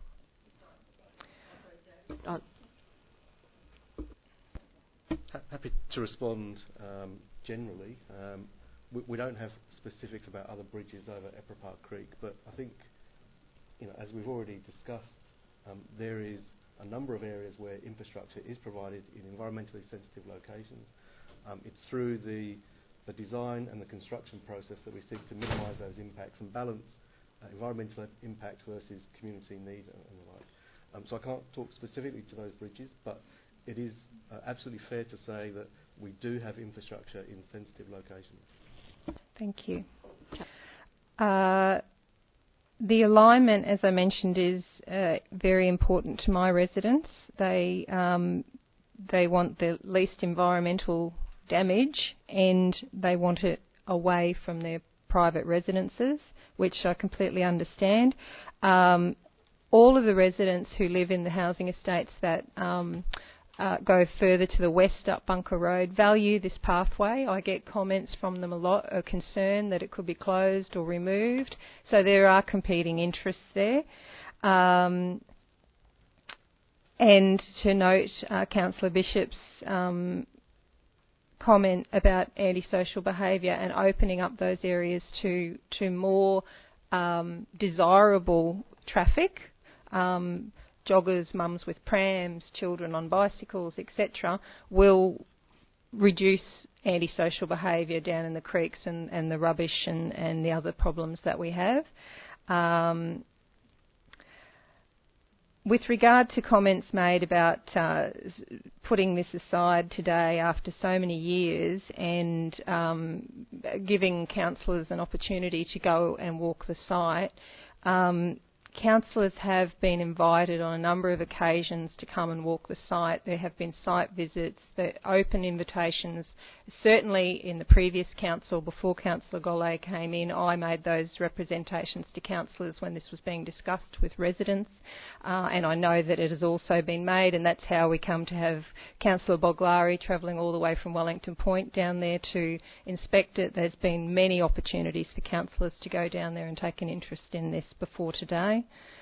Happy to respond generally. We don't have specifics about other bridges over Epipar Creek, but I think, as we've already discussed, there is a number of areas where infrastructure is provided in environmentally sensitive locations. It's through the design and the construction process that we seek to minimise those impacts and balance environmental impact versus community need and the like. So I can't talk specifically to those bridges, but it is absolutely fair to say that we do have infrastructure in sensitive locations. Thank you. The alignment, as I mentioned, is very important to my residents. They want the least environmental damage, and they want it away from their private residences, which I completely understand. All of the residents who live in the housing estates that go further to the west up Bunker Road value this pathway. I get comments from them a lot, a concern that it could be closed or removed. So there are competing interests there. And to note Councillor Bishop's comment about antisocial behaviour and opening up those areas to more desirable traffic, joggers, mums with prams, children on bicycles, etc., will reduce antisocial behaviour down in the creeks and the rubbish and the other problems that we have. With regard to comments made about putting this aside today after so many years and giving councillors an opportunity to go and walk the site, councillors have been invited on a number of occasions to come and walk the site. There have been site visits, open invitations. Certainly in the previous council, before Councillor Golay came in, I made those representations to councillors when this was being discussed with residents, and I know that it has also been made, and that's how we come to have Councillor Boglari travelling all the way from Wellington Point down there to inspect it. There's been many opportunities for councillors to go down there and take an interest in this before today.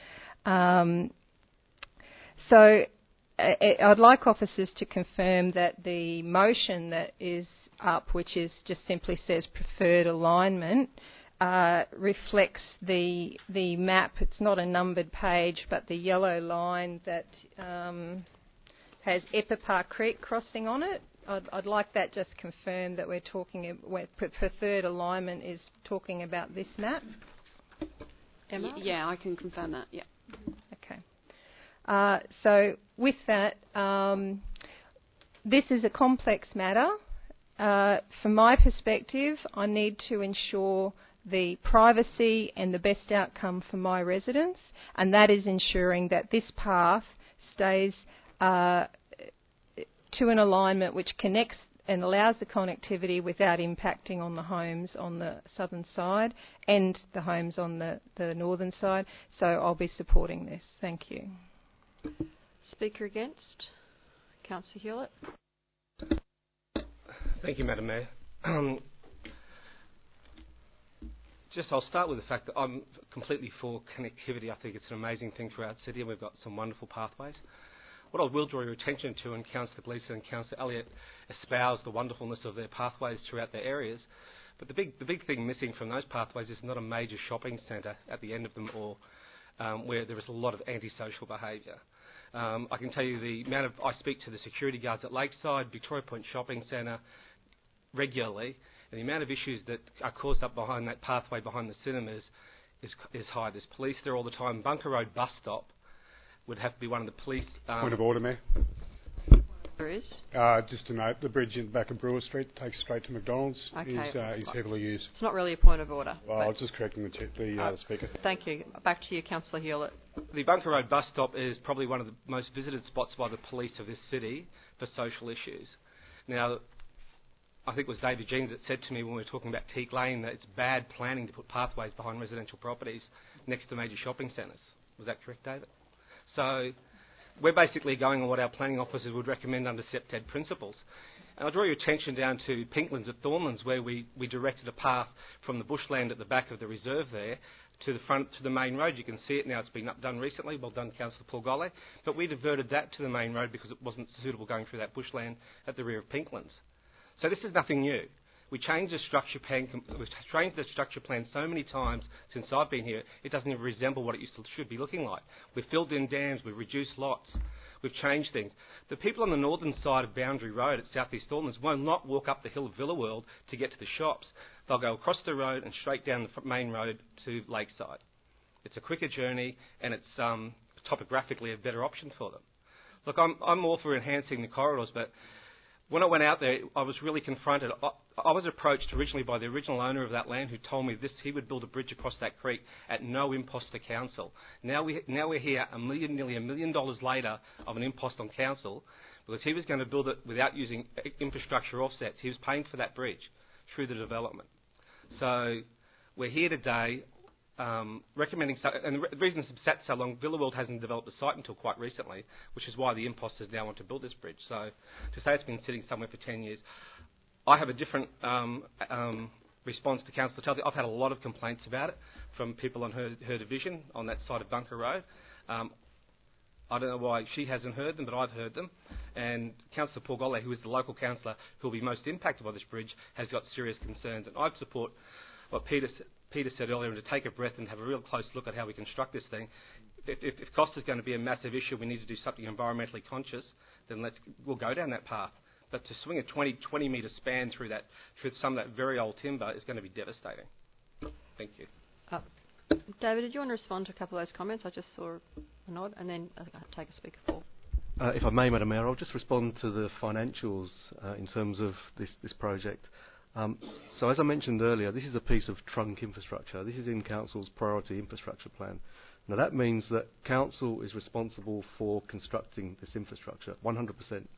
So I'd like officers to confirm that the motion that is up, which is just simply says preferred alignment, reflects the map. It's not a numbered page, but the yellow line that has Epipar Creek crossing on it. I'd like that just confirmed that we're talking, preferred alignment is talking about this map. Emma? Yeah, I can confirm that, yeah. Okay. So with that, this is a complex matter. From my perspective, I need to ensure the privacy and the best outcome for my residents, and that is ensuring that this path stays to an alignment which connects and allows the connectivity without impacting on the homes on the southern side and the homes on the northern side. So I'll be supporting this. Thank you. Speaker against? Councillor Hewlett. Thank you, Madam Mayor. I'll start with the fact that I'm completely for connectivity. I think it's an amazing thing throughout the city, and we've got some wonderful pathways. What I will draw your attention to, and Councillor Gleeson and Councillor Elliott espouse the wonderfulness of their pathways throughout their areas, but the big thing missing from those pathways is not a major shopping centre at the end of them or where there is a lot of antisocial behaviour. I can tell you the amount of... I speak to the security guards at Lakeside, Victoria Point Shopping Centre regularly, and the amount of issues that are caused up behind that pathway behind the cinemas is high. There's police there all the time. Bunker Road bus stop would have to be one of the police... Point of order, Mayor. There is. Just to note, the bridge in the back of Brewer Street takes straight to McDonald's. Okay. Is heavily used. It's not really a point of order. Well, I was just correcting the speaker. Thank you. Back to you, Councillor Hewlett. The Bunker Road bus stop is probably one of the most visited spots by the police of this city for social issues. Now, I think it was David Jeans that said to me when we were talking about Teak Lane that it's bad planning to put pathways behind residential properties next to major shopping centres. Was that correct, David? So we're basically going on what our planning officers would recommend under SEPTED principles. And I'll draw your attention down to Pinklands at Thornlands, where we directed a path from the bushland at the back of the reserve there to the front, to the main road. You can see it now. It's been done recently. Well done, Councillor Paul. But we diverted that to the main road because it wasn't suitable going through that bushland at the rear of Pinklands. So this is nothing new. We changed the structure plan. We've changed the structure plan so many times since I've been here. It doesn't even resemble what it should be looking like. We've filled in dams. We've reduced lots. We've changed things. The people on the northern side of Boundary Road at South East Thornlands will not walk up the hill of Villa World to get to the shops. They'll go across the road and straight down the main road to Lakeside. It's a quicker journey, and it's topographically a better option for them. Look, I'm all for enhancing the corridors, but when I went out there, I was really confronted. I was approached originally by the original owner of that land who told me he would build a bridge across that creek at no impost to council. Now we're here nearly $1 million later of an impost on council because he was going to build it without using infrastructure offsets. He was paying for that bridge through the development. So we're here today recommending, and the reason it's sat so long, Villa World hasn't developed a site until quite recently, which is why the imposters now want to build this bridge. So to say it's been sitting somewhere for 10 years, I have a different response to Councillor Talbot. I've had a lot of complaints about it from people on her division on that side of Bunker Road. I don't know why she hasn't heard them, but I've heard them. And Councillor Paul Golle, who is the local councillor who will be most impacted by this bridge, has got serious concerns. And I'd support what Peter said earlier, and to take a breath and have a real close look at how we construct this thing. If cost is going to be a massive issue, we need to do something environmentally conscious, then we'll go down that path. But to swing a 20 metre span through some of that very old timber is going to be devastating. Thank you. David, did you want to respond to a couple of those comments? I just saw a nod, and then I'll take a speaker for. If I may, Madam Mayor, I'll just respond to the financials in terms of this project. So as I mentioned earlier, this is a piece of trunk infrastructure. This is in Council's priority infrastructure plan. Now that means that Council is responsible for constructing this infrastructure, 100%.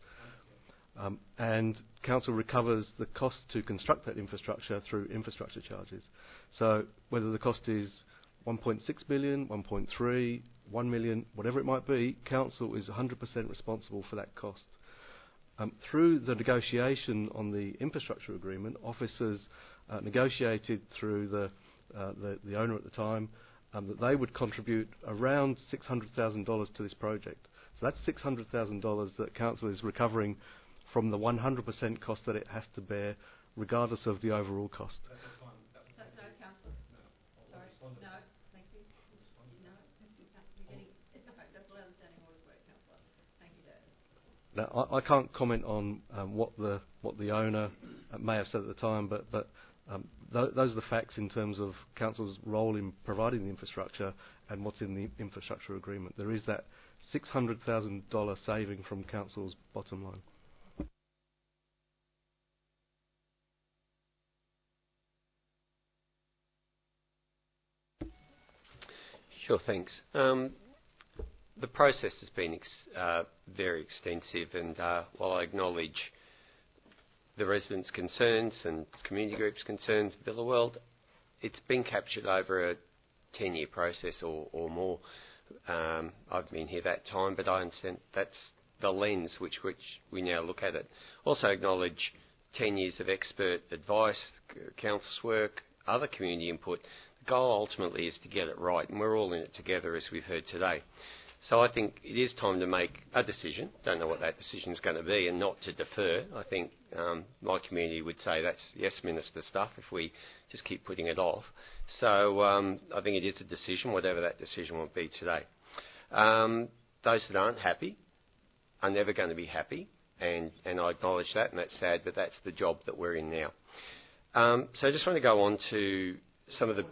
And Council recovers the cost to construct that infrastructure through infrastructure charges. So whether the cost is 1.6 billion, 1.3, 1 million, whatever it might be, Council is 100% responsible for that cost. Through the negotiation on the infrastructure agreement, officers negotiated through the owner at the time that they would contribute around $600,000 to this project. So that's $600,000 that Council is recovering from the 100% cost that it has to bear, regardless of the overall cost. No, Councillor. No. Sorry. No. Thank you. No. That's the understanding orders work, Councillor. Thank you, David. Now, I can't comment on what the owner may have said at the time, but those are the facts in terms of Council's role in providing the infrastructure and what's in the infrastructure agreement. There is that $600,000 saving from Council's bottom line. Sure, thanks. The process has been very extensive, and while I acknowledge the residents' concerns and community groups' concerns, Villa World, it's been captured over a 10-year process or more. I've been here that time, but I understand that's the lens which we now look at it. Also acknowledge 10 years of expert advice, council's work, other community input. The goal ultimately is to get it right, and we're all in it together, as we've heard today. So I think it is time to make a decision. Don't know what that decision is going to be, and not to defer. I think my community would say that's yes, Minister stuff if we just keep putting it off. So I think it is a decision, whatever that decision will be today. Those that aren't happy are never going to be happy, and I acknowledge that, and that's sad, but that's the job that we're in now. So I just want to go on to some of the...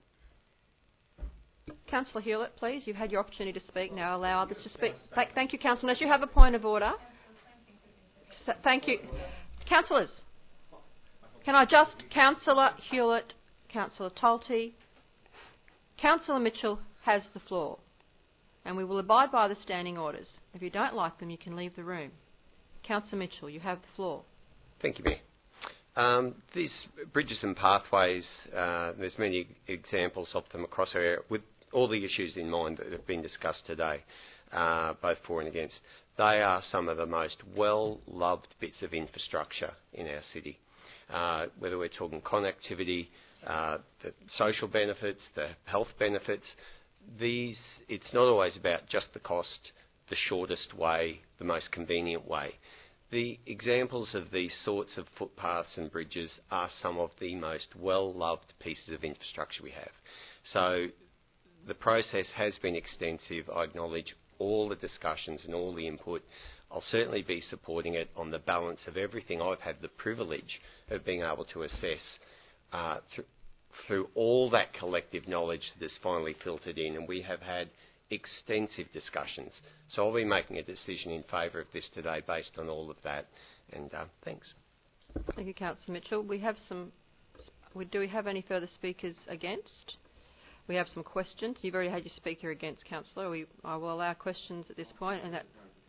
Councillor Hewlett, please. You've had your opportunity to speak. Now allow others to speak. Thank you, Councillor. Unless you have a point of order. Thank you. Councillors, can I just... Councillor Hewlett, Councillor Talty, Councillor Mitchell has the floor. And we will abide by the standing orders. If you don't like them, you can leave the room. Councillor Mitchell, you have the floor. Thank you, Mayor. These bridges and pathways, there's many examples of them across our area with all the issues in mind that have been discussed today, both for and against. They are some of the most well-loved bits of infrastructure in our city. Whether we're talking connectivity, the social benefits, the health benefits, it's not always about just the cost, the shortest way, the most convenient way. The examples of these sorts of footpaths and bridges are some of the most well-loved pieces of infrastructure we have. So the process has been extensive. I acknowledge all the discussions and all the input. I'll certainly be supporting it on the balance of everything I've had the privilege of being able to assess through all that collective knowledge that has finally filtered in, and we have had extensive discussions. So I'll be making a decision in favour of this today based on all of that. And thanks. Thank you, Councillor Mitchell. We have some. Do we have any further speakers against? We have some questions. You've already had your speaker against, Councillor. I will allow questions at this point, and that.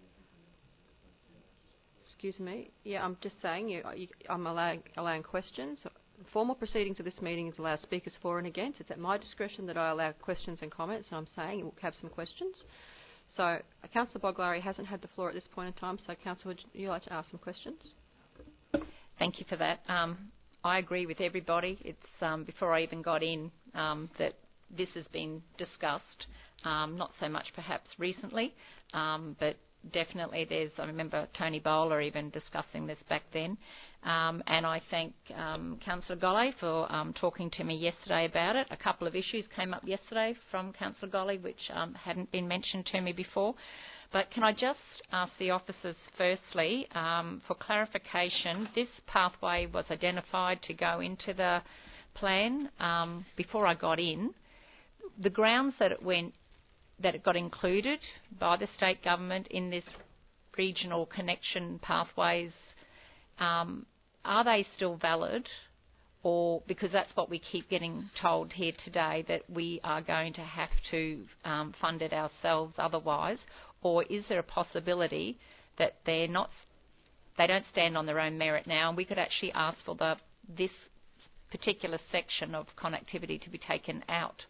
Excuse me. Yeah, I'm just saying. I'm allowing questions. Formal proceedings of this meeting is allow speakers for and against. It's at my discretion that I allow questions and comments, and I'm saying we'll have some questions. So Councillor Boglari hasn't had the floor at this point in time, so Councillor, would you like to ask some questions? Thank you for that. I agree with everybody. It's before I even got in that this has been discussed, not so much perhaps recently, but definitely I remember Tony Bowler even discussing this back then. And I thank Councillor Golly for talking to me yesterday about it. A couple of issues came up yesterday from Councillor Golly which hadn't been mentioned to me before. But can I just ask the officers firstly, for clarification, this pathway was identified to go into the plan before I got in. The grounds that it got included by the state government in this regional connection pathways, are they still valid? Or because that's what we keep getting told here today, that we are going to have to fund it ourselves otherwise? Or is there a possibility that they don't stand on their own merit now, and we could actually ask for this particular section of connectivity to be taken out?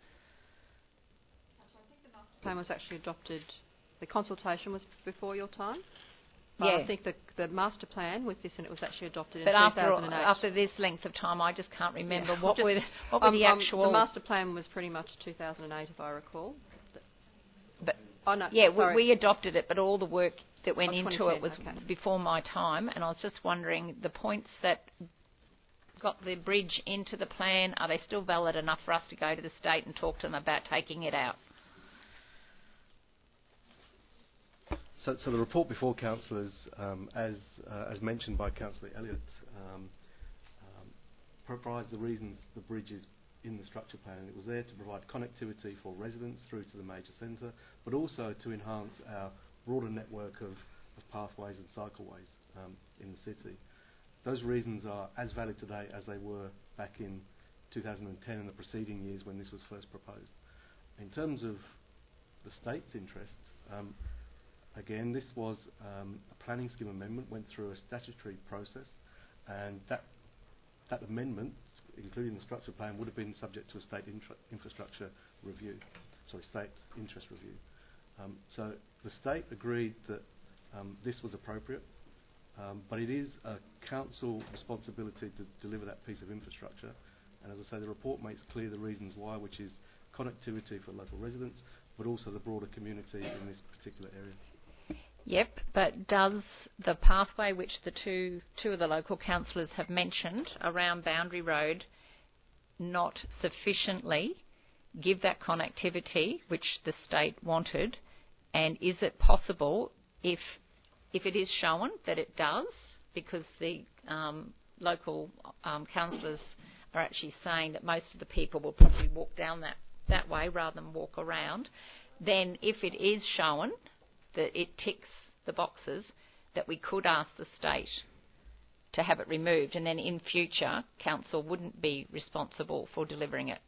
The plan was actually adopted. The consultation was before your time. But Yeah. I think the master plan with this, and it was actually adopted But in 2008. after this length of time, I just can't remember what were the actual. The master plan was pretty much 2008, if I recall. But oh no, yeah, sorry. we adopted it, but all the work that went into it was okay. before my time, and I was just wondering the points that got the bridge into the plan, are they still valid enough for us to go to the state and talk to them about taking it out? So the report before councillors, as mentioned by Councillor Elliott, provides the reasons the bridge is in the structure plan. It was there to provide connectivity for residents through to the major centre, but also to enhance our broader network of pathways and cycleways in the city. Those reasons are as valid today as they were back in 2010 and the preceding years when this was first proposed. In terms of the state's interest, again, this was a planning scheme amendment, went through a statutory process, and that amendment, including the structure plan, would have been subject to a state infrastructure review, state interest review. So the state agreed that this was appropriate, but it is a council responsibility to deliver that piece of infrastructure. And as I say, the report makes clear the reasons why, which is connectivity for local residents, but also the broader community in this particular area. Yep, but does the pathway which the two of the local councillors have mentioned around Boundary Road not sufficiently give that connectivity which the state wanted? And is it possible, if it is shown that it does, because the local councillors are actually saying that most of the people will probably walk down that way rather than walk around, then if it is shown that it ticks the boxes, that we could ask the state to have it removed, and then in future council wouldn't be responsible for delivering it.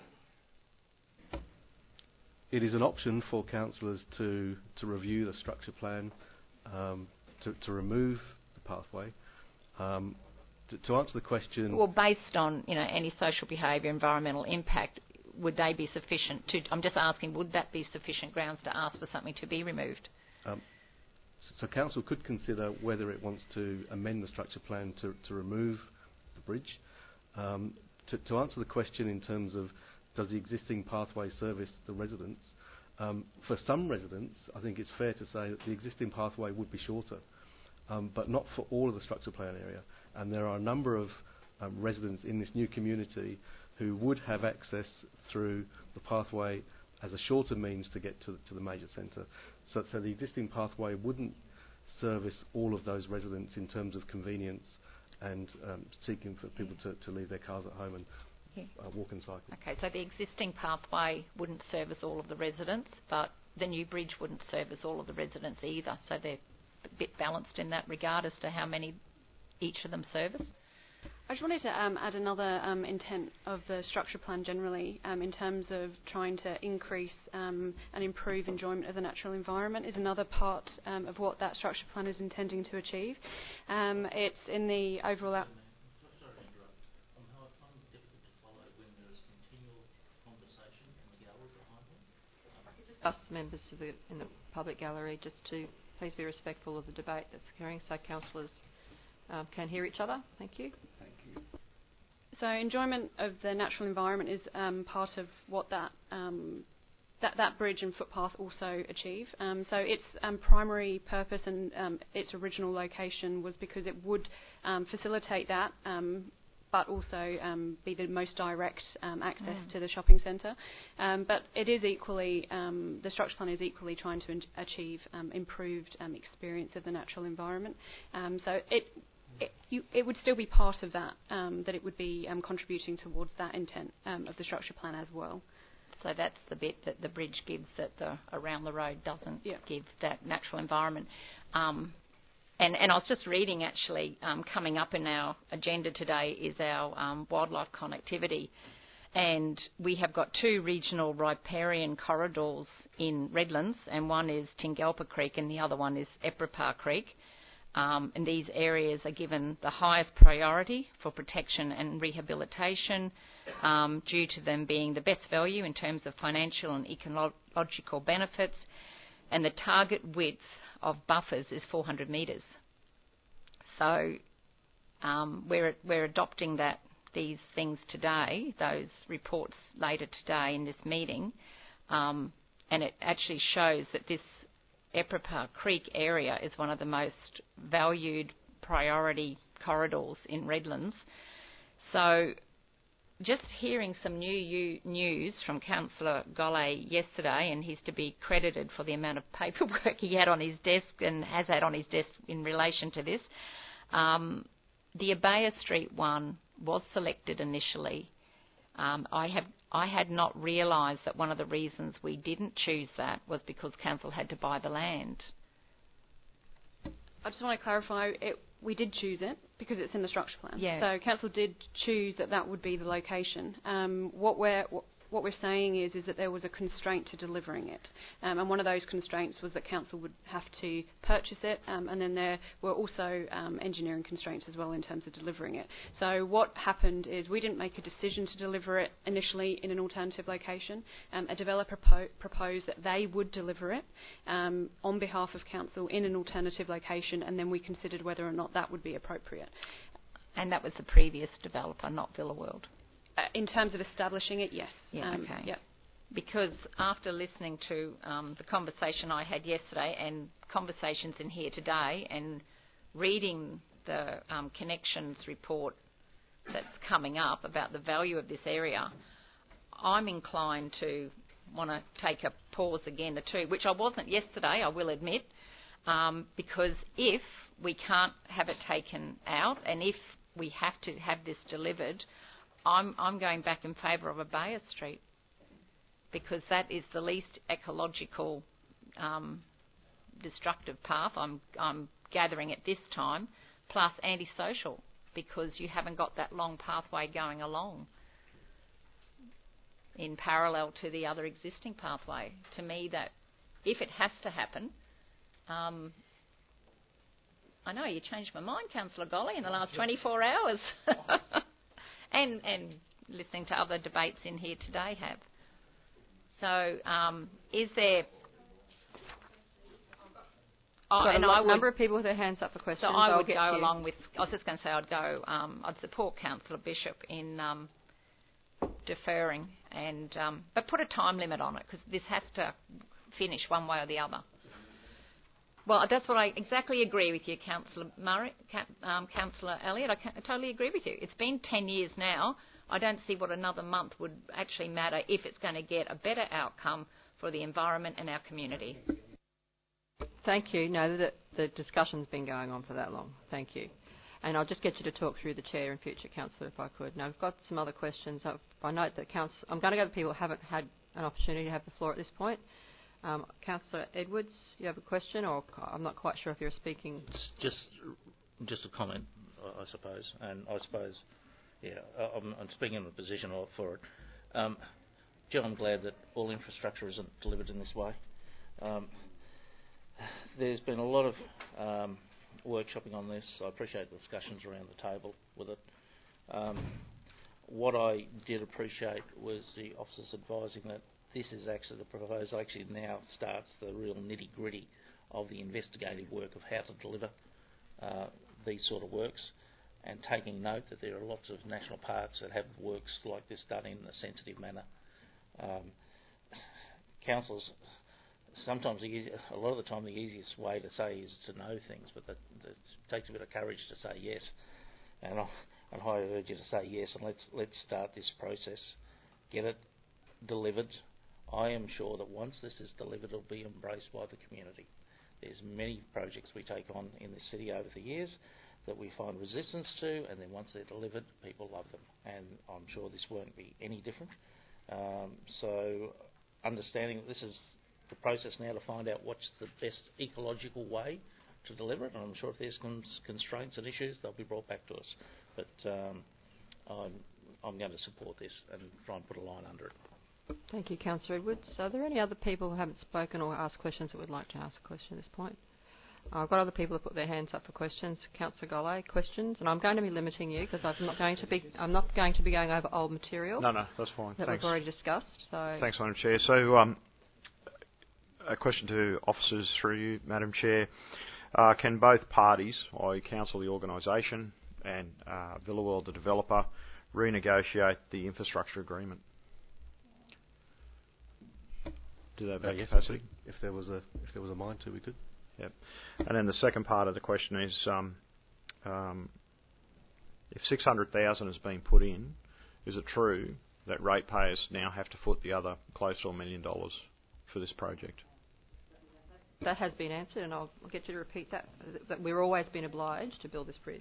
It is an option for councillors to review the structure plan, to remove the pathway. To answer the question... Well, based on any social behaviour, environmental impact, would they be sufficient to... I'm just asking, would that be sufficient grounds to ask for something to be removed? So council could consider whether it wants to amend the structure plan to remove the bridge. To answer the question in terms of does the existing pathway service the residents, for some residents I think it's fair to say that the existing pathway would be shorter, but not for all of the structure plan area. And there are a number of residents in this new community who would have access through the pathway as a shorter means to get to the major centre. So the existing pathway wouldn't service all of those residents in terms of convenience and seeking for people to leave their cars at home and walk and cycle. Okay, so the existing pathway wouldn't service all of the residents, but the new bridge wouldn't service all of the residents either. So they're a bit balanced in that regard as to how many each of them service. I just wanted to add another intent of the structure plan generally in terms of trying to increase and improve enjoyment of the natural environment is another part of what that structure plan is intending to achieve. It's in the overall... Ask members in the public gallery just to please be respectful of the debate that's occurring so councillors can hear each other. Thank you. Thank you. So enjoyment of the natural environment is part of what that bridge and footpath also achieve. So its primary purpose and its original location was because it would facilitate that, but also be the most direct access to the shopping centre. But it is equally, the structure plan is equally trying to achieve improved experience of the natural environment. So it would still be part of that, that it would be contributing towards that intent of the structure plan as well. So that's the bit that the bridge gives that the around the road doesn't give, that natural environment. And I was just reading actually, coming up in our agenda today is our wildlife connectivity. And we have got two regional riparian corridors in Redlands, and one is Tingalpa Creek and the other one is Ephrata Creek. And these areas are given the highest priority for protection and rehabilitation due to them being the best value in terms of financial and ecological benefits, and the target width of buffers is 400 metres. So we're adopting these things today, those reports later today in this meeting, and it actually shows that this Ephrata Creek area is one of the most valued priority corridors in Redlands. So just hearing some new news from Councillor Golay yesterday, and he's to be credited for the amount of paperwork he had on his desk and has had on his desk in relation to this. The Abaya Street one was selected initially. I had not realised that one of the reasons we didn't choose that was because council had to buy the land. I just want to clarify, we did choose it because it's in the structure plan. Yeah. So council did choose that would be the location. What we're saying is that there was a constraint to delivering it, and one of those constraints was that council would have to purchase it, and then there were also engineering constraints as well in terms of delivering it. So what happened is we didn't make a decision to deliver it initially in an alternative location. A developer proposed that they would deliver it on behalf of council in an alternative location, and then we considered whether or not that would be appropriate. And that was the previous developer, not Villa World. In terms of establishing it, yes. Yeah, okay. Yep. because after listening to the conversation I had yesterday and conversations in here today and reading the connections report that's coming up about the value of this area, I'm inclined to want to take a pause again or two, which I wasn't yesterday, I will admit, because if we can't have it taken out and if we have to have this delivered, I'm going back in favour of a Bayes Street, because that is the least ecological destructive path I'm gathering at this time, plus antisocial, because you haven't got that long pathway going along in parallel to the other existing pathway. To me, that if it has to happen, I know you changed my mind, Councillor Golly, in the last 24 hours, and listening to other debates in here today have. So, is there? And a number of people with their hands up for questions. So I would go along with. I was just going to say I'd support Councillor Bishop in deferring and but put a time limit on it, because this has to finish one way or the other. Well, that's what I exactly agree with you, Councillor Murray, Councillor Elliott. I totally agree with you. It's been 10 years now. I don't see what another month would actually matter if it's going to get a better outcome for the environment and our community. Thank you. No, the discussion's been going on for that long. Thank you. And I'll just get you to talk through the chair in future, Councillor, if I could. Now, I've got some other questions. I note that I'm going to go to people who haven't had an opportunity to have the floor at this point. Councillor Edwards, you have a question, or I'm not quite sure if you're speaking. Just a comment, I suppose, and I suppose, yeah, I'm speaking in a position for it. Jill, I'm glad that all infrastructure isn't delivered in this way. There's been a lot of workshopping on this. I appreciate the discussions around the table with it. What I did appreciate was the officers advising that this is actually the proposal actually now starts the real nitty-gritty of the investigative work of how to deliver these sort of works, and taking note that there are lots of national parks that have works like this done in a sensitive manner. Councils, sometimes a lot of the time the easiest way to say is to know things, but it takes a bit of courage to say yes, and I highly urge you to say yes, and let's start this process, get it delivered. I am sure that once this is delivered, it'll be embraced by the community. There's many projects we take on in the city over the years that we find resistance to, and then once they're delivered, people love them, and I'm sure this won't be any different. So understanding that this is the process now to find out what's the best ecological way to deliver it, and I'm sure if there's constraints and issues, they'll be brought back to us. But I'm going to support this and try and put a line under it. Thank you, Councillor Edwards. Are there any other people who haven't spoken or asked questions that would like to ask a question at this point? I've got other people who put their hands up for questions. Councillor Golay, questions, and I'm going to be limiting you because I'm not going to be going over old material. No, that's fine. That Thanks. we've already discussed. So thanks, Madam Chair. So, a question to officers through you, Madam Chair. Can both parties, i.e. Council, the organisation, and Villaworld, the developer, renegotiate the infrastructure agreement? Do they have that capacity? If there was a mind to, we could. Yep. And then the second part of the question is, if 600,000 has been put in, is it true that ratepayers now have to foot the other close to $1 million for this project? That has been answered, and I'll get you to repeat that. That we've always been obliged to build this bridge.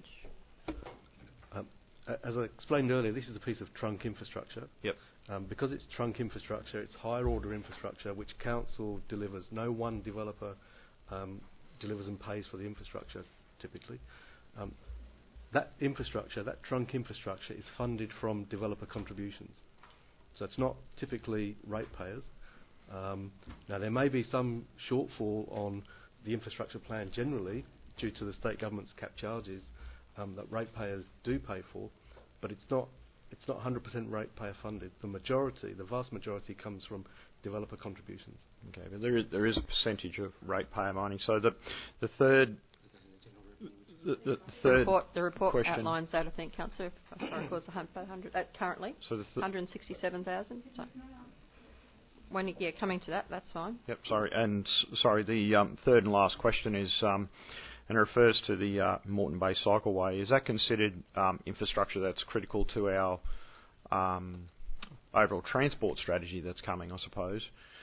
As I explained earlier, this is a piece of trunk infrastructure. Yep. Because it's trunk infrastructure, it's higher order infrastructure, which council delivers. No one developer delivers and pays for the infrastructure, typically. That infrastructure, that trunk infrastructure, is funded from developer contributions. So it's not typically ratepayers. Now, there may be some shortfall on the infrastructure plan generally due to the state government's cap charges that ratepayers do pay for, but it's not 100% ratepayer funded. The vast majority comes from developer contributions. Okay, but there is a percentage of ratepayer money. So the third the report question outlines that, I think, Councillor, if I recall, it's 100 currently. So 167,000. So coming to that, that's fine. Yep, sorry. And sorry, the third and last question is, and it refers to the Moreton Bay Cycleway. Is that considered infrastructure that's critical to our overall transport strategy that's coming, I suppose?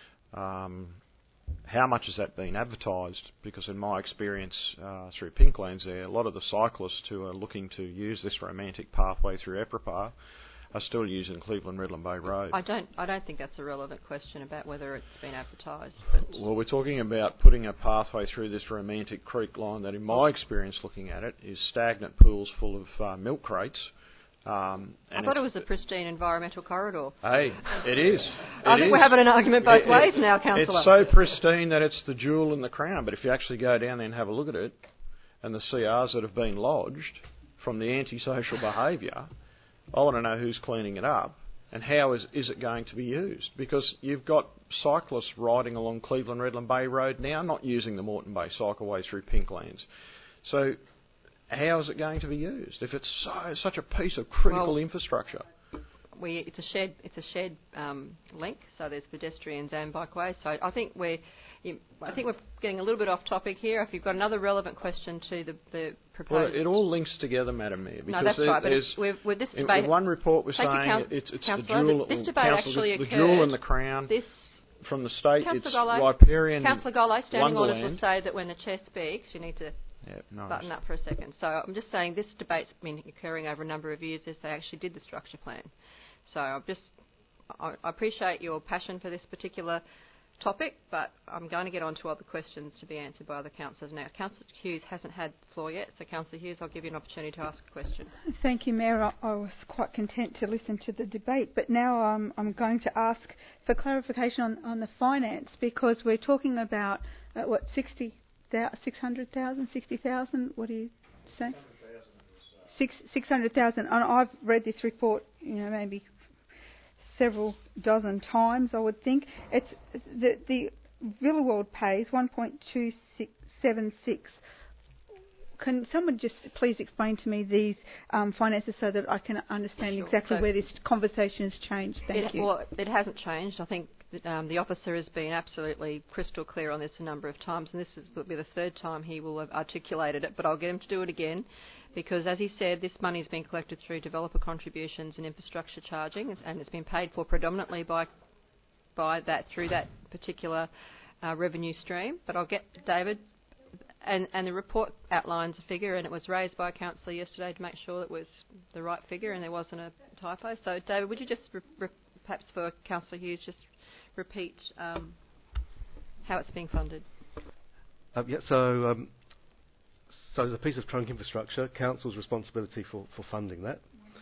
How much has that been advertised? Because in my experience through Pinklands there, a lot of the cyclists who are looking to use this romantic pathway through Ephrapa are still using Cleveland-Redland Bay Road. I don't think that's a relevant question about whether it's been advertised. Well, we're talking about putting a pathway through this romantic creek line that, in my experience looking at it, is stagnant pools full of milk crates. I thought it was a pristine environmental corridor. Hey, it is. I think we're having an argument both ways now, Councillor. It's so pristine that it's the jewel in the crown, but if you actually go down there and have a look at it, and the CRs that have been lodged from the antisocial behaviour, I want to know who's cleaning it up and how is it going to be used. Because you've got cyclists riding along Cleveland-Redland Bay Road now, not using the Moreton Bay Cycleway through Pinklands. So how is it going to be used if it's such a piece of critical infrastructure? It's a shared link, so there's pedestrians and bikeways. So I think we're getting a little bit off topic here. If you've got another relevant question to the proposed... Well, it all links together, Madam Mayor. No, that's right. But with this debate... In one report we're saying it's the jewel, this debate actually the jewel in the crown. From the state, Councillor it's Gollay, riparian Councillor Gollay, standing wonderland. orders will say that when the chair speaks, you need to button up for a second. So I'm just saying this debate's been occurring over a number of years as they actually did the structure plan. So I appreciate your passion for this particular topic, but I'm going to get on to other questions to be answered by other councillors now. Councillor Hughes hasn't had the floor yet, so Councillor Hughes, I'll give you an opportunity to ask a question. Thank you, Mayor. I was quite content to listen to the debate, but now I'm going to ask for clarification on the finance, because we're talking about, 600,000, 60,000? What do you say? 600,000. And I've read this report, maybe several dozen times, I would think. It's the Villa World pays 1.2676. Can someone just please explain to me these finances so that I can understand exactly where this conversation has changed? Thank you. Well, it hasn't changed. I think the officer has been absolutely crystal clear on this a number of times, and this will be the third time he will have articulated it, but I'll get him to do it again, because as he said, this money has been collected through developer contributions and infrastructure charging, and it's been paid for predominantly by that through that particular revenue stream. But I'll get David, and the report outlines a figure, and it was raised by a councillor yesterday to make sure it was the right figure and there wasn't a typo. So David, would you just perhaps for Councillor Hughes just repeat how it's being funded? So as a piece of trunk infrastructure, council's responsibility for funding that.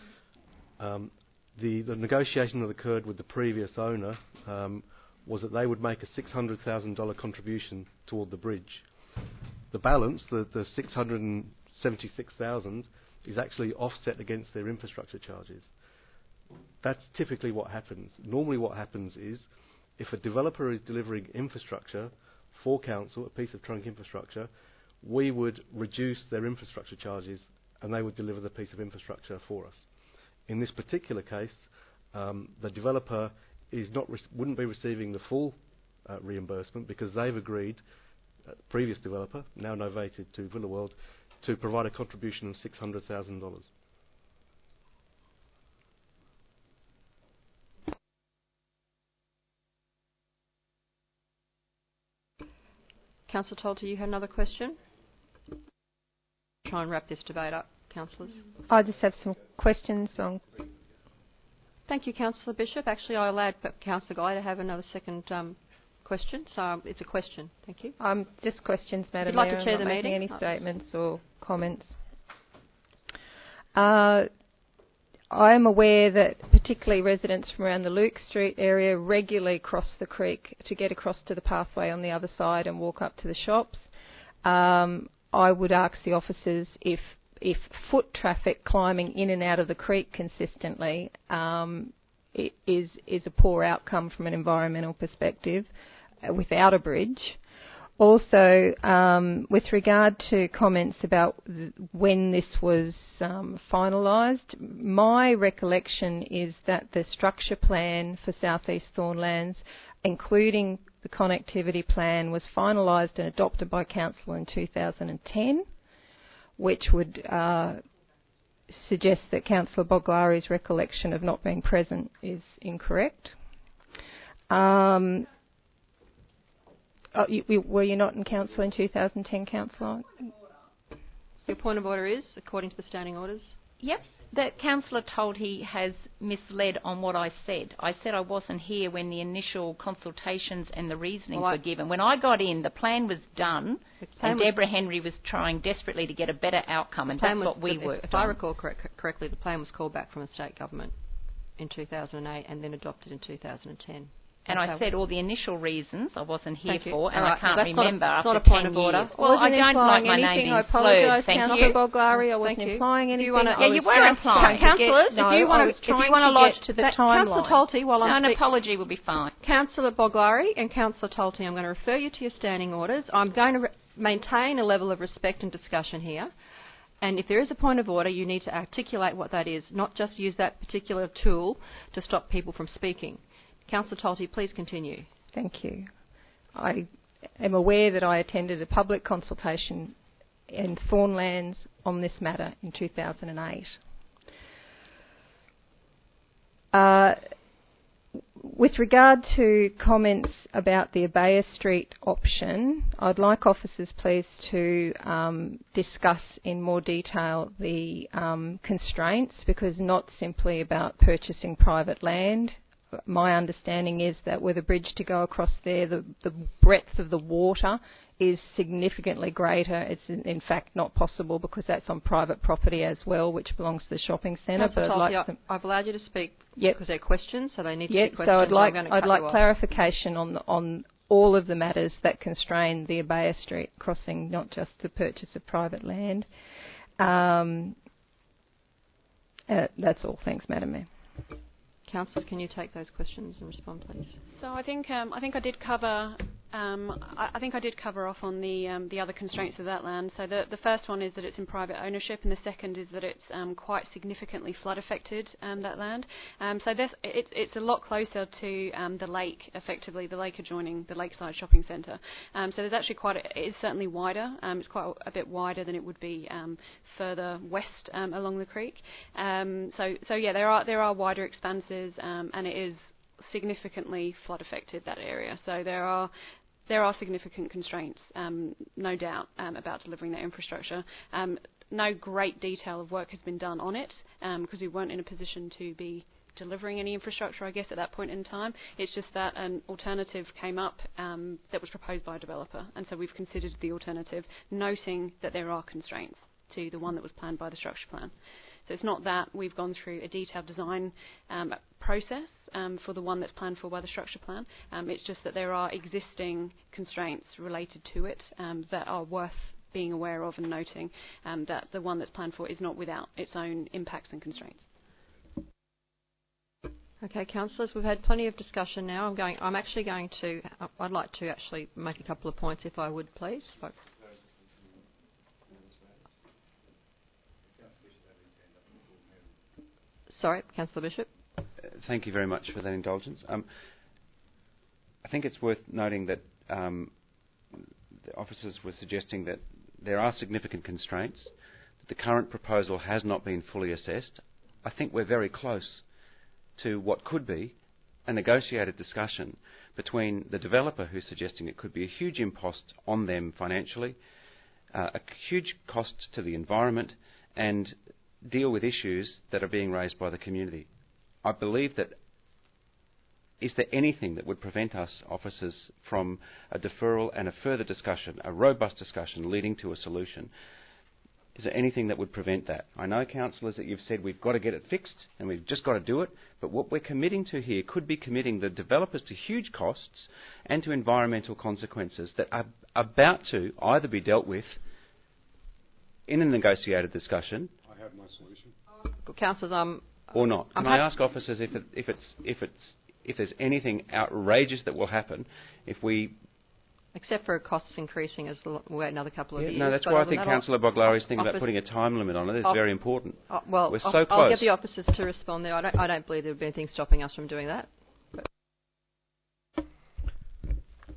The negotiation that occurred with the previous owner was that they would make a $600,000 contribution toward the bridge. The balance, the $676,000, is actually offset against their infrastructure charges. That's typically what happens. Normally what happens is, if a developer is delivering infrastructure for council, a piece of trunk infrastructure, we would reduce their infrastructure charges and they would deliver the piece of infrastructure for us. In this particular case, the developer wouldn't be receiving the full reimbursement, because they've agreed, previous developer, now novated to Villa World, to provide a contribution of $600,000. Councillor Tolter, you had another question? Try and wrap this debate up, councillors. I just have some questions on... Thank you, Councillor Bishop. Actually, I allowed Councillor Guy to have another second question, so it's a question. Thank you. Just questions, Madam Mayor. Would you like to chair the meeting? Any statements or comments? I am aware that particularly residents from around the Luke Street area regularly cross the creek to get across to the pathway on the other side and walk up to the shops. I would ask the officers if foot traffic climbing in and out of the creek consistently is a poor outcome from an environmental perspective without a bridge. Also, with regard to comments about when this was finalised, my recollection is that the structure plan for South East Thornlands including the connectivity plan, was finalised and adopted by Council in 2010, which would suggest that Councillor Boglari's recollection of not being present is incorrect. Were you not in Council in 2010, Councillor? Your point of order is, according to the standing orders? Yep. The councillor told he has misled on what I said. I said I wasn't here when the initial consultations and the reasonings were given. When I got in, the plan was done, and Deborah Henry was trying desperately to get a better outcome, and that's what we worked on. If I recall correctly, the plan was called back from the state government in 2008 and then adopted in 2010. And I said all the initial reasons I wasn't here for, and I can't that's remember not after a point 10 of order. years. Well, I don't like my name being slurred. Thank you. Councillor Boglari, I wasn't implying anything. You were implying. Councillors, if you want to lodge to the timeline. Councillor Tolte, while I'm an apology will be fine. Councillor Boglari and Councillor Tolte, I'm going to refer you to your standing orders. I'm going to maintain a level of respect and discussion here. And if there is a point of order, you need to articulate what that is, not just use that particular tool to stop people from speaking. Councillor Tolte, please continue. Thank you. I am aware that I attended a public consultation in Thornlands on this matter in 2008. With regard to comments about the Abaya Street option, I'd like officers please to discuss in more detail the constraints, because not simply about purchasing private land. My understanding is that with a bridge to go across there, the breadth of the water is significantly greater. It's in fact not possible because that's on private property as well, which belongs to the shopping centre. I've allowed you to speak because they're questions, so they need to be questions. So I'd like clarification on all of the matters that constrain the Abaya Street crossing, not just the purchase of private land. That's all. Thanks, Madam Mayor. Councillors, can you take those questions and respond, please? So I think I did cover. I think I did cover off on the other constraints of that land. So the first one is that it's in private ownership, and the second is that it's quite significantly flood affected, that land. So it's a lot closer to the lake, effectively the lake adjoining the Lakeside Shopping Centre. So there's actually it is certainly wider. It's quite a bit wider than it would be further west along the creek. So yeah, there are wider expanses, and it is significantly flood affected, that area. So there are significant constraints, no doubt, about delivering that infrastructure. No great detail of work has been done on it because we weren't in a position to be delivering any infrastructure, I guess, at that point in time. It's just that an alternative came up that was proposed by a developer, and so we've considered the alternative, noting that there are constraints to the one that was planned by the structure plan. So it's not that we've gone through a detailed design process for the one that's planned for by the structure plan. It's just that there are existing constraints related to it that are worth being aware of and noting that the one that's planned for is not without its own impacts and constraints. Okay, councillors, we've had plenty of discussion now. I'd like to actually make a couple of points, if I would, please. Sorry, Councillor Bishop. Thank you very much for that indulgence. I think it's worth noting that the officers were suggesting that there are significant constraints, that the current proposal has not been fully assessed. I think we're very close to what could be a negotiated discussion between the developer, who's suggesting it could be a huge impost on them financially, a huge cost to the environment, and deal with issues that are being raised by the community. I believe that, is there anything that would prevent us, officers, from a deferral and a further discussion, a robust discussion leading to a solution? Is there anything that would prevent that? I know, councillors, that you've said we've got to get it fixed and we've just got to do it, but what we're committing to here could be committing the developers to huge costs and to environmental consequences that are about to either be dealt with in a negotiated discussion. I have my solution. Councillors, or not. Can I ask officers if there's anything outrageous that will happen if we... Except for costs increasing as we wait another couple of years. No, that's why I think Councillor Boglari is thinking about putting a time limit on it. It's very important. Well, we're so close. I'll get the officers to respond there. I don't believe there would be anything stopping us from doing that.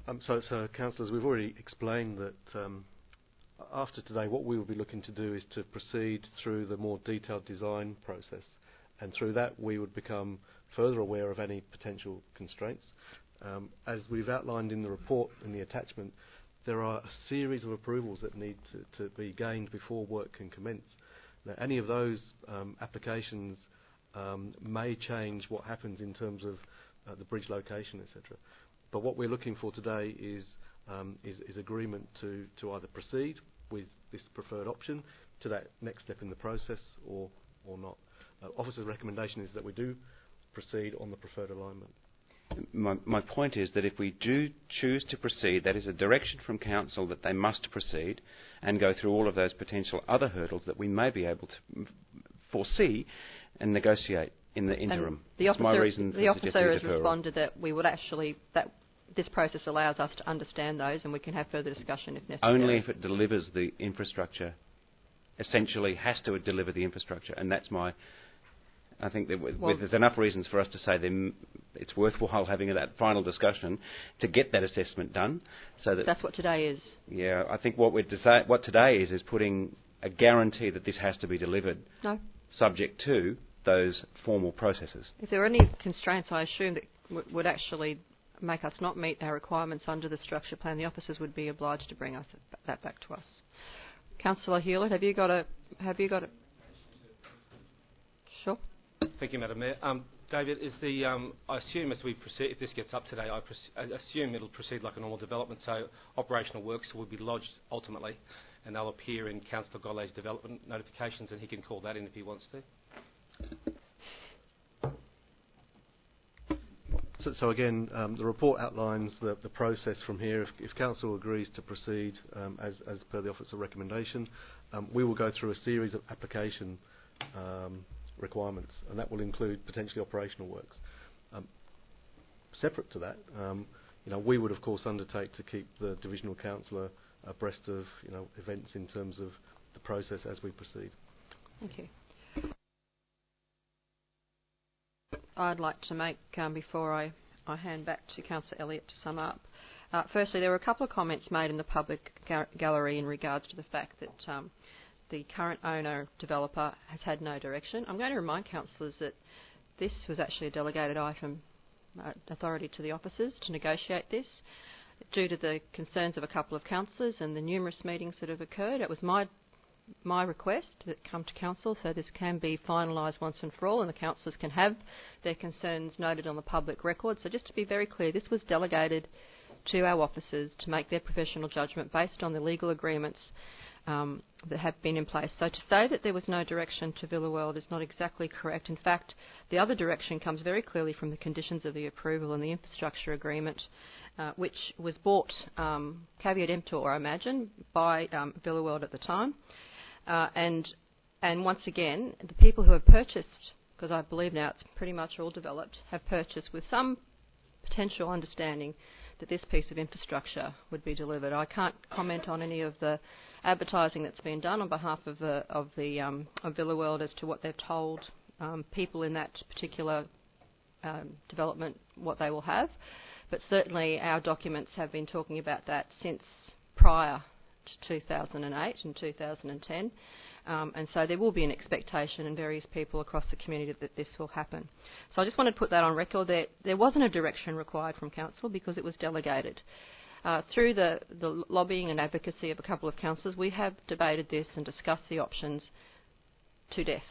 So, councillors, we've already explained that after today, what we will be looking to do is to proceed through the more detailed design process, and through that we would become further aware of any potential constraints. As we've outlined in the report, in the attachment, there are a series of approvals that need to be gained before work can commence. Now, any of those applications may change what happens in terms of the bridge location, etc. But what we're looking for today is agreement to either proceed with this preferred option to that next step in the process or not. Officer's recommendation is that we do proceed on the preferred alignment. My point is that if we do choose to proceed, that is a direction from Council that they must proceed and go through all of those potential other hurdles that we may be able to foresee and negotiate in the interim. The officer has responded that we would that this process allows us to understand those and we can have further discussion if necessary. Only if it delivers the infrastructure, essentially has to deliver the infrastructure, and that's I think that there's enough reasons for us to say it's worthwhile having that final discussion to get that assessment done. So that's what today is. Yeah, I think what today is putting a guarantee that this has to be delivered. No. Subject to those formal processes. If there are any constraints, I assume that would actually make us not meet our requirements under the structure plan, the officers would be obliged to bring that back to us. Councillor Hewlett, have you got a? Sure. Thank you, Madam Mayor. David, I assume as we proceed, if this gets up today, I assume it'll proceed like a normal development, so operational works will be lodged ultimately, and they'll appear in Councillor Gollay's development notifications, and he can call that in if he wants to. So again, the report outlines the process from here. If Council agrees to proceed as per the officer recommendation, we will go through a series of application requirements, and that will include potentially operational works. Separate to that, we would of course undertake to keep the divisional councillor abreast of events in terms of the process as we proceed. Thank you. I'd like to make, before I hand back to Councillor Elliott to sum up, firstly, there were a couple of comments made in the public gallery in regards to the fact that the current owner developer has had no direction. I'm going to remind councillors that this was actually a delegated item authority to the officers to negotiate this. Due to the concerns of a couple of councillors and the numerous meetings that have occurred, it was my request that come to council so this can be finalised once and for all and the councillors can have their concerns noted on the public record. So just to be very clear, this was delegated to our officers to make their professional judgment based on the legal agreements that have been in place. So to say that there was no direction to Villa World is not exactly correct. In fact, the other direction comes very clearly from the conditions of the approval and the infrastructure agreement, which was bought caveat emptor, I imagine, by Villa World at the time. And once again, the people who have purchased, because I believe now it's pretty much all developed, have purchased with some potential understanding that this piece of infrastructure would be delivered. I can't comment on any of the advertising that's been done on behalf of Villa World as to what they've told people in that particular development what they will have, but certainly our documents have been talking about that since prior to 2008 and 2010. And so there will be an expectation in various people across the community that this will happen. So I just wanted to put that on record. There wasn't a direction required from council because it was delegated. Through the lobbying and advocacy of a couple of councillors, we have debated this and discussed the options to death.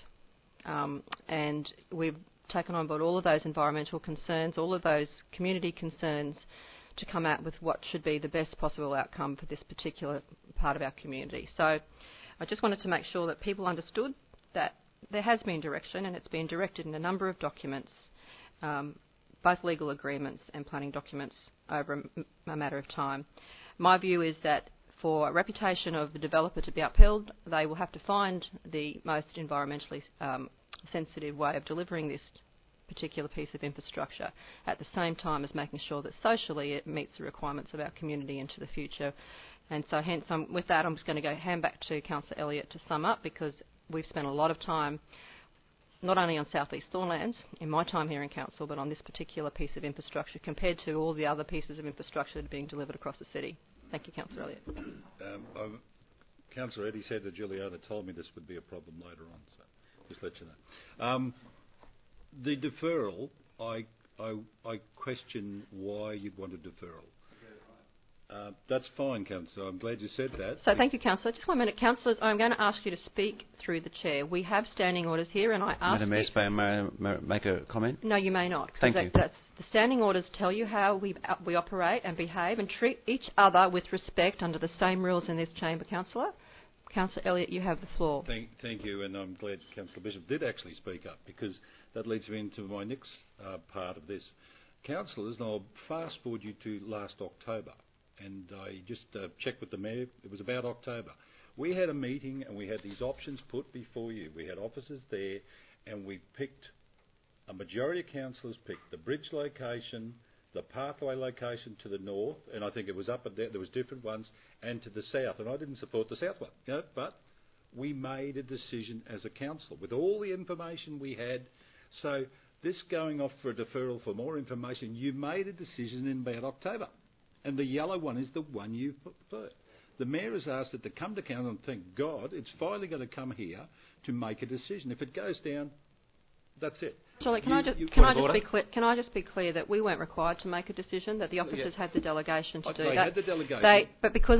And we've taken on board all of those environmental concerns, all of those community concerns, to come out with what should be the best possible outcome for this particular part of our community. So I just wanted to make sure that people understood that there has been direction, and it's been directed in a number of documents, both legal agreements and planning documents over a matter of time. My view is that for a reputation of the developer to be upheld, they will have to find the most environmentally sensitive way of delivering this particular piece of infrastructure at the same time as making sure that socially it meets the requirements of our community into the future. And so hence, with that, I'm just going to hand back to Councillor Elliott to sum up, because we've spent a lot of time not only on South East Thornlands in my time here in council, but on this particular piece of infrastructure compared to all the other pieces of infrastructure that are being delivered across the city. Thank you, Councillor Elliott. Councillor Eddie said that Juliana told me this would be a problem later on, so just let you know. The deferral, I question why you'd want a deferral. That's fine, Councillor. I'm glad you said that. So thank you, Councillor. Just 1 minute. Councillors, I'm going to ask you to speak through the chair. We have standing orders here, and I ask Madam Mayor, may I make a comment? No, you may not. Thank you. The standing orders tell you how we operate and behave and treat each other with respect under the same rules in this chamber, Councillor. Councillor Elliott, you have the floor. Thank you, and I'm glad Councillor Bishop did actually speak up, because that leads me into my next part of this. Councillors, and I'll fast forward you to last October, and I just checked with the Mayor. It was about October. We had a meeting and we had these options put before you. We had officers there, and we picked, a majority of councillors picked the bridge location, the pathway location to the north, and I think it was up and down, there was different ones, and to the south. And I didn't support the south one, but we made a decision as a council with all the information we had. So this going off for a deferral for more information, you made a decision in about October. And the yellow one is the one you preferred. The Mayor has asked it to come to council, and thank God it's finally going to come here to make a decision. If it goes down, that's it. Charlie, can I just be clear that we weren't required to make a decision, that the officers had the delegation to do that. They had the delegation. But because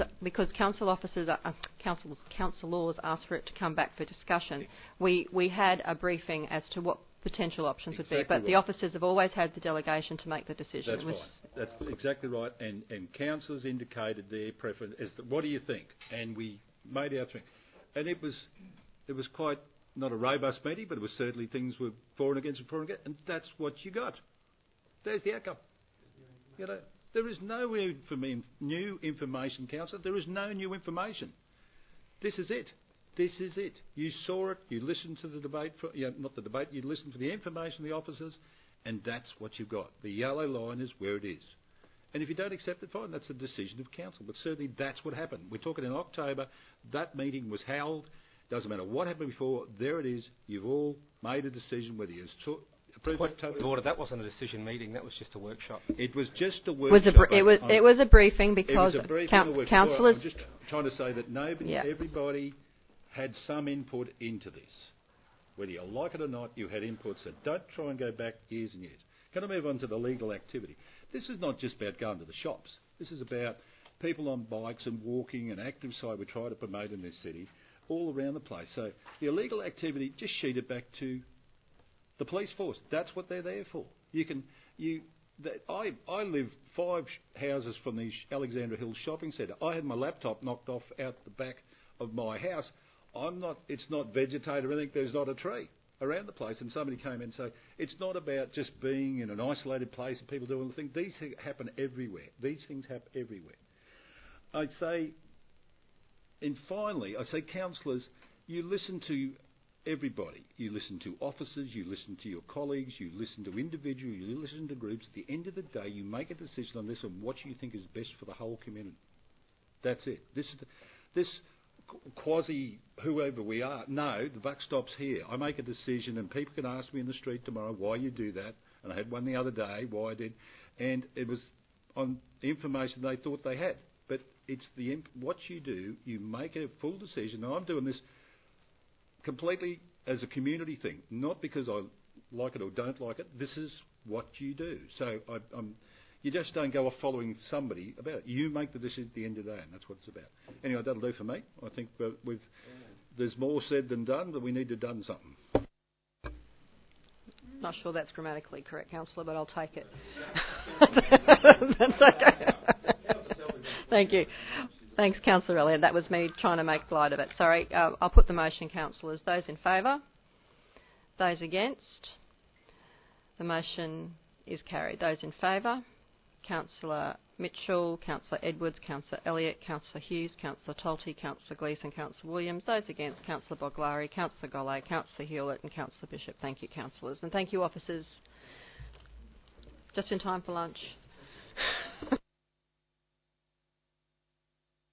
councillors asked for it to come back for discussion, we had a briefing as to what potential options would be. But the officers have always had the delegation to make the decision. That's right. That's exactly right. And councillors indicated their preference as to, what do you think? And we made our thing. And it was quite not a robust meeting, but it was certainly things were for and against, and that's what you got. There's the outcome. You know, there is no new information, Councillor. There is no new information. This is it. This is it. You saw it. You listened to the debate. Not the debate. You listened to the information of the officers, and that's what you got. The yellow line is where it is. And if you don't accept it, fine. That's a decision of council. But certainly that's what happened. We're talking in October. That meeting was held. Doesn't matter what happened before. There it is. You've all made a decision whether you approved it. That wasn't a decision meeting. That was just a workshop. It was just a workshop. It was a briefing because councillors. I'm just trying to say that everybody had some input into this. Whether you like it or not, you had input. So don't try and go back years and years. Can I move on to the legal activity? This is not just about going to the shops. This is about people on bikes and walking, and active side we try to promote in this city, all around the place. So the illegal activity, just sheet it back to the police force. That's what they're there for. I live 5 houses from the Alexandra Hills shopping centre. I had my laptop knocked off out the back of my house. It's not vegetated or anything. There's not a tree around the place. And somebody came in and said, it's not about just being in an isolated place and people doing the thing. These things happen everywhere. These things happen everywhere. I'd say, and finally, I say, councillors, you listen to everybody. You listen to officers, you listen to your colleagues, you listen to individuals, you listen to groups. At the end of the day, you make a decision on this and what you think is best for the whole community. That's it. This quasi whoever we are, no, the buck stops here. I make a decision and people can ask me in the street tomorrow why you do that, and I had one the other day why I did, and it was on the information they thought they had. But it's what you do, you make a full decision, and I'm doing this completely as a community thing, not because I like it or don't like it. This is what you do. So you just don't go off following somebody about it. You make the decision at the end of the day, and that's what it's about. Anyway, that'll do for me. I think there's more said than done, but we need to have done something. Not sure that's grammatically correct, Councillor, but I'll take it. That's okay. Thank you. Thanks, Councillor Elliott. That was me trying to make light of it. Sorry. I'll put the motion, councillors. Those in favour? Those against? The motion is carried. Those in favour? Councillor Mitchell, Councillor Edwards, Councillor Elliott, Councillor Hughes, Councillor Talty, Councillor Gleeson, Councillor Williams. Those against, Councillor Boglari, Councillor Golay, Councillor Hewlett and Councillor Bishop. Thank you, councillors. And thank you, officers. Just in time for lunch.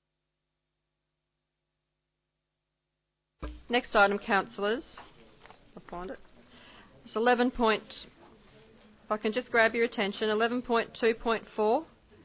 Next item, councillors. I'll find it. It's 11 point. If I can just grab your attention, 11.2.4.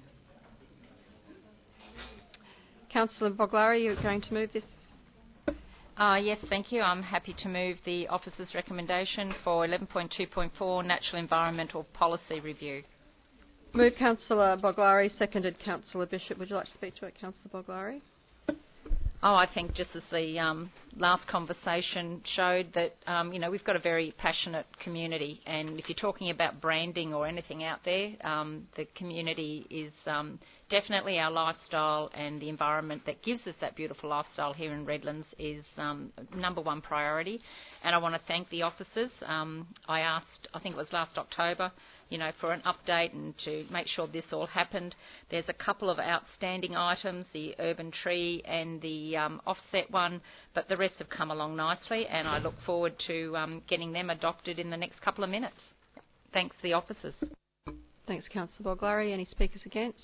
Councillor Boglari, you're going to move this? Yes, thank you. I'm happy to move the officer's recommendation for 11.2.4 Natural Environmental Policy Review. Move Councillor Boglari, seconded Councillor Bishop. Would you like to speak to it, Councillor Boglari? I think just as the last conversation showed that, we've got a very passionate community, and if you're talking about branding or anything out there, the community is definitely our lifestyle, and the environment that gives us that beautiful lifestyle here in Redlands is number one priority. And I want to thank the officers. I asked, I think it was last October, for an update and to make sure this all happened. There's a couple of outstanding items, the urban tree and the offset one, but the rest have come along nicely, and I look forward to getting them adopted in the next couple of minutes. Thanks to the officers. Thanks, Councillor Boglari. Any speakers against?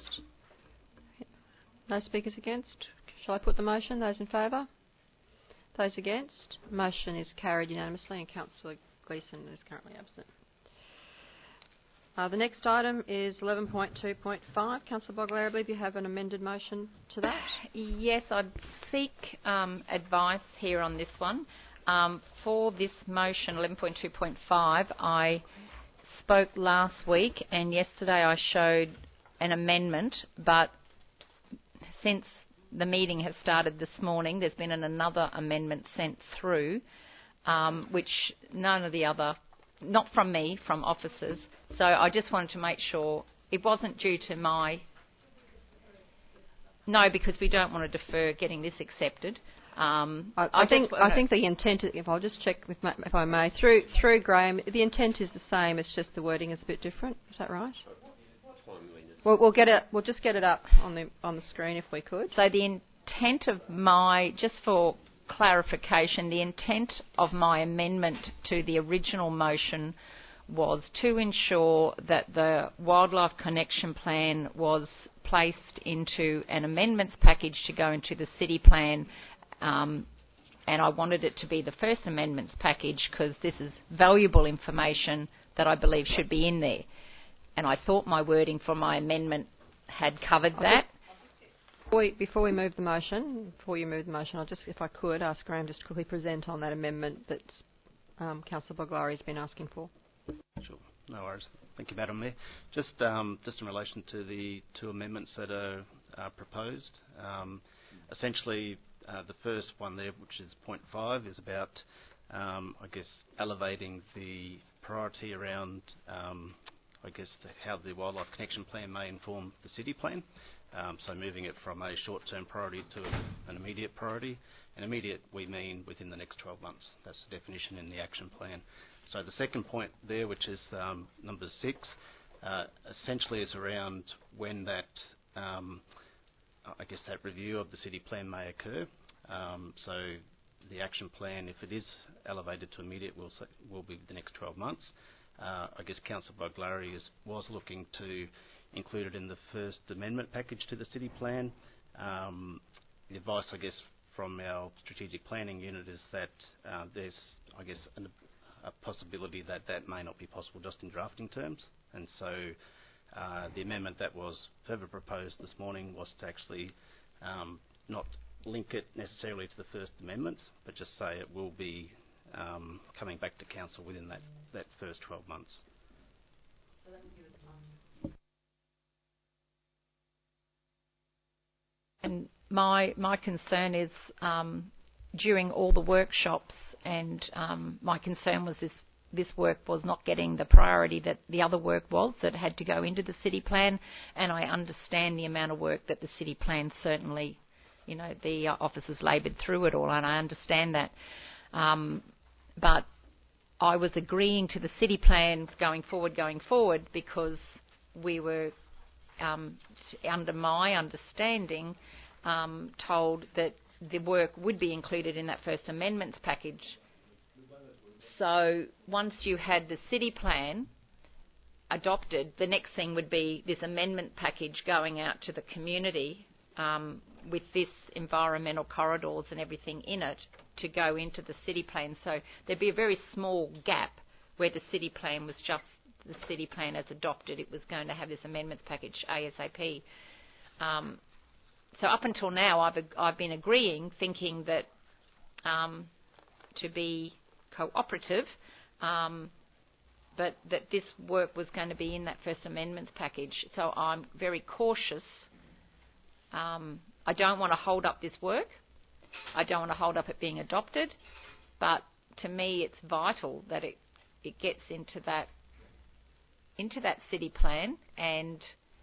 No speakers against? Shall I put the motion? Those in favour? Those against? Motion is carried unanimously, and Councillor Gleeson is currently absent. The next item is 11.2.5. Councillor Boglari, I believe you have an amended motion to that. Yes, I'd seek advice here on this one. For this motion, 11.2.5, I spoke last week, and yesterday I showed an amendment, but since the meeting has started this morning, there's been another amendment sent through, which none of the other, not from me, from officers. So I just wanted to make sure it wasn't due to my... No, because we don't want to defer getting this accepted. I think the intent, if I'll just check if I may, through Graham, the intent is the same. It's just the wording is a bit different. Is that right? We'll get it. We'll just get it up on the screen if we could. So the intent of my, just for clarification, the intent of my amendment to the original motion was to ensure that the Wildlife Connection Plan was placed into an amendments package to go into the city plan, and I wanted it to be the first amendments package because this is valuable information that I believe should be in there. And I thought my wording for my amendment had covered that. Before you move the motion, I'll just, if I could, ask Graham just to quickly present on that amendment that Councillor Boglari has been asking for. Sure, no worries. Thank you, Madam Mayor. Just in relation to the two amendments that are proposed, essentially the first one there, which is point 5, is about, elevating the priority around, how the Wildlife Connection Plan may inform the city plan. So moving it from a short-term priority to an immediate priority. And immediate, we mean within the next 12 months. That's the definition in the action plan. So the second point there, which is number 6, essentially is around when that, that review of the city plan may occur. So the action plan, if it is elevated to immediate, will be the next 12 months. Councillor Boglari was looking to include it in the first amendment package to the city plan. The advice, from our strategic planning unit is that there's, a possibility that that may not be possible just in drafting terms. And so the amendment that was further proposed this morning was to actually not link it necessarily to the first amendment, but just say it will be coming back to council within that first 12 months. So that will give us time. And my concern is during all the workshops, and my concern was this work was not getting the priority that the other work was that had to go into the city plan, and I understand the amount of work that the city plan certainly, the officers laboured through it all, and I understand that. But I was agreeing to the city plans going forward because we were, under my understanding, told that the work would be included in that first amendments package. So once you had the city plan adopted, the next thing would be this amendment package going out to the community with this environmental corridors and everything in it to go into the city plan. So there'd be a very small gap where the city plan was just the city plan as adopted. It was going to have this amendments package ASAP. So up until now, I've been agreeing, thinking that to be cooperative, but that this work was going to be in that first amendments package. So I'm very cautious. I don't want to hold up this work. I don't want to hold up it being adopted. But to me, it's vital that it gets into that city plan, and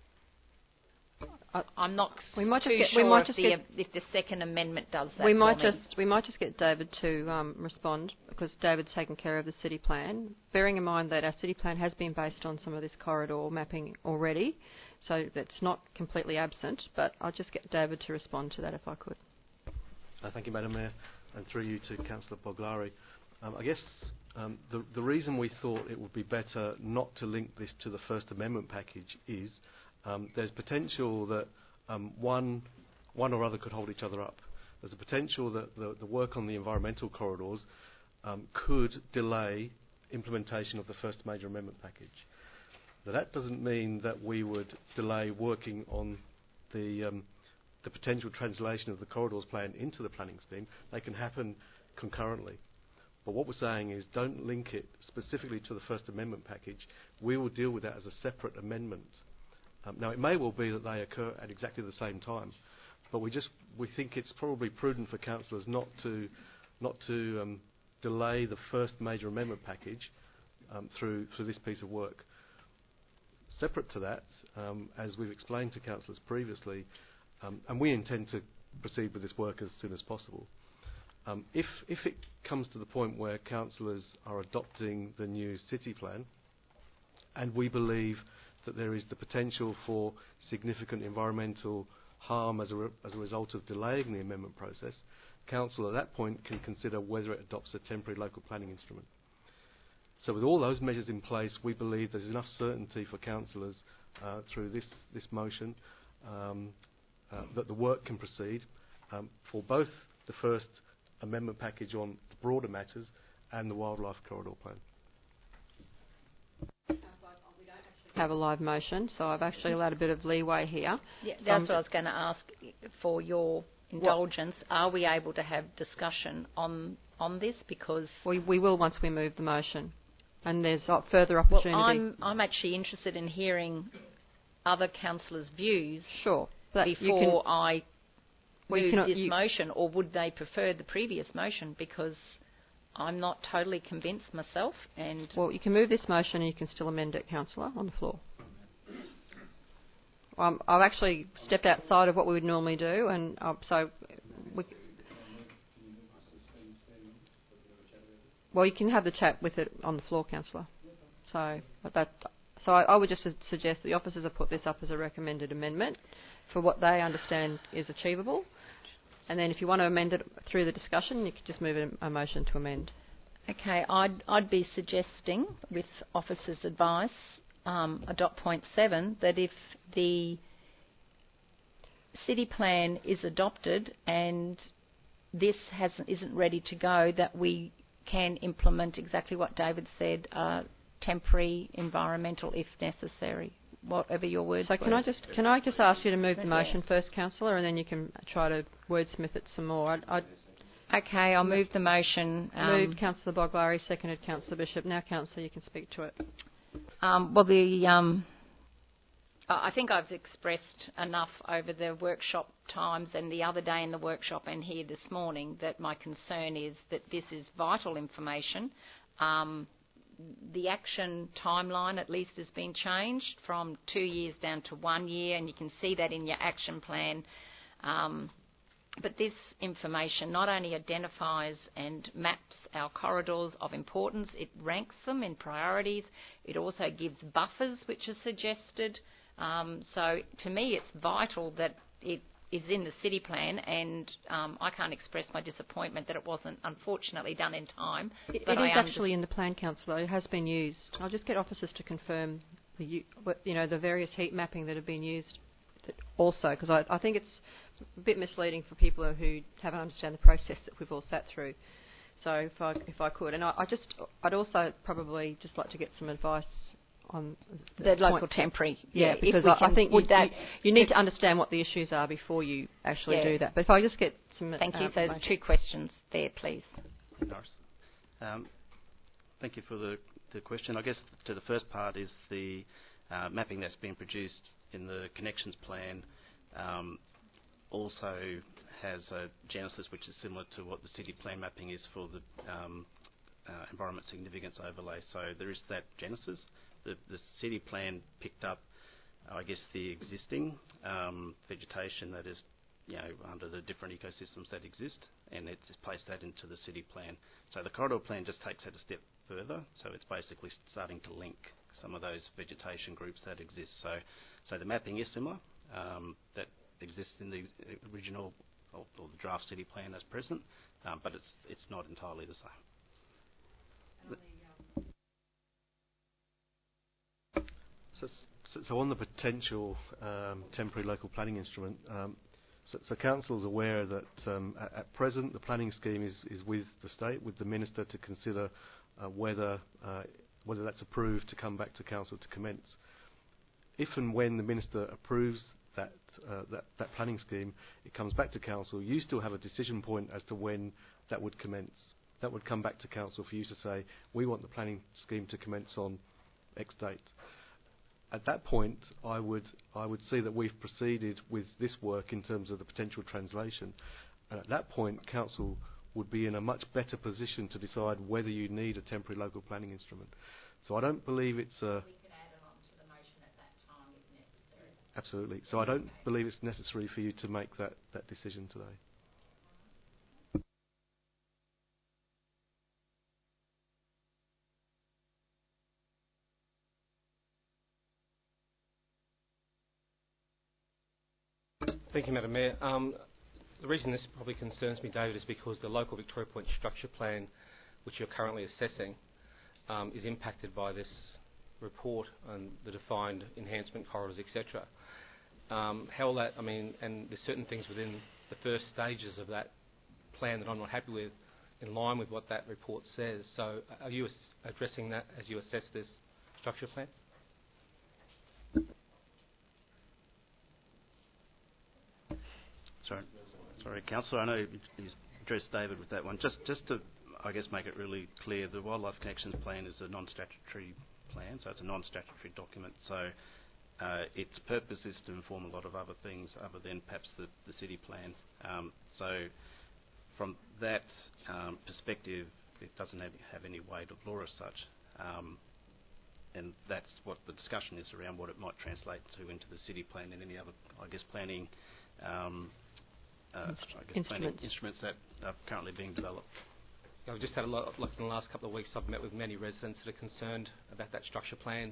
I'm not too sure if the second amendment does that. We might just get David to respond, because David's taken care of the city plan, bearing in mind that our city plan has been based on some of this corridor mapping already, so that's not completely absent. But I'll just get David to respond to that if I could. Thank you, Madam Mayor, and through you to Councillor Boglari. I guess the reason we thought it would be better not to link this to the First Amendment package is there's potential that one or other could hold each other up. There's a potential that the work on the environmental corridors could delay implementation of the First Major Amendment package. Now, that doesn't mean that we would delay working on the potential translation of the corridors plan into the planning scheme. They can happen concurrently. But what we're saying is don't link it specifically to the First Amendment package. We will deal with that as a separate amendment. Now, it may well be that they occur at exactly the same time, but we think it's probably prudent for councillors not to delay the First Major Amendment package through this piece of work. Separate to that, as we've explained to councillors previously, and we intend to proceed with this work as soon as possible. If it comes to the point where councillors are adopting the new city plan, and we believe that there is the potential for significant environmental harm as a result of delaying the amendment process, council at that point can consider whether it adopts a temporary local planning instrument. So with all those measures in place, we believe there's enough certainty for councillors through this motion that the work can proceed for both the First Amendment package on the broader matters and the wildlife corridor plan. Have a live motion, so I've actually allowed a bit of leeway here. Yeah, that's what I was going to ask for your indulgence. Are we able to have discussion on this? Because we will once we move the motion, and there's further opportunity. Well, I'm actually interested in hearing other councillors' views. Sure. Before I move this motion, or would they prefer the previous motion? Because I'm not totally convinced myself. And well, you can move this motion and you can still amend it, councillor, on the floor. I've actually stepped outside of what we would normally do, and well, you can have the chat with it on the floor, councillor. So I would just suggest the officers have put this up as a recommended amendment for what they understand is achievable. And then if you want to amend it through the discussion, you could just move a motion to amend. Okay, I'd be suggesting, with officers' advice, adopt point 7, that if the city plan is adopted and this isn't ready to go, that we can implement exactly what David said, temporary environmental if necessary. Whatever your words were. So can I just ask you to move the motion first, councillor, and then you can try to wordsmith it some more. Okay, I'll move the motion. Moved Councillor Boglari, seconded Councillor Bishop. Now, councillor, you can speak to it. I think I've expressed enough over the workshop times and the other day in the workshop and here this morning that my concern is that this is vital information. The action timeline at least has been changed from 2 years down to 1 year, and you can see that in your action plan. But this information not only identifies and maps our corridors of importance, it ranks them in priorities. It also gives buffers which are suggested. So to me it's vital that it is in the city plan, and I can't express my disappointment that it wasn't unfortunately done in time. It is actually in the plan, councillor. It has been used. I'll just get officers to confirm the various heat mapping that have been used also, because I think it's a bit misleading for people who haven't understand the process that we've all sat through. So if I could, and I'd also probably just like to get some advice on the local temporary. Yeah, because I think you need to understand what the issues are before you actually do that. But if I just get some... Thank you. So 2 questions there, please. Thank you for the question. I guess to the first part is the mapping that's been produced in the connections plan also has a genesis which is similar to what the city plan mapping is for the environment significance overlay. So there is that genesis. The city plan picked up, I guess, the existing vegetation that is, under the different ecosystems that exist, and it's placed that into the city plan. So the corridor plan just takes that a step further. So it's basically starting to link some of those vegetation groups that exist. So the mapping is similar, that exists in the original or the draft city plan as present, but it's not entirely the same. So on the potential temporary local planning instrument, so Council is aware that at present the planning scheme is with the state, with the Minister to consider whether that's approved to come back to Council to commence. If and when the Minister approves that planning scheme, it comes back to Council. You still have a decision point as to when that would commence. That would come back to Council for you to say, we want the planning scheme to commence on X date. At that point, I would see that we've proceeded with this work in terms of the potential translation. And at that point, Council would be in a much better position to decide whether you need a temporary local planning instrument. So I don't believe it's a... We could add it on to the motion at that time if necessary. Absolutely. So I don't believe it's necessary for you to make that decision today. Thank you, Madam Mayor. The reason this probably concerns me, David, is because the local Victoria Point structure plan, which you're currently assessing, is impacted by this report and the defined enhancement corridors, etc. How will that, and there's certain things within the first stages of that plan that I'm not happy with, in line with what that report says. So are you addressing that as you assess this structure plan? Sorry, Councillor, I know you addressed David with that one. Just to, I guess, make it really clear, the Wildlife Connections Plan is a non-statutory plan, so it's a non-statutory document. So its purpose is to inform a lot of other things other than perhaps the city plan. So from that perspective, it doesn't have any weight of law as such. And that's what the discussion is around, what it might translate to into the city plan and any other, I guess, planning instruments that are currently being developed. I've just had a lot, like in the last couple of weeks, I've met with many residents that are concerned about that structure plan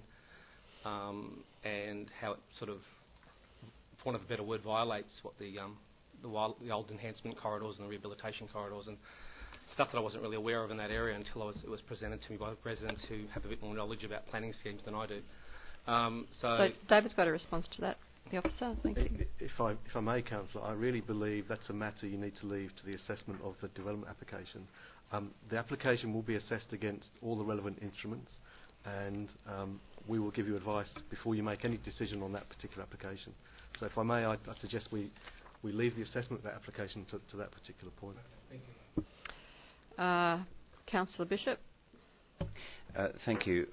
and how it sort of, for want of a better word, violates what the old enhancement corridors and the rehabilitation corridors and stuff that I wasn't really aware of in that area until it was presented to me by residents who have a bit more knowledge about planning schemes than I do. So David's got a response to that. The officer, thank you. If I may, Councillor, I really believe that's a matter you need to leave to the assessment of the development application. The application will be assessed against all the relevant instruments, and we will give you advice before you make any decision on that particular application. So if I may, I suggest we leave the assessment of that application to that particular point. Thank you. Councillor Bishop. Thank you.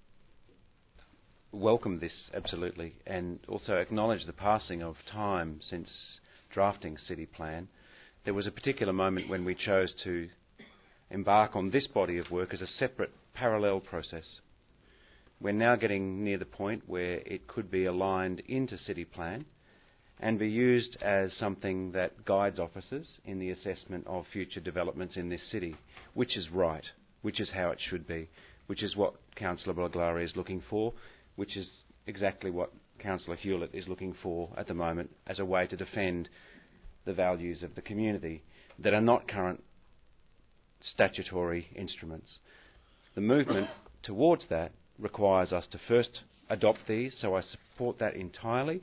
Welcome this, absolutely, and also acknowledge the passing of time since drafting City Plan. There was a particular moment when we chose to embark on this body of work as a separate parallel process. We're now getting near the point where it could be aligned into City Plan and be used as something that guides officers in the assessment of future developments in this city, which is right, which is how it should be, which is what Councillor Baglari is looking for, which is exactly what Councillor Hewlett is looking for at the moment as a way to defend the values of the community that are not current statutory instruments. The movement towards that requires us to first adopt these, so I support that entirely,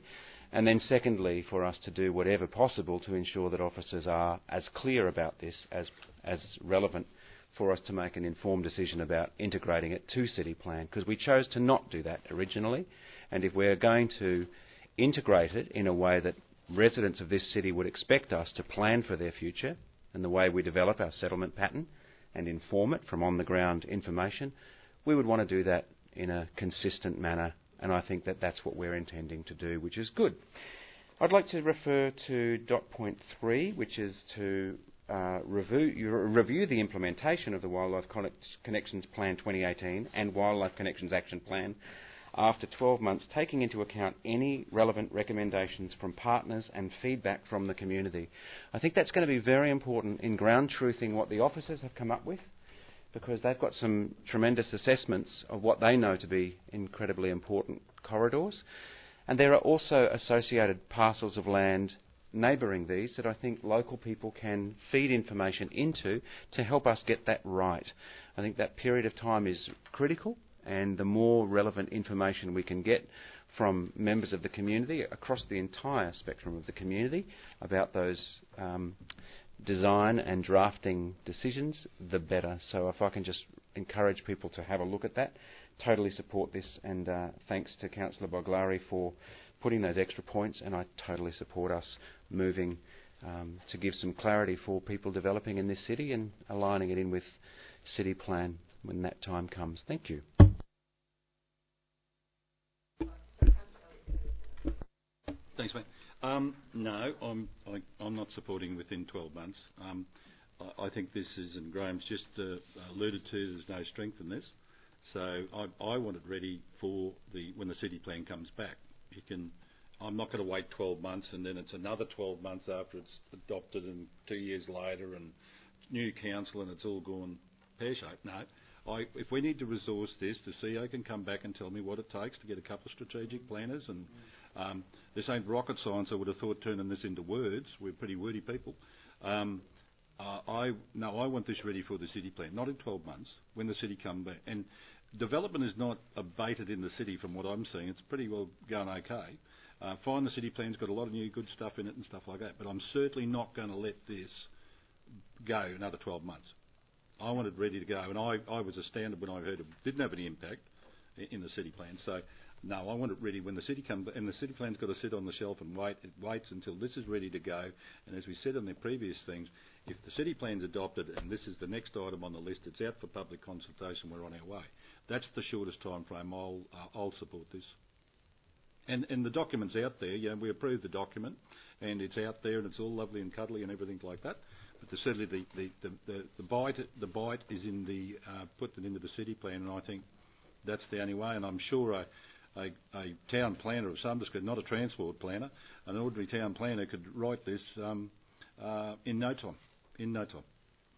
And then secondly, for us to do whatever possible to ensure that officers are as clear about this as relevant for us to make an informed decision about integrating it to City Plan, because we chose to not do that originally. And if we're going to integrate it in a way that residents of this city would expect us to plan for their future and the way we develop our settlement pattern and inform it from on-the-ground information, we would want to do that in a consistent manner, and I think that that's what we're intending to do, which is good. I'd like to refer to dot point 3, which is to review the implementation of the Wildlife Connections Plan 2018 and Wildlife Connections Action Plan after 12 months, taking into account any relevant recommendations from partners and feedback from the community. I think that's going to be very important in ground truthing what the officers have come up with, because they've got some tremendous assessments of what they know to be incredibly important corridors. And there are also associated parcels of land neighbouring these that I think local people can feed information into to help us get that right. I think that period of time is critical, and the more relevant information we can get from members of the community across the entire spectrum of the community about those design and drafting decisions, the better. So if I can just encourage people to have a look at that, totally support this, and thanks to Councillor Boglari for putting those extra points, and I totally support us moving to give some clarity for people developing in this city and aligning it in with City Plan when that time comes. Thank you. Thanks, mate. No, I'm not supporting within 12 months. I think this is, and Graham's just alluded to, there's no strength in this. So I want it ready for when the City Plan comes back. I'm not going to wait 12 months and then it's another 12 months after it's adopted and 2 years later and new council and it's all gone pear-shaped. No. If we need to resource this, the CEO can come back and tell me what it takes to get a couple of strategic planners. And this ain't rocket science, I would have thought, turning this into words. We're pretty wordy people. I want this ready for the City Plan, not in 12 months, when the city come back. And development is not abated in the city from what I'm seeing. It's pretty well going okay. Fine, the City Plan's got a lot of new good stuff in it and stuff like that, but I'm certainly not going to let this go another 12 months. I want it ready to go, and I was astounded when I heard it didn't have any impact in the City Plan. So, no, I want it ready when the city comes, and the City Plan's got to sit on the shelf and wait. It waits until this is ready to go. And as we said in the previous things, if the City Plan's adopted and this is the next item on the list, it's out for public consultation, we're on our way. That's the shortest time frame. I'll support this. And the document's out there. You know, we approved the document, and it's out there, and it's all lovely and cuddly and everything like that. But certainly the bite is in the putting it into the City Plan, and I think that's the only way. And I'm sure a town planner of some description, not a transport planner, an ordinary town planner could write this in no time. In no time.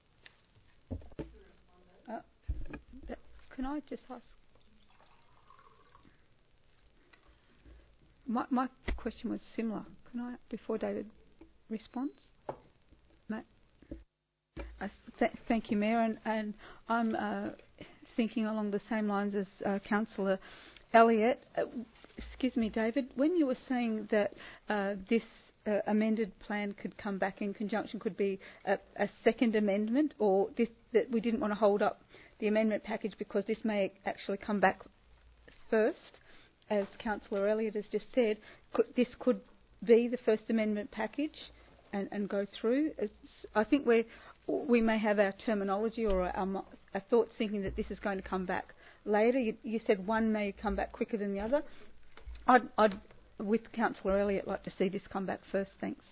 Can I just ask? My question was similar. Can I, before David responds? Matt? Thank you, Mayor. And I'm thinking along the same lines as Councillor Elliott. Excuse me, David, when you were saying that this amended plan could come back in conjunction, could be a second amendment, or that we didn't want to hold up the amendment package because this may actually come back first, as Councillor Elliott has just said, this could be the first amendment package and go through. I think we may have our terminology or our thoughts thinking that this is going to come back later. You said one may come back quicker than the other. I'd with Councillor Elliott, like to see this come back first. Thanks.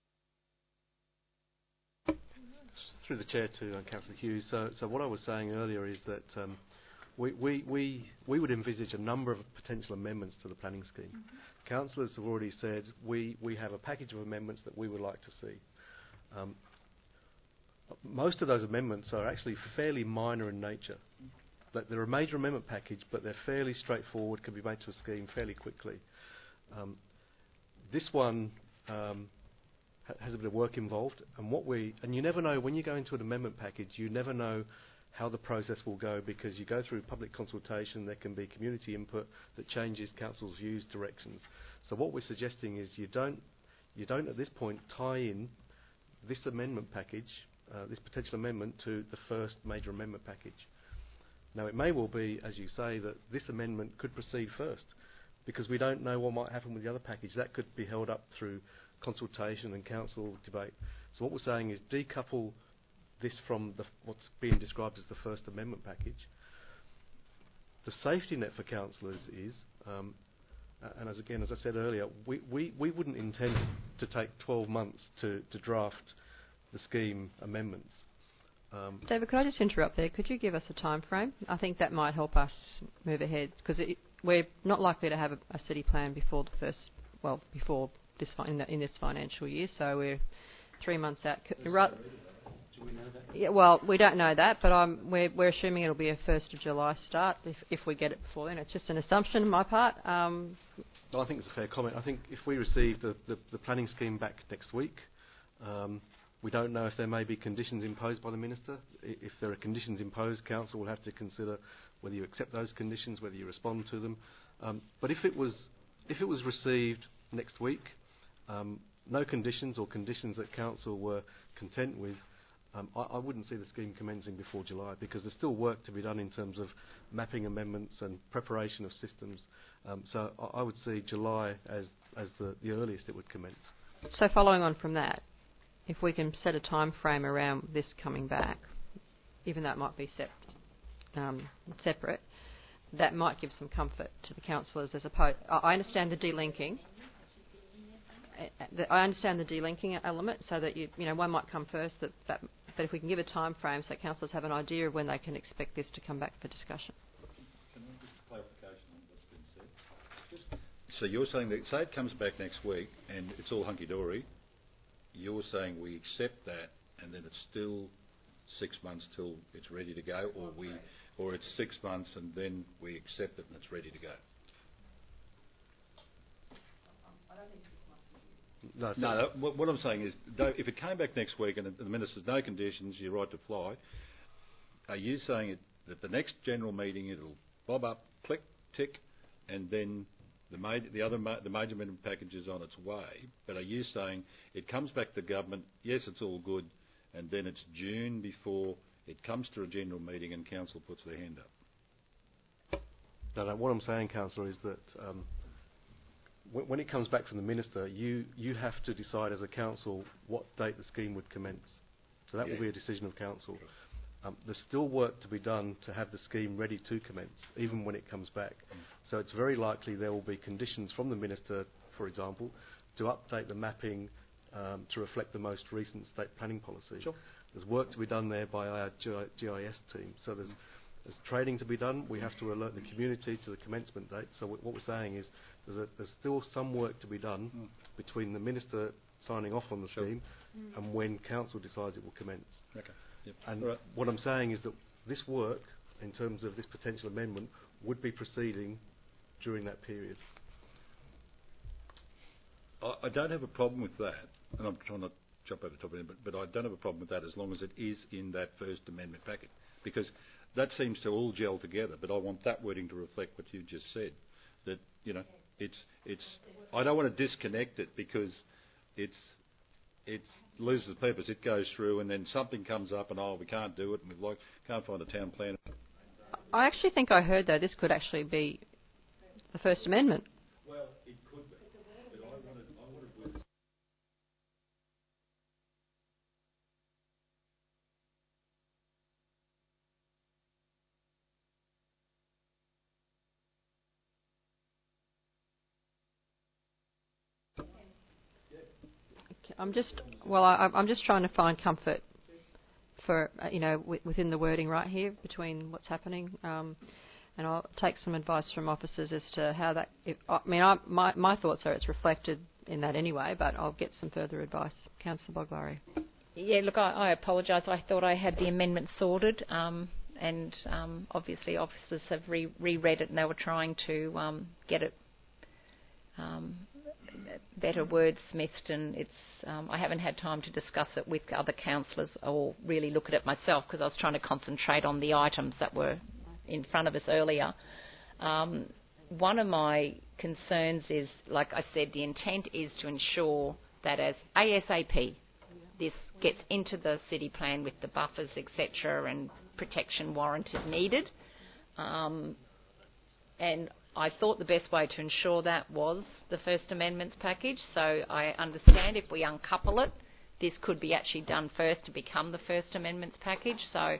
Through the chair to Councillor Hughes. So what I was saying earlier is that we would envisage a number of potential amendments to the planning scheme. Mm-hmm. Councillors have already said we have a package of amendments that we would like to see. Most of those amendments are actually fairly minor in nature. That they're a major amendment package, but they're fairly straightforward, can be made to a scheme fairly quickly. This one has a bit of work involved, and you never know when you go into an amendment package. You never know how the process will go because you go through public consultation. There can be community input that changes council's views, directions. So what we're suggesting is you don't at this point tie in this amendment package, this potential amendment, to the first major amendment package. Now, it may well be, as you say, that this amendment could proceed first, because we don't know what might happen with the other package. That could be held up through consultation and council debate. So what we're saying is decouple this from what's being described as the First Amendment package. The safety net for councillors is, and as I said earlier, we wouldn't intend to take 12 months to draft the scheme amendments. David, could I just interrupt there? Could you give us a time frame? I think that might help us move ahead, because we're not likely to have a city plan before before this in this financial year. So we're 3 months out. Do we know that? Yeah, well, we don't know that, but we're assuming it'll be a 1st of July start if we get it before then. It's just an assumption on my part. No, I think it's a fair comment. I think if we receive the planning scheme back next week, we don't know if there may be conditions imposed by the Minister. If there are conditions imposed, Council will have to consider whether you accept those conditions, whether you respond to them. But if it was received next week, no conditions or conditions that Council were content with, I wouldn't see the scheme commencing before July, because there's still work to be done in terms of mapping amendments and preparation of systems. So I would see July as the earliest it would commence. So following on from that, if we can set a time frame around this coming back, even though it might be separate, that might give some comfort to the councillors. As opposed, I understand the delinking. I understand the delinking element, so that one might come first. But if we can give a time frame, so councillors have an idea of when they can expect this to come back for discussion. Can I just clarification on what's been said? So you're saying that, say it comes back next week and it's all hunky-dory, you're saying we accept that and then it's still 6 months till it's ready to go, or it's 6 months and then we accept it and it's ready to go? No, what I'm saying is, if it came back next week and the Minister says no conditions, you're right to fly, are you saying that the next general meeting it'll bob up, click, tick, and then the major amendment package is on its way? But are you saying it comes back to government, yes, it's all good, and then it's June before it comes to a general meeting and Council puts their hand up? No, what I'm saying, Councillor, is that when it comes back from the Minister, you have to decide as a council what date the scheme would commence. So that will be a decision of council. There's still work to be done to have the scheme ready to commence, even when it comes back. So it's very likely there will be conditions from the Minister, for example, to update the mapping to reflect the most recent state planning policy. Sure. There's work to be done there by our GIS team. So there's training to be done. We have to alert the community to the commencement date. So what we're saying is there's still some work to be done between the Minister signing off on the scheme and when Council decides it will commence. Okay. Yep. And what I'm saying is that this work, in terms of this potential amendment, would be proceeding during that period. I don't have a problem with that, and I'm trying not to jump over the top of it, but I don't have a problem with that as long as it is in that First Amendment packet, because that seems to all gel together. But I want that wording to reflect what you just said. That it's. I don't want to disconnect it because it loses purpose. It goes through, and then something comes up, and we can't do it, and we can't find a town plan. I actually think I heard though this could actually be the First Amendment. Well, it could be, but I wanted words. I'm just trying to find comfort for within the wording right here between what's happening, and I'll take some advice from officers as to how that. My thoughts are it's reflected in that anyway, but I'll get some further advice. Councillor Boglari. Yeah, look, I apologise. I thought I had the amendment sorted, and obviously officers have reread it and they were trying to get it better wordsmithed, and it's I haven't had time to discuss it with other councillors or really look at it myself because I was trying to concentrate on the items that were in front of us earlier. one of my concerns is, like I said, the intent is to ensure that as ASAP this gets into the city plan with the buffers, etc., and protection warranted needed. And I thought the best way to ensure that was the First Amendments package. So I understand if we uncouple it, this could be actually done first to become the First Amendments package. So,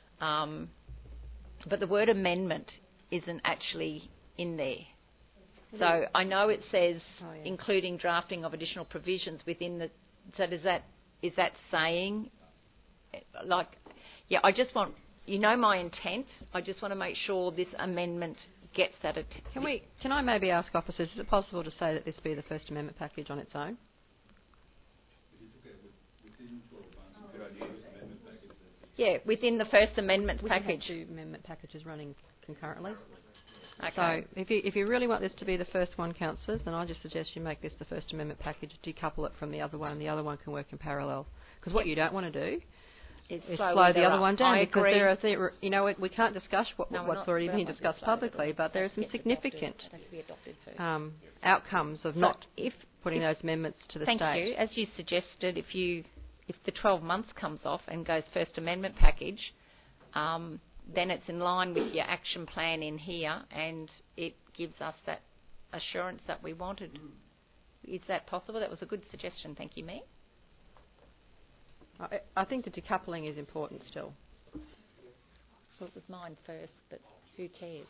but the word amendment isn't actually in there. So I know it says including drafting of additional provisions within the. So is that saying, like, yeah? I just want, you know, my intent. I just want to make sure this amendment gets that. Can I maybe ask officers? Is it possible to say that this be the First Amendment package on its own? Yeah, within the First Amendment package. We have 2 amendment packages running concurrently. Okay. So if you really want this to be the first one, councillors, then I just suggest you make this the First Amendment package, decouple it from the other one, and the other one can work in parallel. Because what you don't want to do is slow the other one down. Because we can't discuss what's already been discussed publicly, but there are some significant outcomes of not putting those amendments to the stage. Thank you. As you suggested, if the 12 months comes off and goes First Amendment package, then it's in line with your action plan in here, and it gives us that assurance that we wanted. Is that possible? That was a good suggestion. Thank you, Mayor. I think the decoupling is important still. Well, it was mine first, but who cares?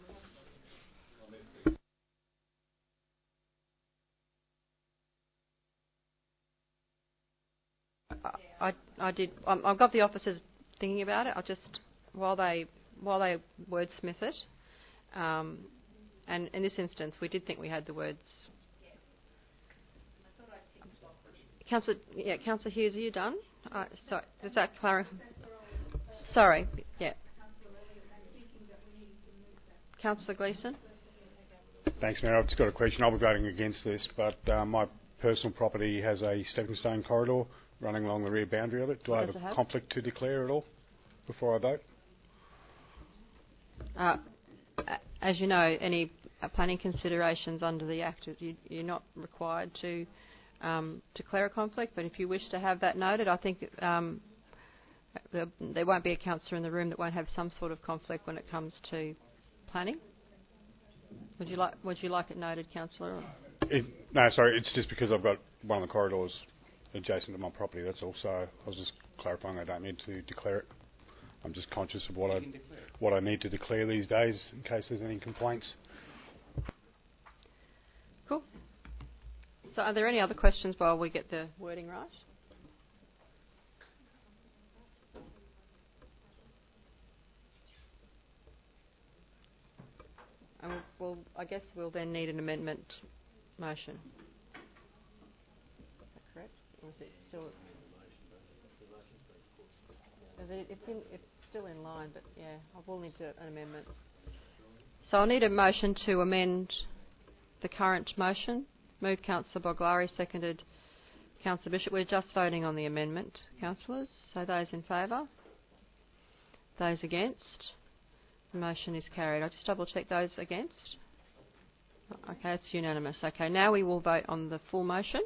I did. I've got the officers thinking about it. I just while they wordsmith it, and in this instance we did think we had the words. Councillor Hughes, are you done? Sorry, does that clarify? Sorry, yeah. Councillor Gleeson. Thanks, Mayor. I've just got a question. I'll be voting against this, but my personal property has a stepping stone corridor running along the rear boundary of it. Do I have a conflict to declare at all before I vote? As you know, any planning considerations under the Act, you're not required to declare a conflict, but if you wish to have that noted, I think there won't be a councillor in the room that won't have some sort of conflict when it comes to planning. Would you like it noted, councillor? No, sorry, it's just because I've got one of the corridors adjacent to my property, that's all. So I was just clarifying I don't need to declare it. I'm just conscious of what I need to declare these days in case there's any complaints. Cool. So are there any other questions while we get the wording right? And I guess we'll then need an amendment motion. Is that correct? Or is it still... It's still in line, but yeah, I will need an amendment. So I'll need a motion to amend the current motion. Moved Councillor Boglari, seconded Councillor Bishop. We're just voting on the amendment, councillors. So those in favour? Those against? The motion is carried. I'll just double check those against. Okay, it's unanimous. Okay, now we will vote on the full motion.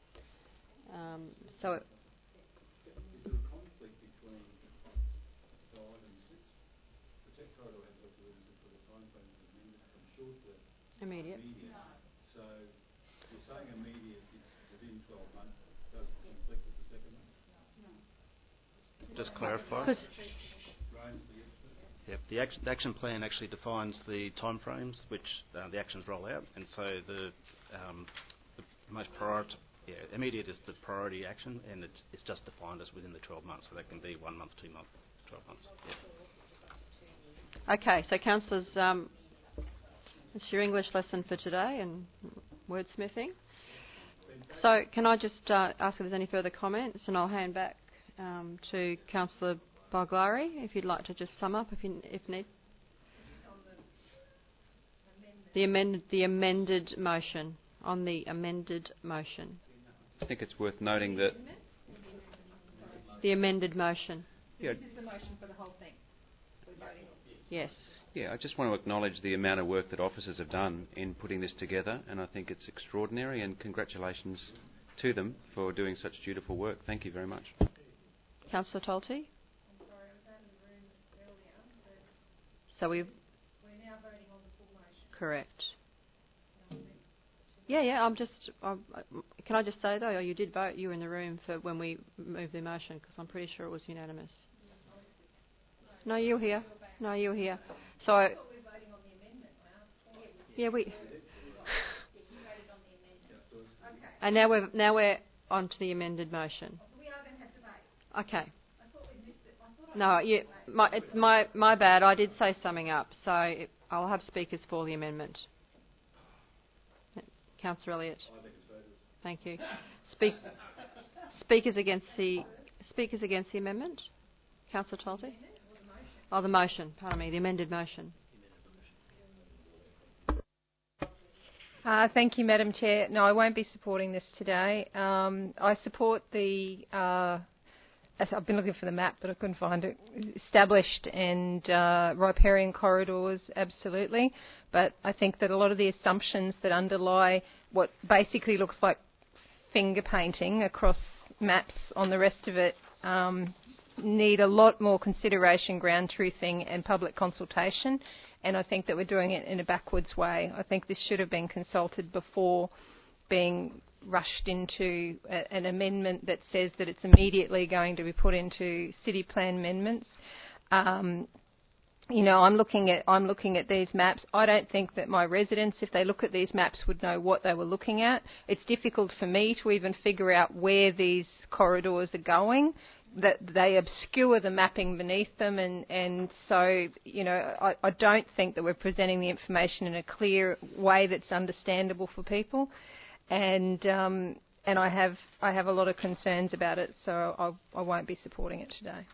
Immediate. So you're saying immediate, it's within 12 months, doesn't conflict with the second one? Just clarify. Yep, the action plan actually defines the timeframes which the actions roll out, and so the most immediate is the priority action, and it's just defined as within the 12 months, so that can be 1 month, 2 months, 12 months. Yep. Okay, so councillors, it's your English lesson for today and wordsmithing. So can I just ask if there's any further comments, and I'll hand back to Councillor Boglari if you'd like to just sum up if need. The amended motion. On the amended motion. I think it's worth noting that the amended motion. Yeah. This is the motion for the whole thing. Yes. I just want to acknowledge the amount of work that officers have done in putting this together, and I think it's extraordinary, and congratulations to them for doing such dutiful work. Thank you very much. Councillor Tolte? So we're now voting on the full motion. Correct. Can I just say though, you did vote. You were in the room for when we moved the motion, because I'm pretty sure it was unanimous. No, you were here. No, you were here. So. Yeah, we. And now we're on to the amended motion. We are going to have debate. Okay. No, it's my bad. I did say summing up, so I'll have speakers for the amendment. Councillor Elliott. Thank you. Speakers against the amendment. Councillor Tolte. Oh, the motion. Pardon me. The amended motion. Thank you, Madam Chair. No, I won't be supporting this today. I support the. I've been looking for the map, but I couldn't find it. Established and riparian corridors, absolutely. But I think that a lot of the assumptions that underlie what basically looks like finger painting across maps on the rest of it need a lot more consideration, ground truthing and public consultation. And I think that we're doing it in a backwards way. I think this should have been consulted before being rushed into an amendment that says that it's immediately going to be put into city plan amendments. I'm looking at these maps. I don't think that my residents, if they look at these maps, would know what they were looking at. It's difficult for me to even figure out where these corridors are going, that they obscure the mapping beneath them, and so, I don't think that we're presenting the information in a clear way that's understandable for people. And I have a lot of concerns about it, so I won't be supporting it today.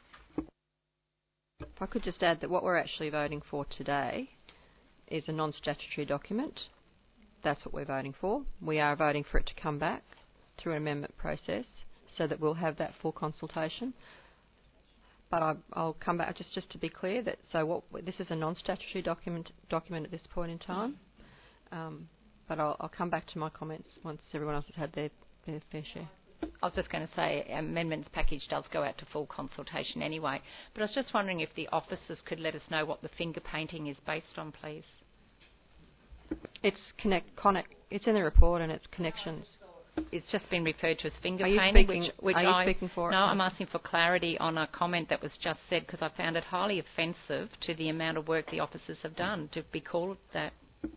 If I could just add that what we're actually voting for today is a non-statutory document. That's what we're voting for. We are voting for it to come back through an amendment process so that we'll have that full consultation. But I'll come back just to be clear that this is a non-statutory document at this point in time. But I'll come back to my comments once everyone else has had their fair share. I was just going to say, amendments package does go out to full consultation anyway. But I was just wondering if the officers could let us know what the finger painting is based on, please. It's it's in the report, and it's connections. It's just been referred to as finger painting. Are you speaking for it? No, I'm asking for clarity on a comment that was just said, because I found it highly offensive to the amount of work the officers have done to be called that.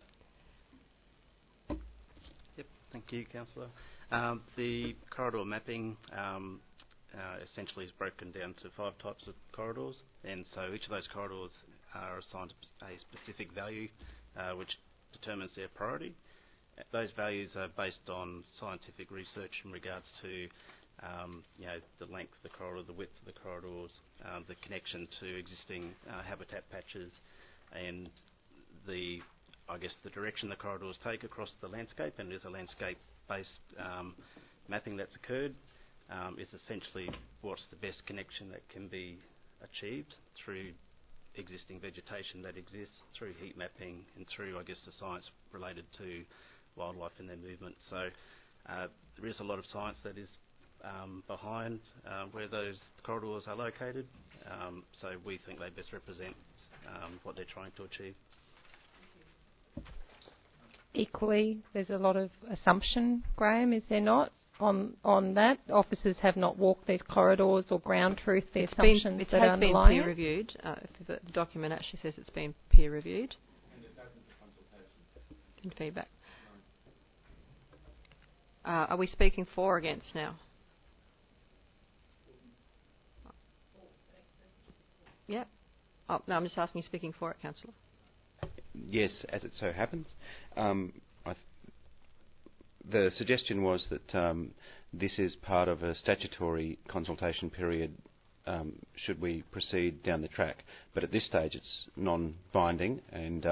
Yep, thank you, Councillor. The corridor mapping essentially is broken down to 5 types of corridors, and so each of those corridors are assigned a specific value which determines their priority. Those values are based on scientific research in regards to the length of the corridor, the width of the corridors, the connection to existing habitat patches, and the direction the corridors take across the landscape. And there's a landscape-based mapping that's occurred. Is essentially what's the best connection that can be achieved through existing vegetation that exists, through heat mapping, and through, the science related to wildlife and their movement. So there is a lot of science that is behind where those corridors are located. So we think they best represent what they're trying to achieve. Equally, there's a lot of assumption, Graham, is there not, on that? Officers have not walked these corridors or ground truth the assumptions that underlie it. It has been peer reviewed. The document actually says it's been peer reviewed. And feedback. Are we speaking for or against now? Yeah. Oh, no, I'm just asking you speaking for it, Councillor. Yes, as it so happens. The suggestion was that this is part of a statutory consultation period should we proceed down the track. But at this stage it's non-binding, and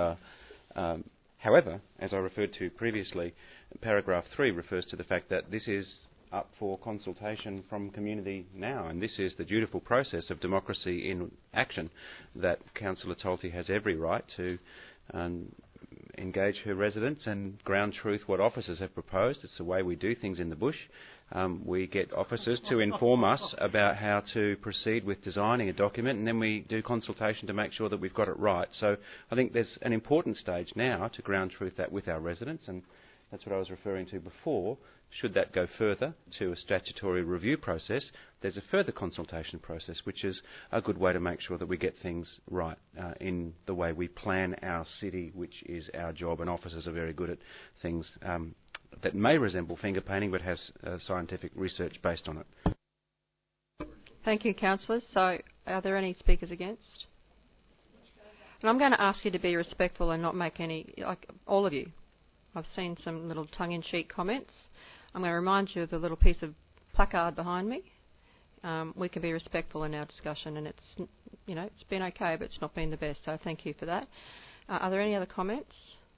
however, as I referred to previously, paragraph 3 refers to the fact that this is up for consultation from community now, and this is the dutiful process of democracy in action, that Councillor Talty has every right to engage her residents and ground truth what officers have proposed. It's the way we do things in the bush. We get officers to inform us about how to proceed with designing a document, and then we do consultation to make sure that we've got it right. So I think there's an important stage now to ground truth that with our residents, and that's what I was referring to before. Should that go further to a statutory review process, there's a further consultation process, which is a good way to make sure that we get things right in the way we plan our city, which is our job, and officers are very good at things that may resemble finger painting but has scientific research based on it. Thank you, councillors. So are there any speakers against? And I'm going to ask you to be respectful and not make any, like all of you. I've seen some little tongue-in-cheek comments. I'm going to remind you of the little piece of placard behind me. We can be respectful in our discussion, and it's, you know, it's been okay, but it's not been the best. So thank you for that. Are there any other comments?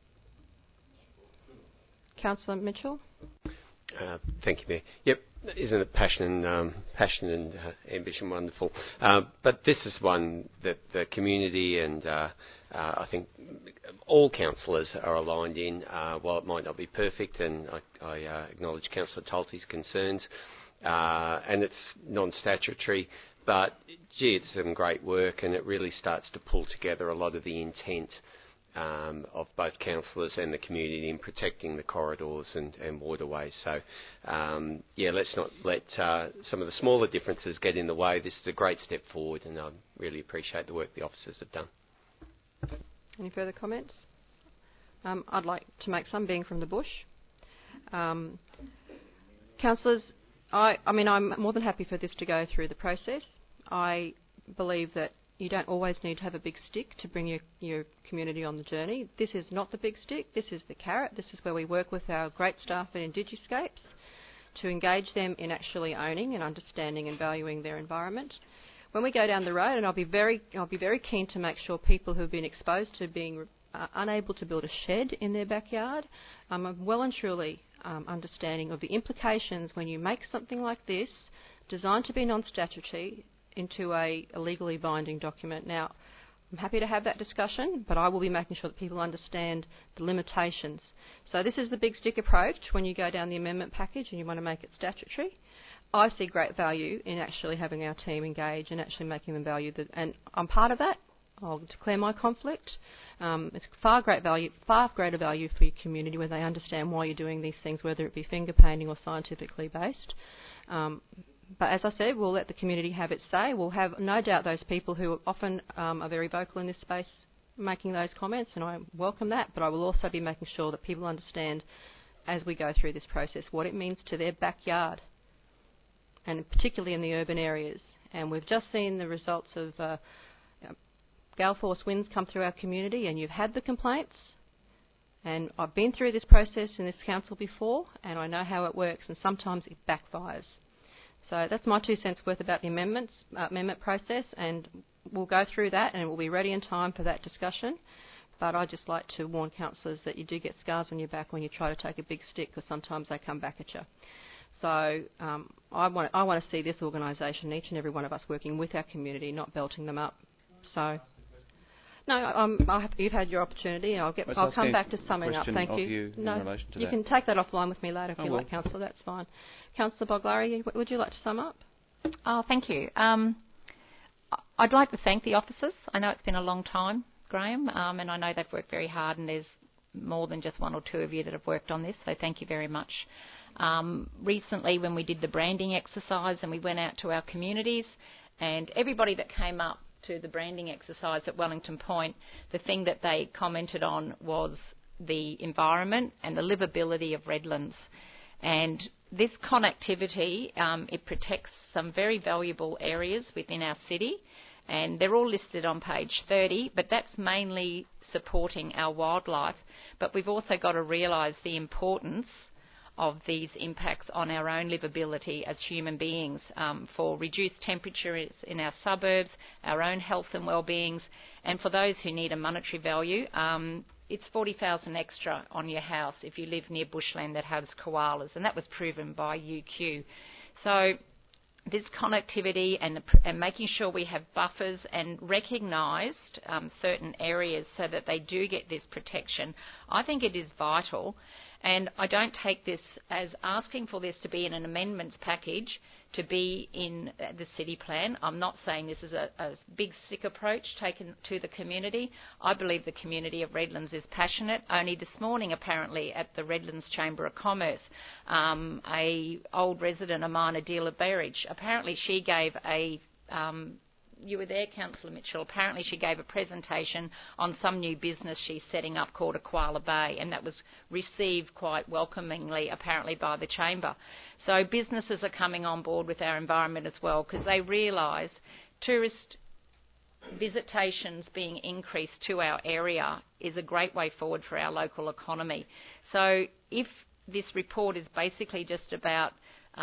Councillor Mitchell. Thank you, Mayor. Yep, isn't it passion and ambition wonderful? But this is one that the community and I think all councillors are aligned in. While it might not be perfect, and I acknowledge Councillor Talty's concerns, and it's non-statutory, but gee, it's some great work, and it really starts to pull together a lot of the intent of both councillors and the community in protecting the corridors and waterways. So, yeah, let's not let some of the smaller differences get in the way. This is a great step forward, and I really appreciate the work the officers have done. Any further comments? I'd like to make some, being from the bush. Councillors, I mean, I'm more than happy for this to go through the process. I believe that you don't always need to have a big stick to bring your community on the journey. This is not the big stick. This is the carrot. This is where we work with our great staff at Indigiscapes to engage them in actually owning and understanding and valuing their environment. When we go down the road, and I'll be very keen to make sure people who have been exposed to being unable to build a shed in their backyard, I'm well and truly understanding of the implications when you make something like this, designed to be non-statutory, into a legally binding document. Now, I'm happy to have that discussion, but I will be making sure that people understand the limitations. So this is the big stick approach when you go down the amendment package and you want to make it statutory. I see great value in actually having our team engage and actually making them value that, and I'm part of that. I'll declare my conflict. It's far greater value for your community when they understand why you're doing these things, whether it be finger painting or scientifically based. But as I said, we'll let the community have its say. We'll have no doubt those people who often are very vocal in this space making those comments, and I welcome that, but I will also be making sure that people understand as we go through this process what it means to their backyard, and particularly in the urban areas. And we've just seen the results of gale force winds come through our community, and you've had the complaints, and I've been through this process in this council before, and I know how it works, and sometimes it backfires. So that's my 2 cents worth about the amendment process, and we'll go through that and we'll be ready in time for that discussion. But I'd just like to warn councillors that you do get scars on your back when you try to take a big stick, because sometimes they come back at you. So I want to see this organisation, each and every one of us, working with our community, not belting them up. So no, you've had your opportunity. I'll come back to summing up. Thank you. No, you can take that offline with me later if you like, Councillor. That's fine. Councillor Boglari, would you like to sum up? Oh, thank you. I'd like to thank the officers. I know it's been a long time, Graham, and I know they've worked very hard, and there's more than just one or two of you that have worked on this, so thank you very much. Recently, when we did the branding exercise and we went out to our communities, and everybody that came up to the branding exercise at Wellington Point, the thing that they commented on was the environment and the livability of Redlands. And this connectivity, it protects some very valuable areas within our city, and they're all listed on page 30, but that's mainly supporting our wildlife. But we've also got to realise the importance of these impacts on our own livability as human beings, for reduced temperatures in our suburbs, our own health and well-beings, and for those who need a monetary value, it's $40,000 extra on your house if you live near bushland that has koalas, and that was proven by UQ. So this connectivity and making sure we have buffers and recognised certain areas so that they do get this protection, I think it is vital. And I don't take this as asking for this to be in an amendments package to be in the city plan. I'm not saying this is a big, sick approach taken to the community. I believe the community of Redlands is passionate. Only this morning, apparently, at the Redlands Chamber of Commerce, a old resident, Amana Dealer Berridge, apparently she gave a you were there, Councillor Mitchell. Apparently she gave a presentation on some new business she's setting up called Koala Bay, and that was received quite welcomingly, apparently, by the Chamber. So businesses are coming on board with our environment as well, because they realise tourist visitations being increased to our area is a great way forward for our local economy. So if this report is basically just about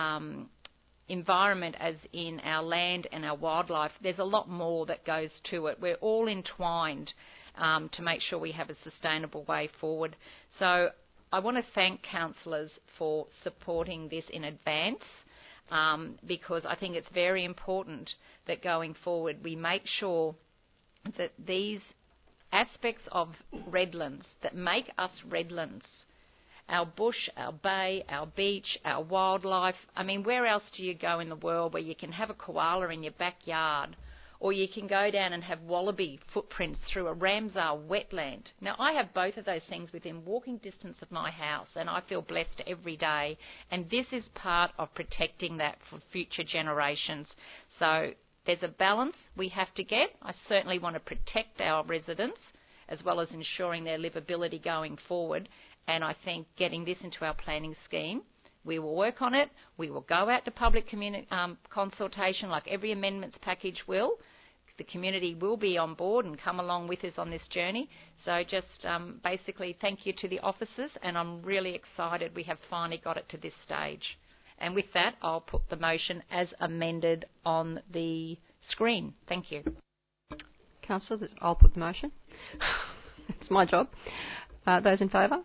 environment as in our land and our wildlife, there's a lot more that goes to it. We're all entwined to make sure we have a sustainable way forward. So I want to thank councillors for supporting this in advance, because I think it's very important that going forward we make sure that these aspects of Redlands that make us Redlands, our bush, our bay, our beach, our wildlife. I mean, where else do you go in the world where you can have a koala in your backyard, or you can go down and have wallaby footprints through a Ramsar wetland? Now, I have both of those things within walking distance of my house, and I feel blessed every day. And this is part of protecting that for future generations. So there's a balance we have to get. I certainly want to protect our residents as well as ensuring their livability going forward. And I think getting this into our planning scheme, we will work on it. We will go out to public consultation like every amendments package will. The community will be on board and come along with us on this journey. So just basically thank you to the officers, and I'm really excited we have finally got it to this stage. And with that, I'll put the motion as amended on the screen. Thank you. Councillors, I'll put the motion. It's my job. Those in favour?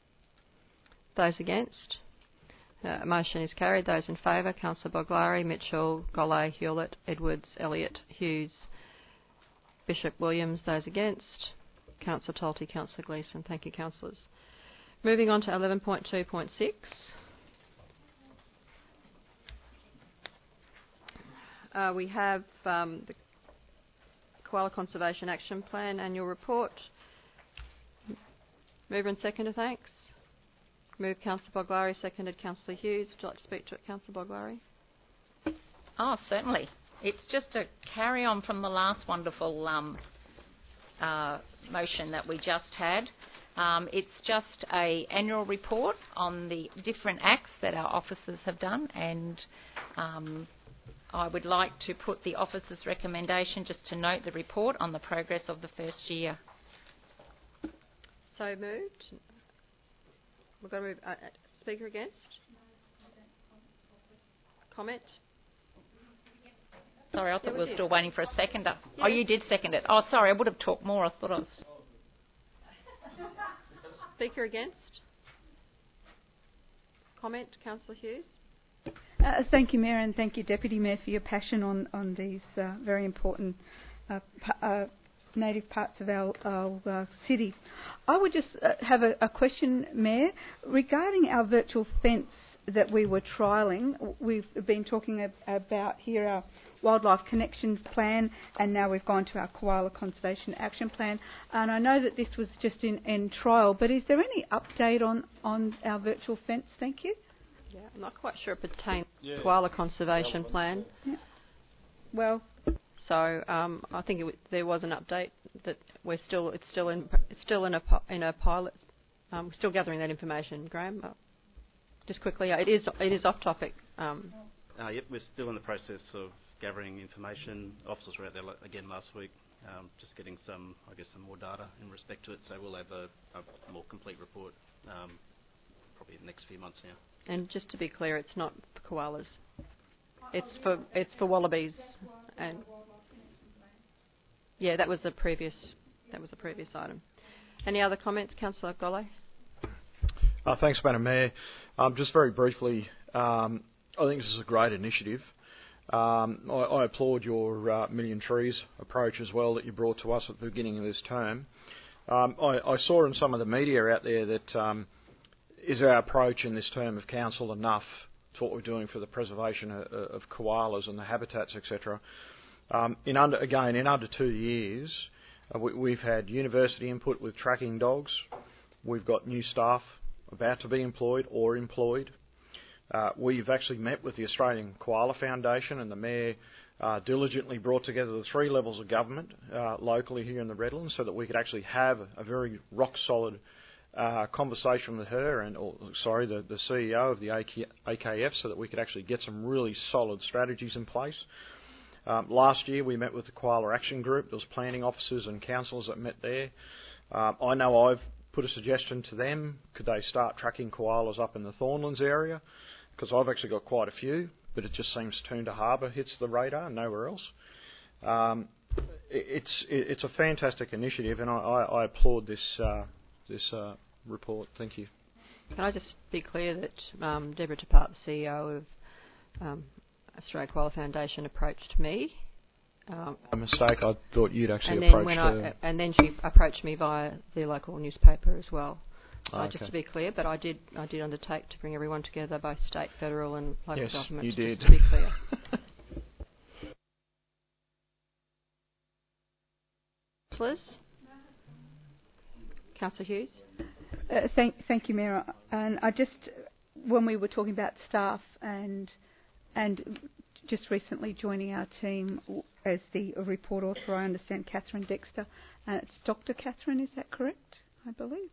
Those against? Motion is carried. Those in favour: Councillor Boglari, Mitchell, Golay, Hewlett, Edwards, Elliott, Hughes, Bishop, Williams. Those against: Councillor Talty, Councillor Gleeson. Thank you, councillors. Moving on to 11.2.6. We have the Koala Conservation Action Plan Annual Report. Mover and seconder, thanks. Moved Councillor Boglari, seconded Councillor Hughes. Would you like to speak to it, Councillor Boglari? Oh, certainly. It's just a carry on from the last wonderful motion that we just had. It's just an annual report on the different acts that our officers have done, and I would like to put the officers' recommendation just to note the report on the progress of the first year. So moved. We've got to move. Speaker against? Comment? Sorry, I thought we were still waiting for a seconder. Yeah. Oh, you did second it. Oh, sorry, I would have talked more. I thought I was... Speaker against? Comment, Councillor Hughes? Thank you, Mayor, and thank you, Deputy Mayor, for your passion on these very important native parts of our city. I would just have a question, Mayor, regarding our virtual fence that we were trialling. We've been talking about here our Wildlife Connections Plan, and now we've gone to our Koala Conservation Action Plan. And I know that this was just in trial, but is there any update on our virtual fence? Thank you. Yeah, I'm not quite sure it pertains to Koala Conservation Plan. Yeah. Well, so I think there was an update that it's still in a pilot. We're still gathering that information, Graham. Just quickly, it is off topic. Yep, we're still in the process of gathering information. Officers were out there again last week, just getting some more data in respect to it. So we'll have a more complete report probably the next few months now. And just to be clear, it's not for koalas. It's for wallabies. And yeah, that was a previous item. Any other comments, Councillor Golay? Thanks, Madam Mayor. Just very briefly, I think this is a great initiative. I applaud your Million Trees approach as well that you brought to us at the beginning of this term. I saw in some of the media out there that is our approach in this term of council enough to what we're doing for the preservation of koalas and the habitats, etc. In under 2 years, we've had university input with tracking dogs. We've got new staff about to be employed or employed. We've actually met with the Australian Koala Foundation, and the Mayor diligently brought together the 3 levels of government locally here in the Redlands so that we could actually have a very rock-solid conversation with her the CEO of the AKF, so that we could actually get some really solid strategies in place. Last year we met with the Koala Action Group. There was planning officers and councillors that met there. I know I've put a suggestion to them. Could they start tracking koalas up in the Thornlands area? Because I've actually got quite a few, but it just seems Toondah Harbour hits the radar, nowhere else. It's a fantastic initiative, and I applaud this report. Thank you. Can I just be clear that Deborah Tappart, the CEO of Australia Koala Foundation, approached me. A mistake. I thought you'd actually approached her. And then she approached me via the local newspaper as well. Okay. Just to be clear, but I did undertake to bring everyone together, both state, federal and local government. Yes, you did. Just to be clear. Liz? Councillor Hughes? Thank you, Mayor. And when we were talking about staff and just recently joining our team as the report author, I understand Catherine Dexter. It's Dr. Catherine, is that correct? I believe.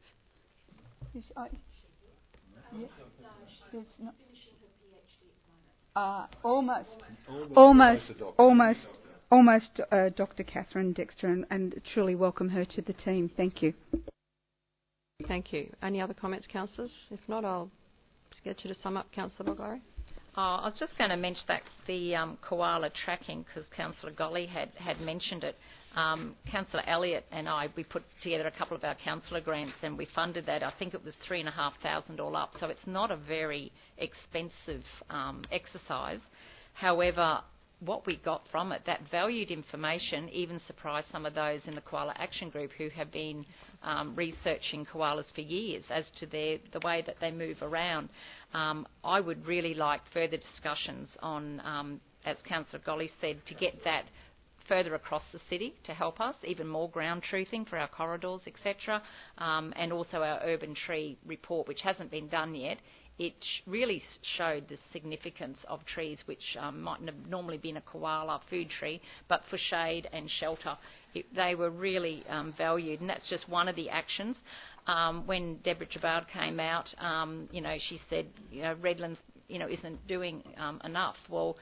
Almost Dr. Catherine Dexter, and truly welcome her to the team. Thank you. Thank you. Any other comments, councillors? If not, I'll get you to sum up, Councillor Boglari. I was just going to mention that the koala tracking, because Councillor Golly had mentioned it. Councillor Elliott and we put together a couple of our councillor grants, and we funded that. I think it was $3,500 all up, so it's not a very expensive exercise. However, what we got from it, that valued information, even surprised some of those in the Koala Action Group who have been researching koalas for years as to the way that they move around. I would really like further discussions on, as Councillor Golly said, to get that further across the city to help us, even more ground truthing for our corridors, etc., and also our urban tree report, which hasn't been done yet. It really showed the significance of trees which mightn't have normally been a koala food tree, but for shade and shelter. They were really valued, and that's just one of the actions. When Deborah Tappart came out, she said, Redlands, isn't doing enough. Well,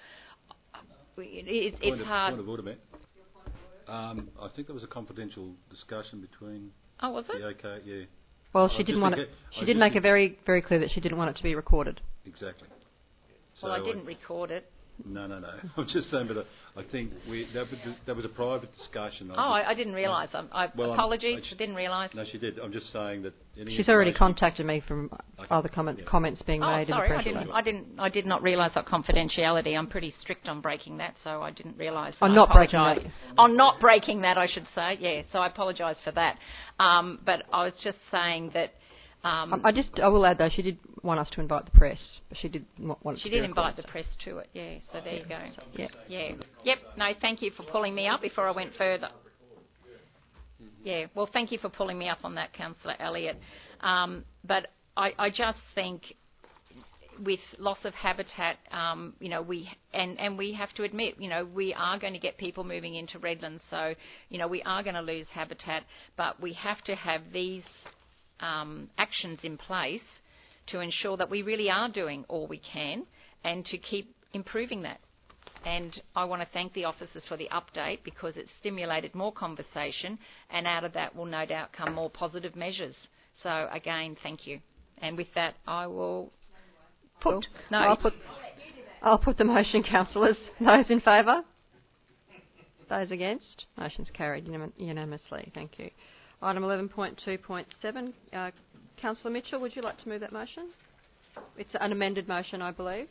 it's hard. Point of order, Matt. I think there was a confidential discussion between. Oh, was it? The OK, yeah. Well, she didn't want it. She did make it very, very clear that she didn't want it to be recorded. Exactly. Well, I didn't record it. No. I'm just saying, but I think that was a private discussion. I didn't realise. Apologies. I didn't realise. No, she did. I'm just saying that. She's already contacted me from other comments being made. Sorry, in the press. I did not realise that confidentiality. I'm pretty strict on breaking that, so I didn't realise. On not breaking that. On not breaking that, I should say. Yeah. So I apologise for that. But I was just saying that. I will add though, she did want us to invite the press, but she did want. She did invite the press to it, yeah. So there you go. Yep. No, thank you for pulling me up before I went further. Yeah. Well, thank you for pulling me up on that, Councillor Elliott. But I just think with loss of habitat, we have to admit, we are going to get people moving into Redlands, so we are going to lose habitat, but we have to have these actions in place to ensure that we really are doing all we can and to keep improving that. And I want to thank the officers for the update because it stimulated more conversation, and out of that will no doubt come more positive measures. So again, thank you. And with that, I will put... No, I'll put the motion, councillors. Those in favour? Those against? Motion's carried unanimously. Thank you. Item 11.2.7. Councillor Mitchell, would you like to move that motion? It's an amended motion, I believe.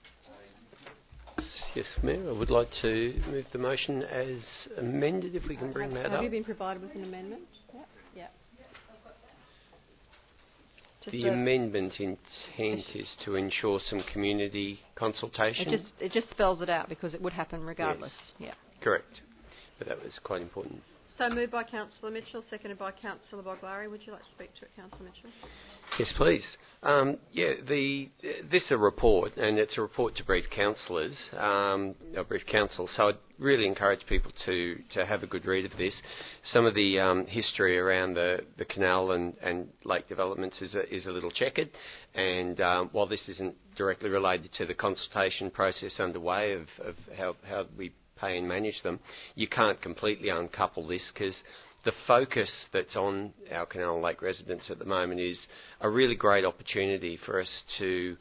Yes, Mayor. I would like to move the motion as amended, if we can bring that up. Have you been provided with an amendment? Yep. The amendment intent is to ensure some community consultation. It just spells it out because it would happen regardless. Yes. Yeah. Correct. But that was quite important. So moved by Councillor Mitchell, seconded by Councillor Boglari. Would you like to speak to it, Councillor Mitchell? Yes, please. This is a report, and it's a report to brief councillors, brief council. So I'd really encourage people to have a good read of this. Some of the history around the canal and lake developments is a little checkered, and while this isn't directly related to the consultation process underway of how we pay and manage them, you can't completely uncouple this, because the focus that's on our Canal and Lake residents at the moment is a really great opportunity for us to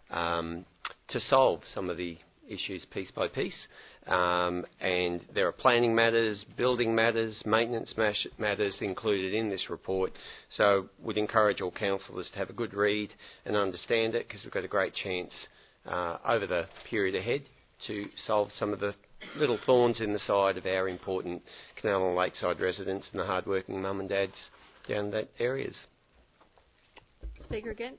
solve some of the issues piece by piece. And there are planning matters, building matters, maintenance matters included in this report. So we'd encourage all councillors to have a good read and understand it, because we've got a great chance over the period ahead to solve some of the little thorns in the side of our important Canal and Lakeside residents and the hard-working mum and dads down that areas. Speaker against?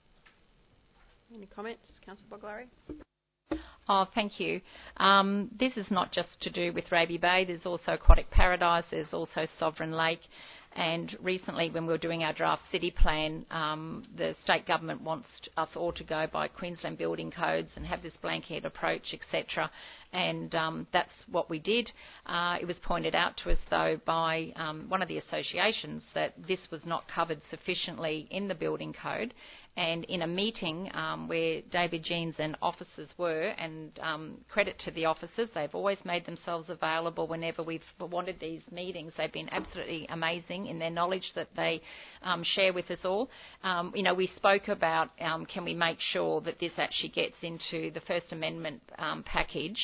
Any comments? Councillor Boglari? Oh, thank you. This is not just to do with Raby Bay. There's also Aquatic Paradise. There's also Sovereign Lake. And recently, when we were doing our draft city plan, the state government wants us all to go by Queensland building codes and have this blanket approach, etc. And that's what we did. It was pointed out to us, though, by one of the associations that this was not covered sufficiently in the building code. And in a meeting where David Jeans and officers were, and credit to the officers, they've always made themselves available whenever we've wanted these meetings. They've been absolutely amazing in their knowledge that they share with us all. We spoke about can we make sure that this actually gets into the First Amendment package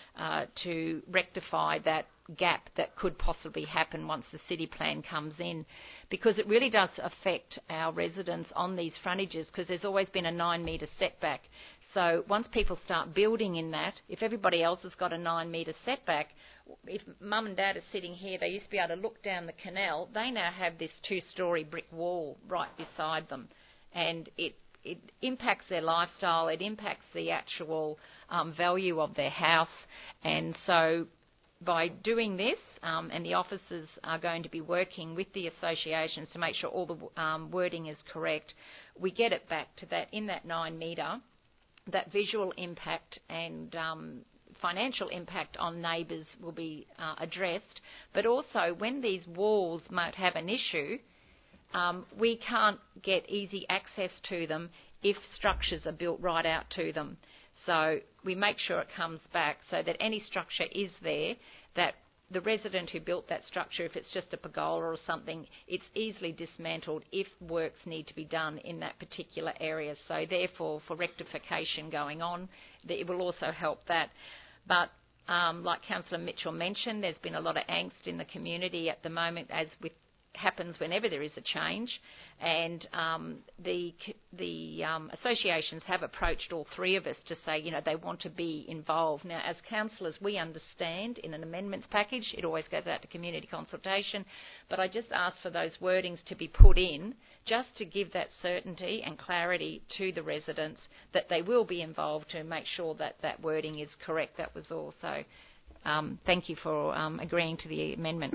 to rectify that gap that could possibly happen once the city plan comes in, because it really does affect our residents on these frontages, because there's always been a 9-metre setback. So once people start building in that, if everybody else has got a 9-metre setback, if mum and dad are sitting here, they used to be able to look down the canal, they now have this 2-storey brick wall right beside them, and it impacts their lifestyle, it impacts the actual value of their house. And so by doing this, and the officers are going to be working with the associations to make sure all the wording is correct, we get it back to that, in that 9 metre, that visual impact and financial impact on neighbours will be addressed. But also, when these walls might have an issue, we can't get easy access to them if structures are built right out to them. So we make sure it comes back so that any structure is there, that the resident who built that structure, if it's just a pergola or something, it's easily dismantled if works need to be done in that particular area. So therefore, for rectification going on, it will also help that. But like Councillor Mitchell mentioned, there's been a lot of angst in the community at the moment, as with happens whenever there is a change, and the associations have approached all three of us to say, they want to be involved. Now, as councillors, we understand in an amendments package, it always goes out to community consultation, but I just ask for those wordings to be put in just to give that certainty and clarity to the residents that they will be involved to make sure that that wording is correct. That was all. So thank you for agreeing to the amendment.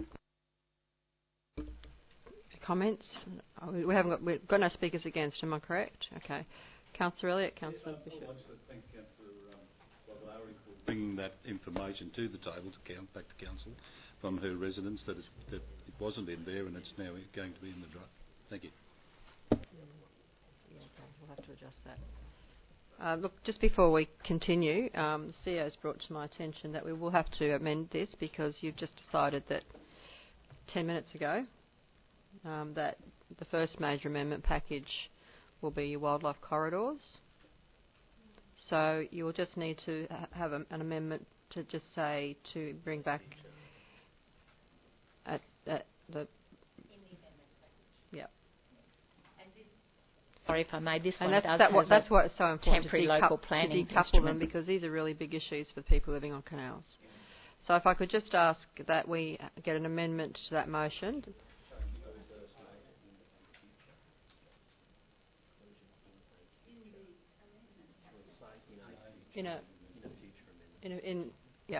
Comments? We've got no speakers against, am I correct? Okay. Councillor Elliott, Councillor Bishop. I'd like to thank Councillor Boglari for bringing that information to the table, back to council, from her residents, that it wasn't in there and it's now going to be in the draft. Thank you. We'll have to adjust that. Look, just before we continue, the CEO's brought to my attention that we will have to amend this because you've just decided that 10 minutes ago that the first major amendment package will be your wildlife corridors. So you'll just need to have an amendment to just say to bring back at the... Yeah. Sorry if I made this and one. That's what it's so important temporary local planning to decouple instrument. them, because these are really big issues for people living on canals. So if I could just ask that we get an amendment to that motion. Yeah.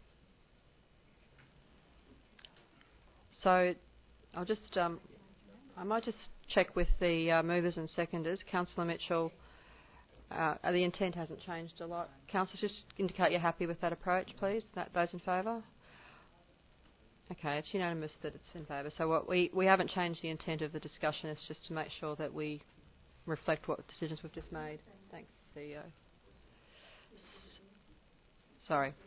So I'll just, I might just check with the movers and seconders. Councillor Mitchell, the intent hasn't changed a lot. Councillors, just indicate you're happy with that approach, please. Those in favour? Okay, it's unanimous that it's in favour. So what we haven't changed the intent of the discussion. It's just to make sure that we reflect what decisions we've just made. Thanks, CEO. Sorry.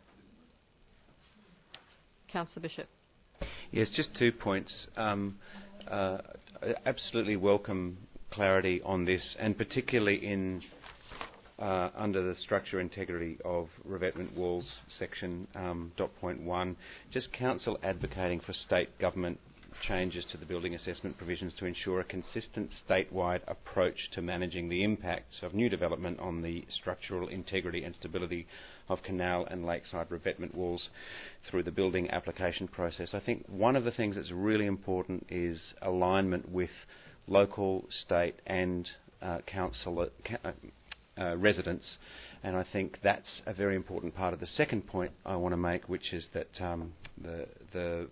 Councillor Bishop. Yes, just 2 points. I absolutely welcome clarity on this, and particularly in under the structure integrity of revetment walls section .1, just council advocating for state government changes to the building assessment provisions to ensure a consistent statewide approach to managing the impacts of new development on the structural integrity and stability of canal and lakeside revetment walls through the building application process. I think one of the things that's really important is alignment with local, state and council residents, and I think that's a very important part of the second point I want to make, which is that the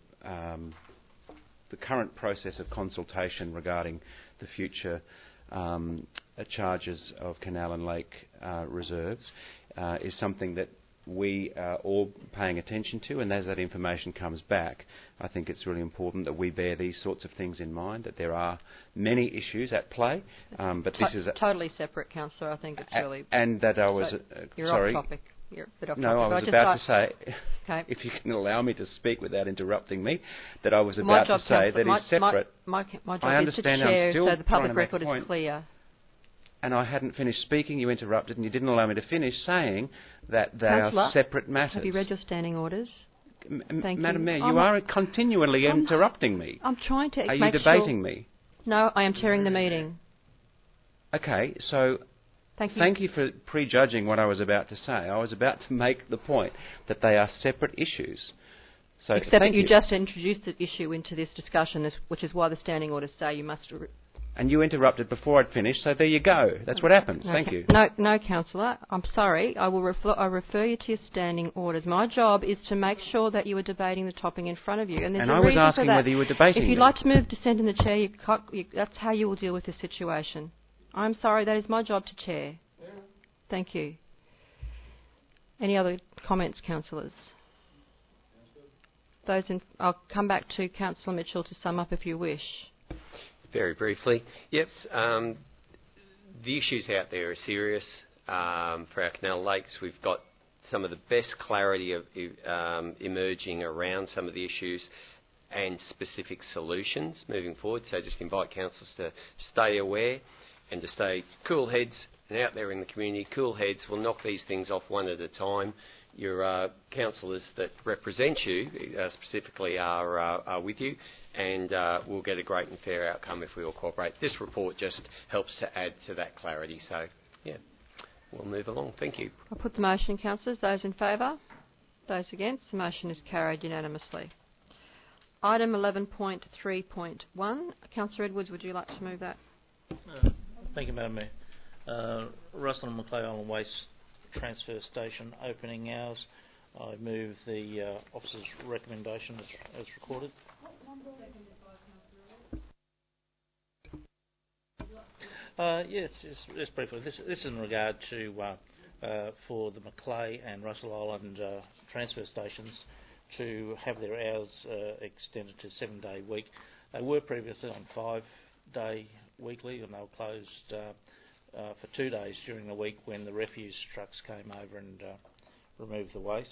current process of consultation regarding the future charges of canal and lake reserves is something that we are all paying attention to, and as that information comes back, I think it's really important that we bear these sorts of things in mind, that there are many issues at play, but this is... Totally separate, Councillor. I think it's really... And that I was... you're sorry. off topic. You're a bit off no, topic. I was about to say, okay. If you can allow me to speak without interrupting me, that I was about to say that it's separate. My job I understand is to chair, I'm still so the public trying to record is clear. And I hadn't finished speaking, you interrupted, and you didn't allow me to finish saying that they are separate matters. Have you read your standing orders? Thank Madam you. Mayor, you are continually interrupting me. I'm trying to Are you debating me? No, I am chairing the meeting. Okay, so thank you for prejudging what I was about to say. I was about to make the point that they are separate issues. So except that you just introduced the issue into this discussion, which is why the standing orders say you must... And you interrupted before I'd finished, so there you go. That's what happens. Okay. Thank you. No, Councillor. I'm sorry. I refer you to your standing orders. My job is to make sure that you are debating the topic in front of you. And I was asking whether you were debating If you'd like to move dissent in the chair, that's how you will deal with this situation. I'm sorry. That is my job to chair. Yeah. Thank you. Any other comments, councillors? I'll come back to Councillor Mitchell to sum up if you wish. Very briefly. Yep. The issues out there are serious. For our canal lakes, we've got some of the best clarity of emerging around some of the issues and specific solutions moving forward. So just invite councillors to stay aware and to stay cool heads and out there in the community. Cool heads. We'll knock these things off one at a time. Your councillors that represent you specifically are with you, and we'll get a great and fair outcome if we all cooperate. This report just helps to add to that clarity. So, yeah, we'll move along. Thank you. I'll put the motion, councillors. Those in favour? Those against? The motion is carried unanimously. Item 11.3.1. Councillor Edwards, would you like to move that? Thank you, Madam Mayor. Russell and Macleay Island Waste Transfer Station opening hours. I move the officer's recommendation as recorded. Yes, just briefly. This is in regard to for the Macleay and Russell Island transfer stations to have their hours extended to 7-day week. They were previously on 5-day weekly, and they were closed for 2 days during the week when the refuse trucks came over and removed the waste.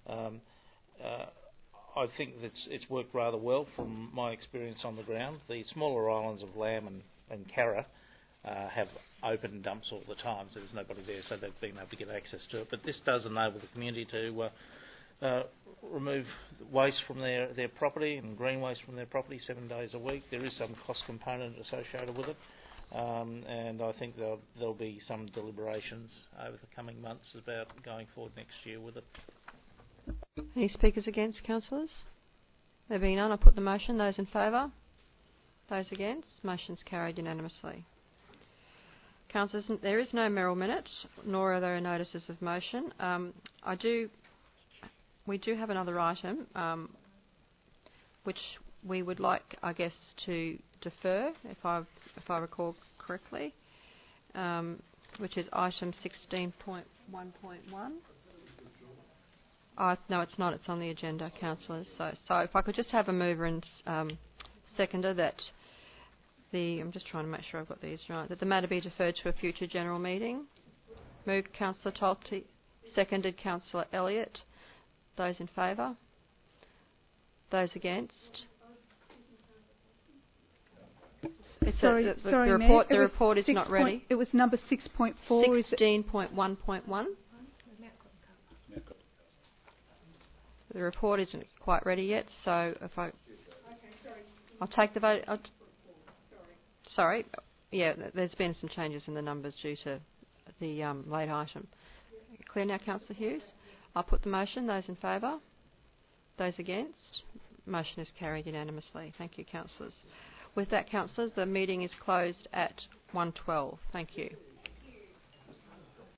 I think that it's worked rather well from my experience on the ground. The smaller islands of Lamb and Carra have open dumps all the time, so there's nobody there, so they've been able to get access to it. But this does enable the community to remove waste from their property and green waste from their property 7 days a week. There is some cost component associated with it, and I think there'll be some deliberations over the coming months about going forward next year with it. Any speakers against, councillors? There being none, I put the motion. Those in favour? Those against? Motion's carried unanimously. Councillors, there is no Merrill minute, nor are there notices of motion. We do have another item, which we would like, I guess, to defer, if I recall correctly, which is item 16.1.1. No, it's not. It's on the agenda, councillors. So if I could just have a mover and seconder that I'm just trying to make sure I've got these right, that the matter be deferred to a future general meeting. Moved Councillor Tolte, seconded Councillor Elliott. Those in favour? Those against? Sorry, the report is not ready. It was number 6.4. 16.1.1. The report isn't quite ready yet, so if I'll take the vote. Sorry. Yeah, there's been some changes in the numbers due to the late item. Clear now, Councillor Hughes? I'll put the motion. Those in favour? Those against? Motion is carried unanimously. Thank you, councillors. With that, councillors, the meeting is closed at 1:12. Thank you.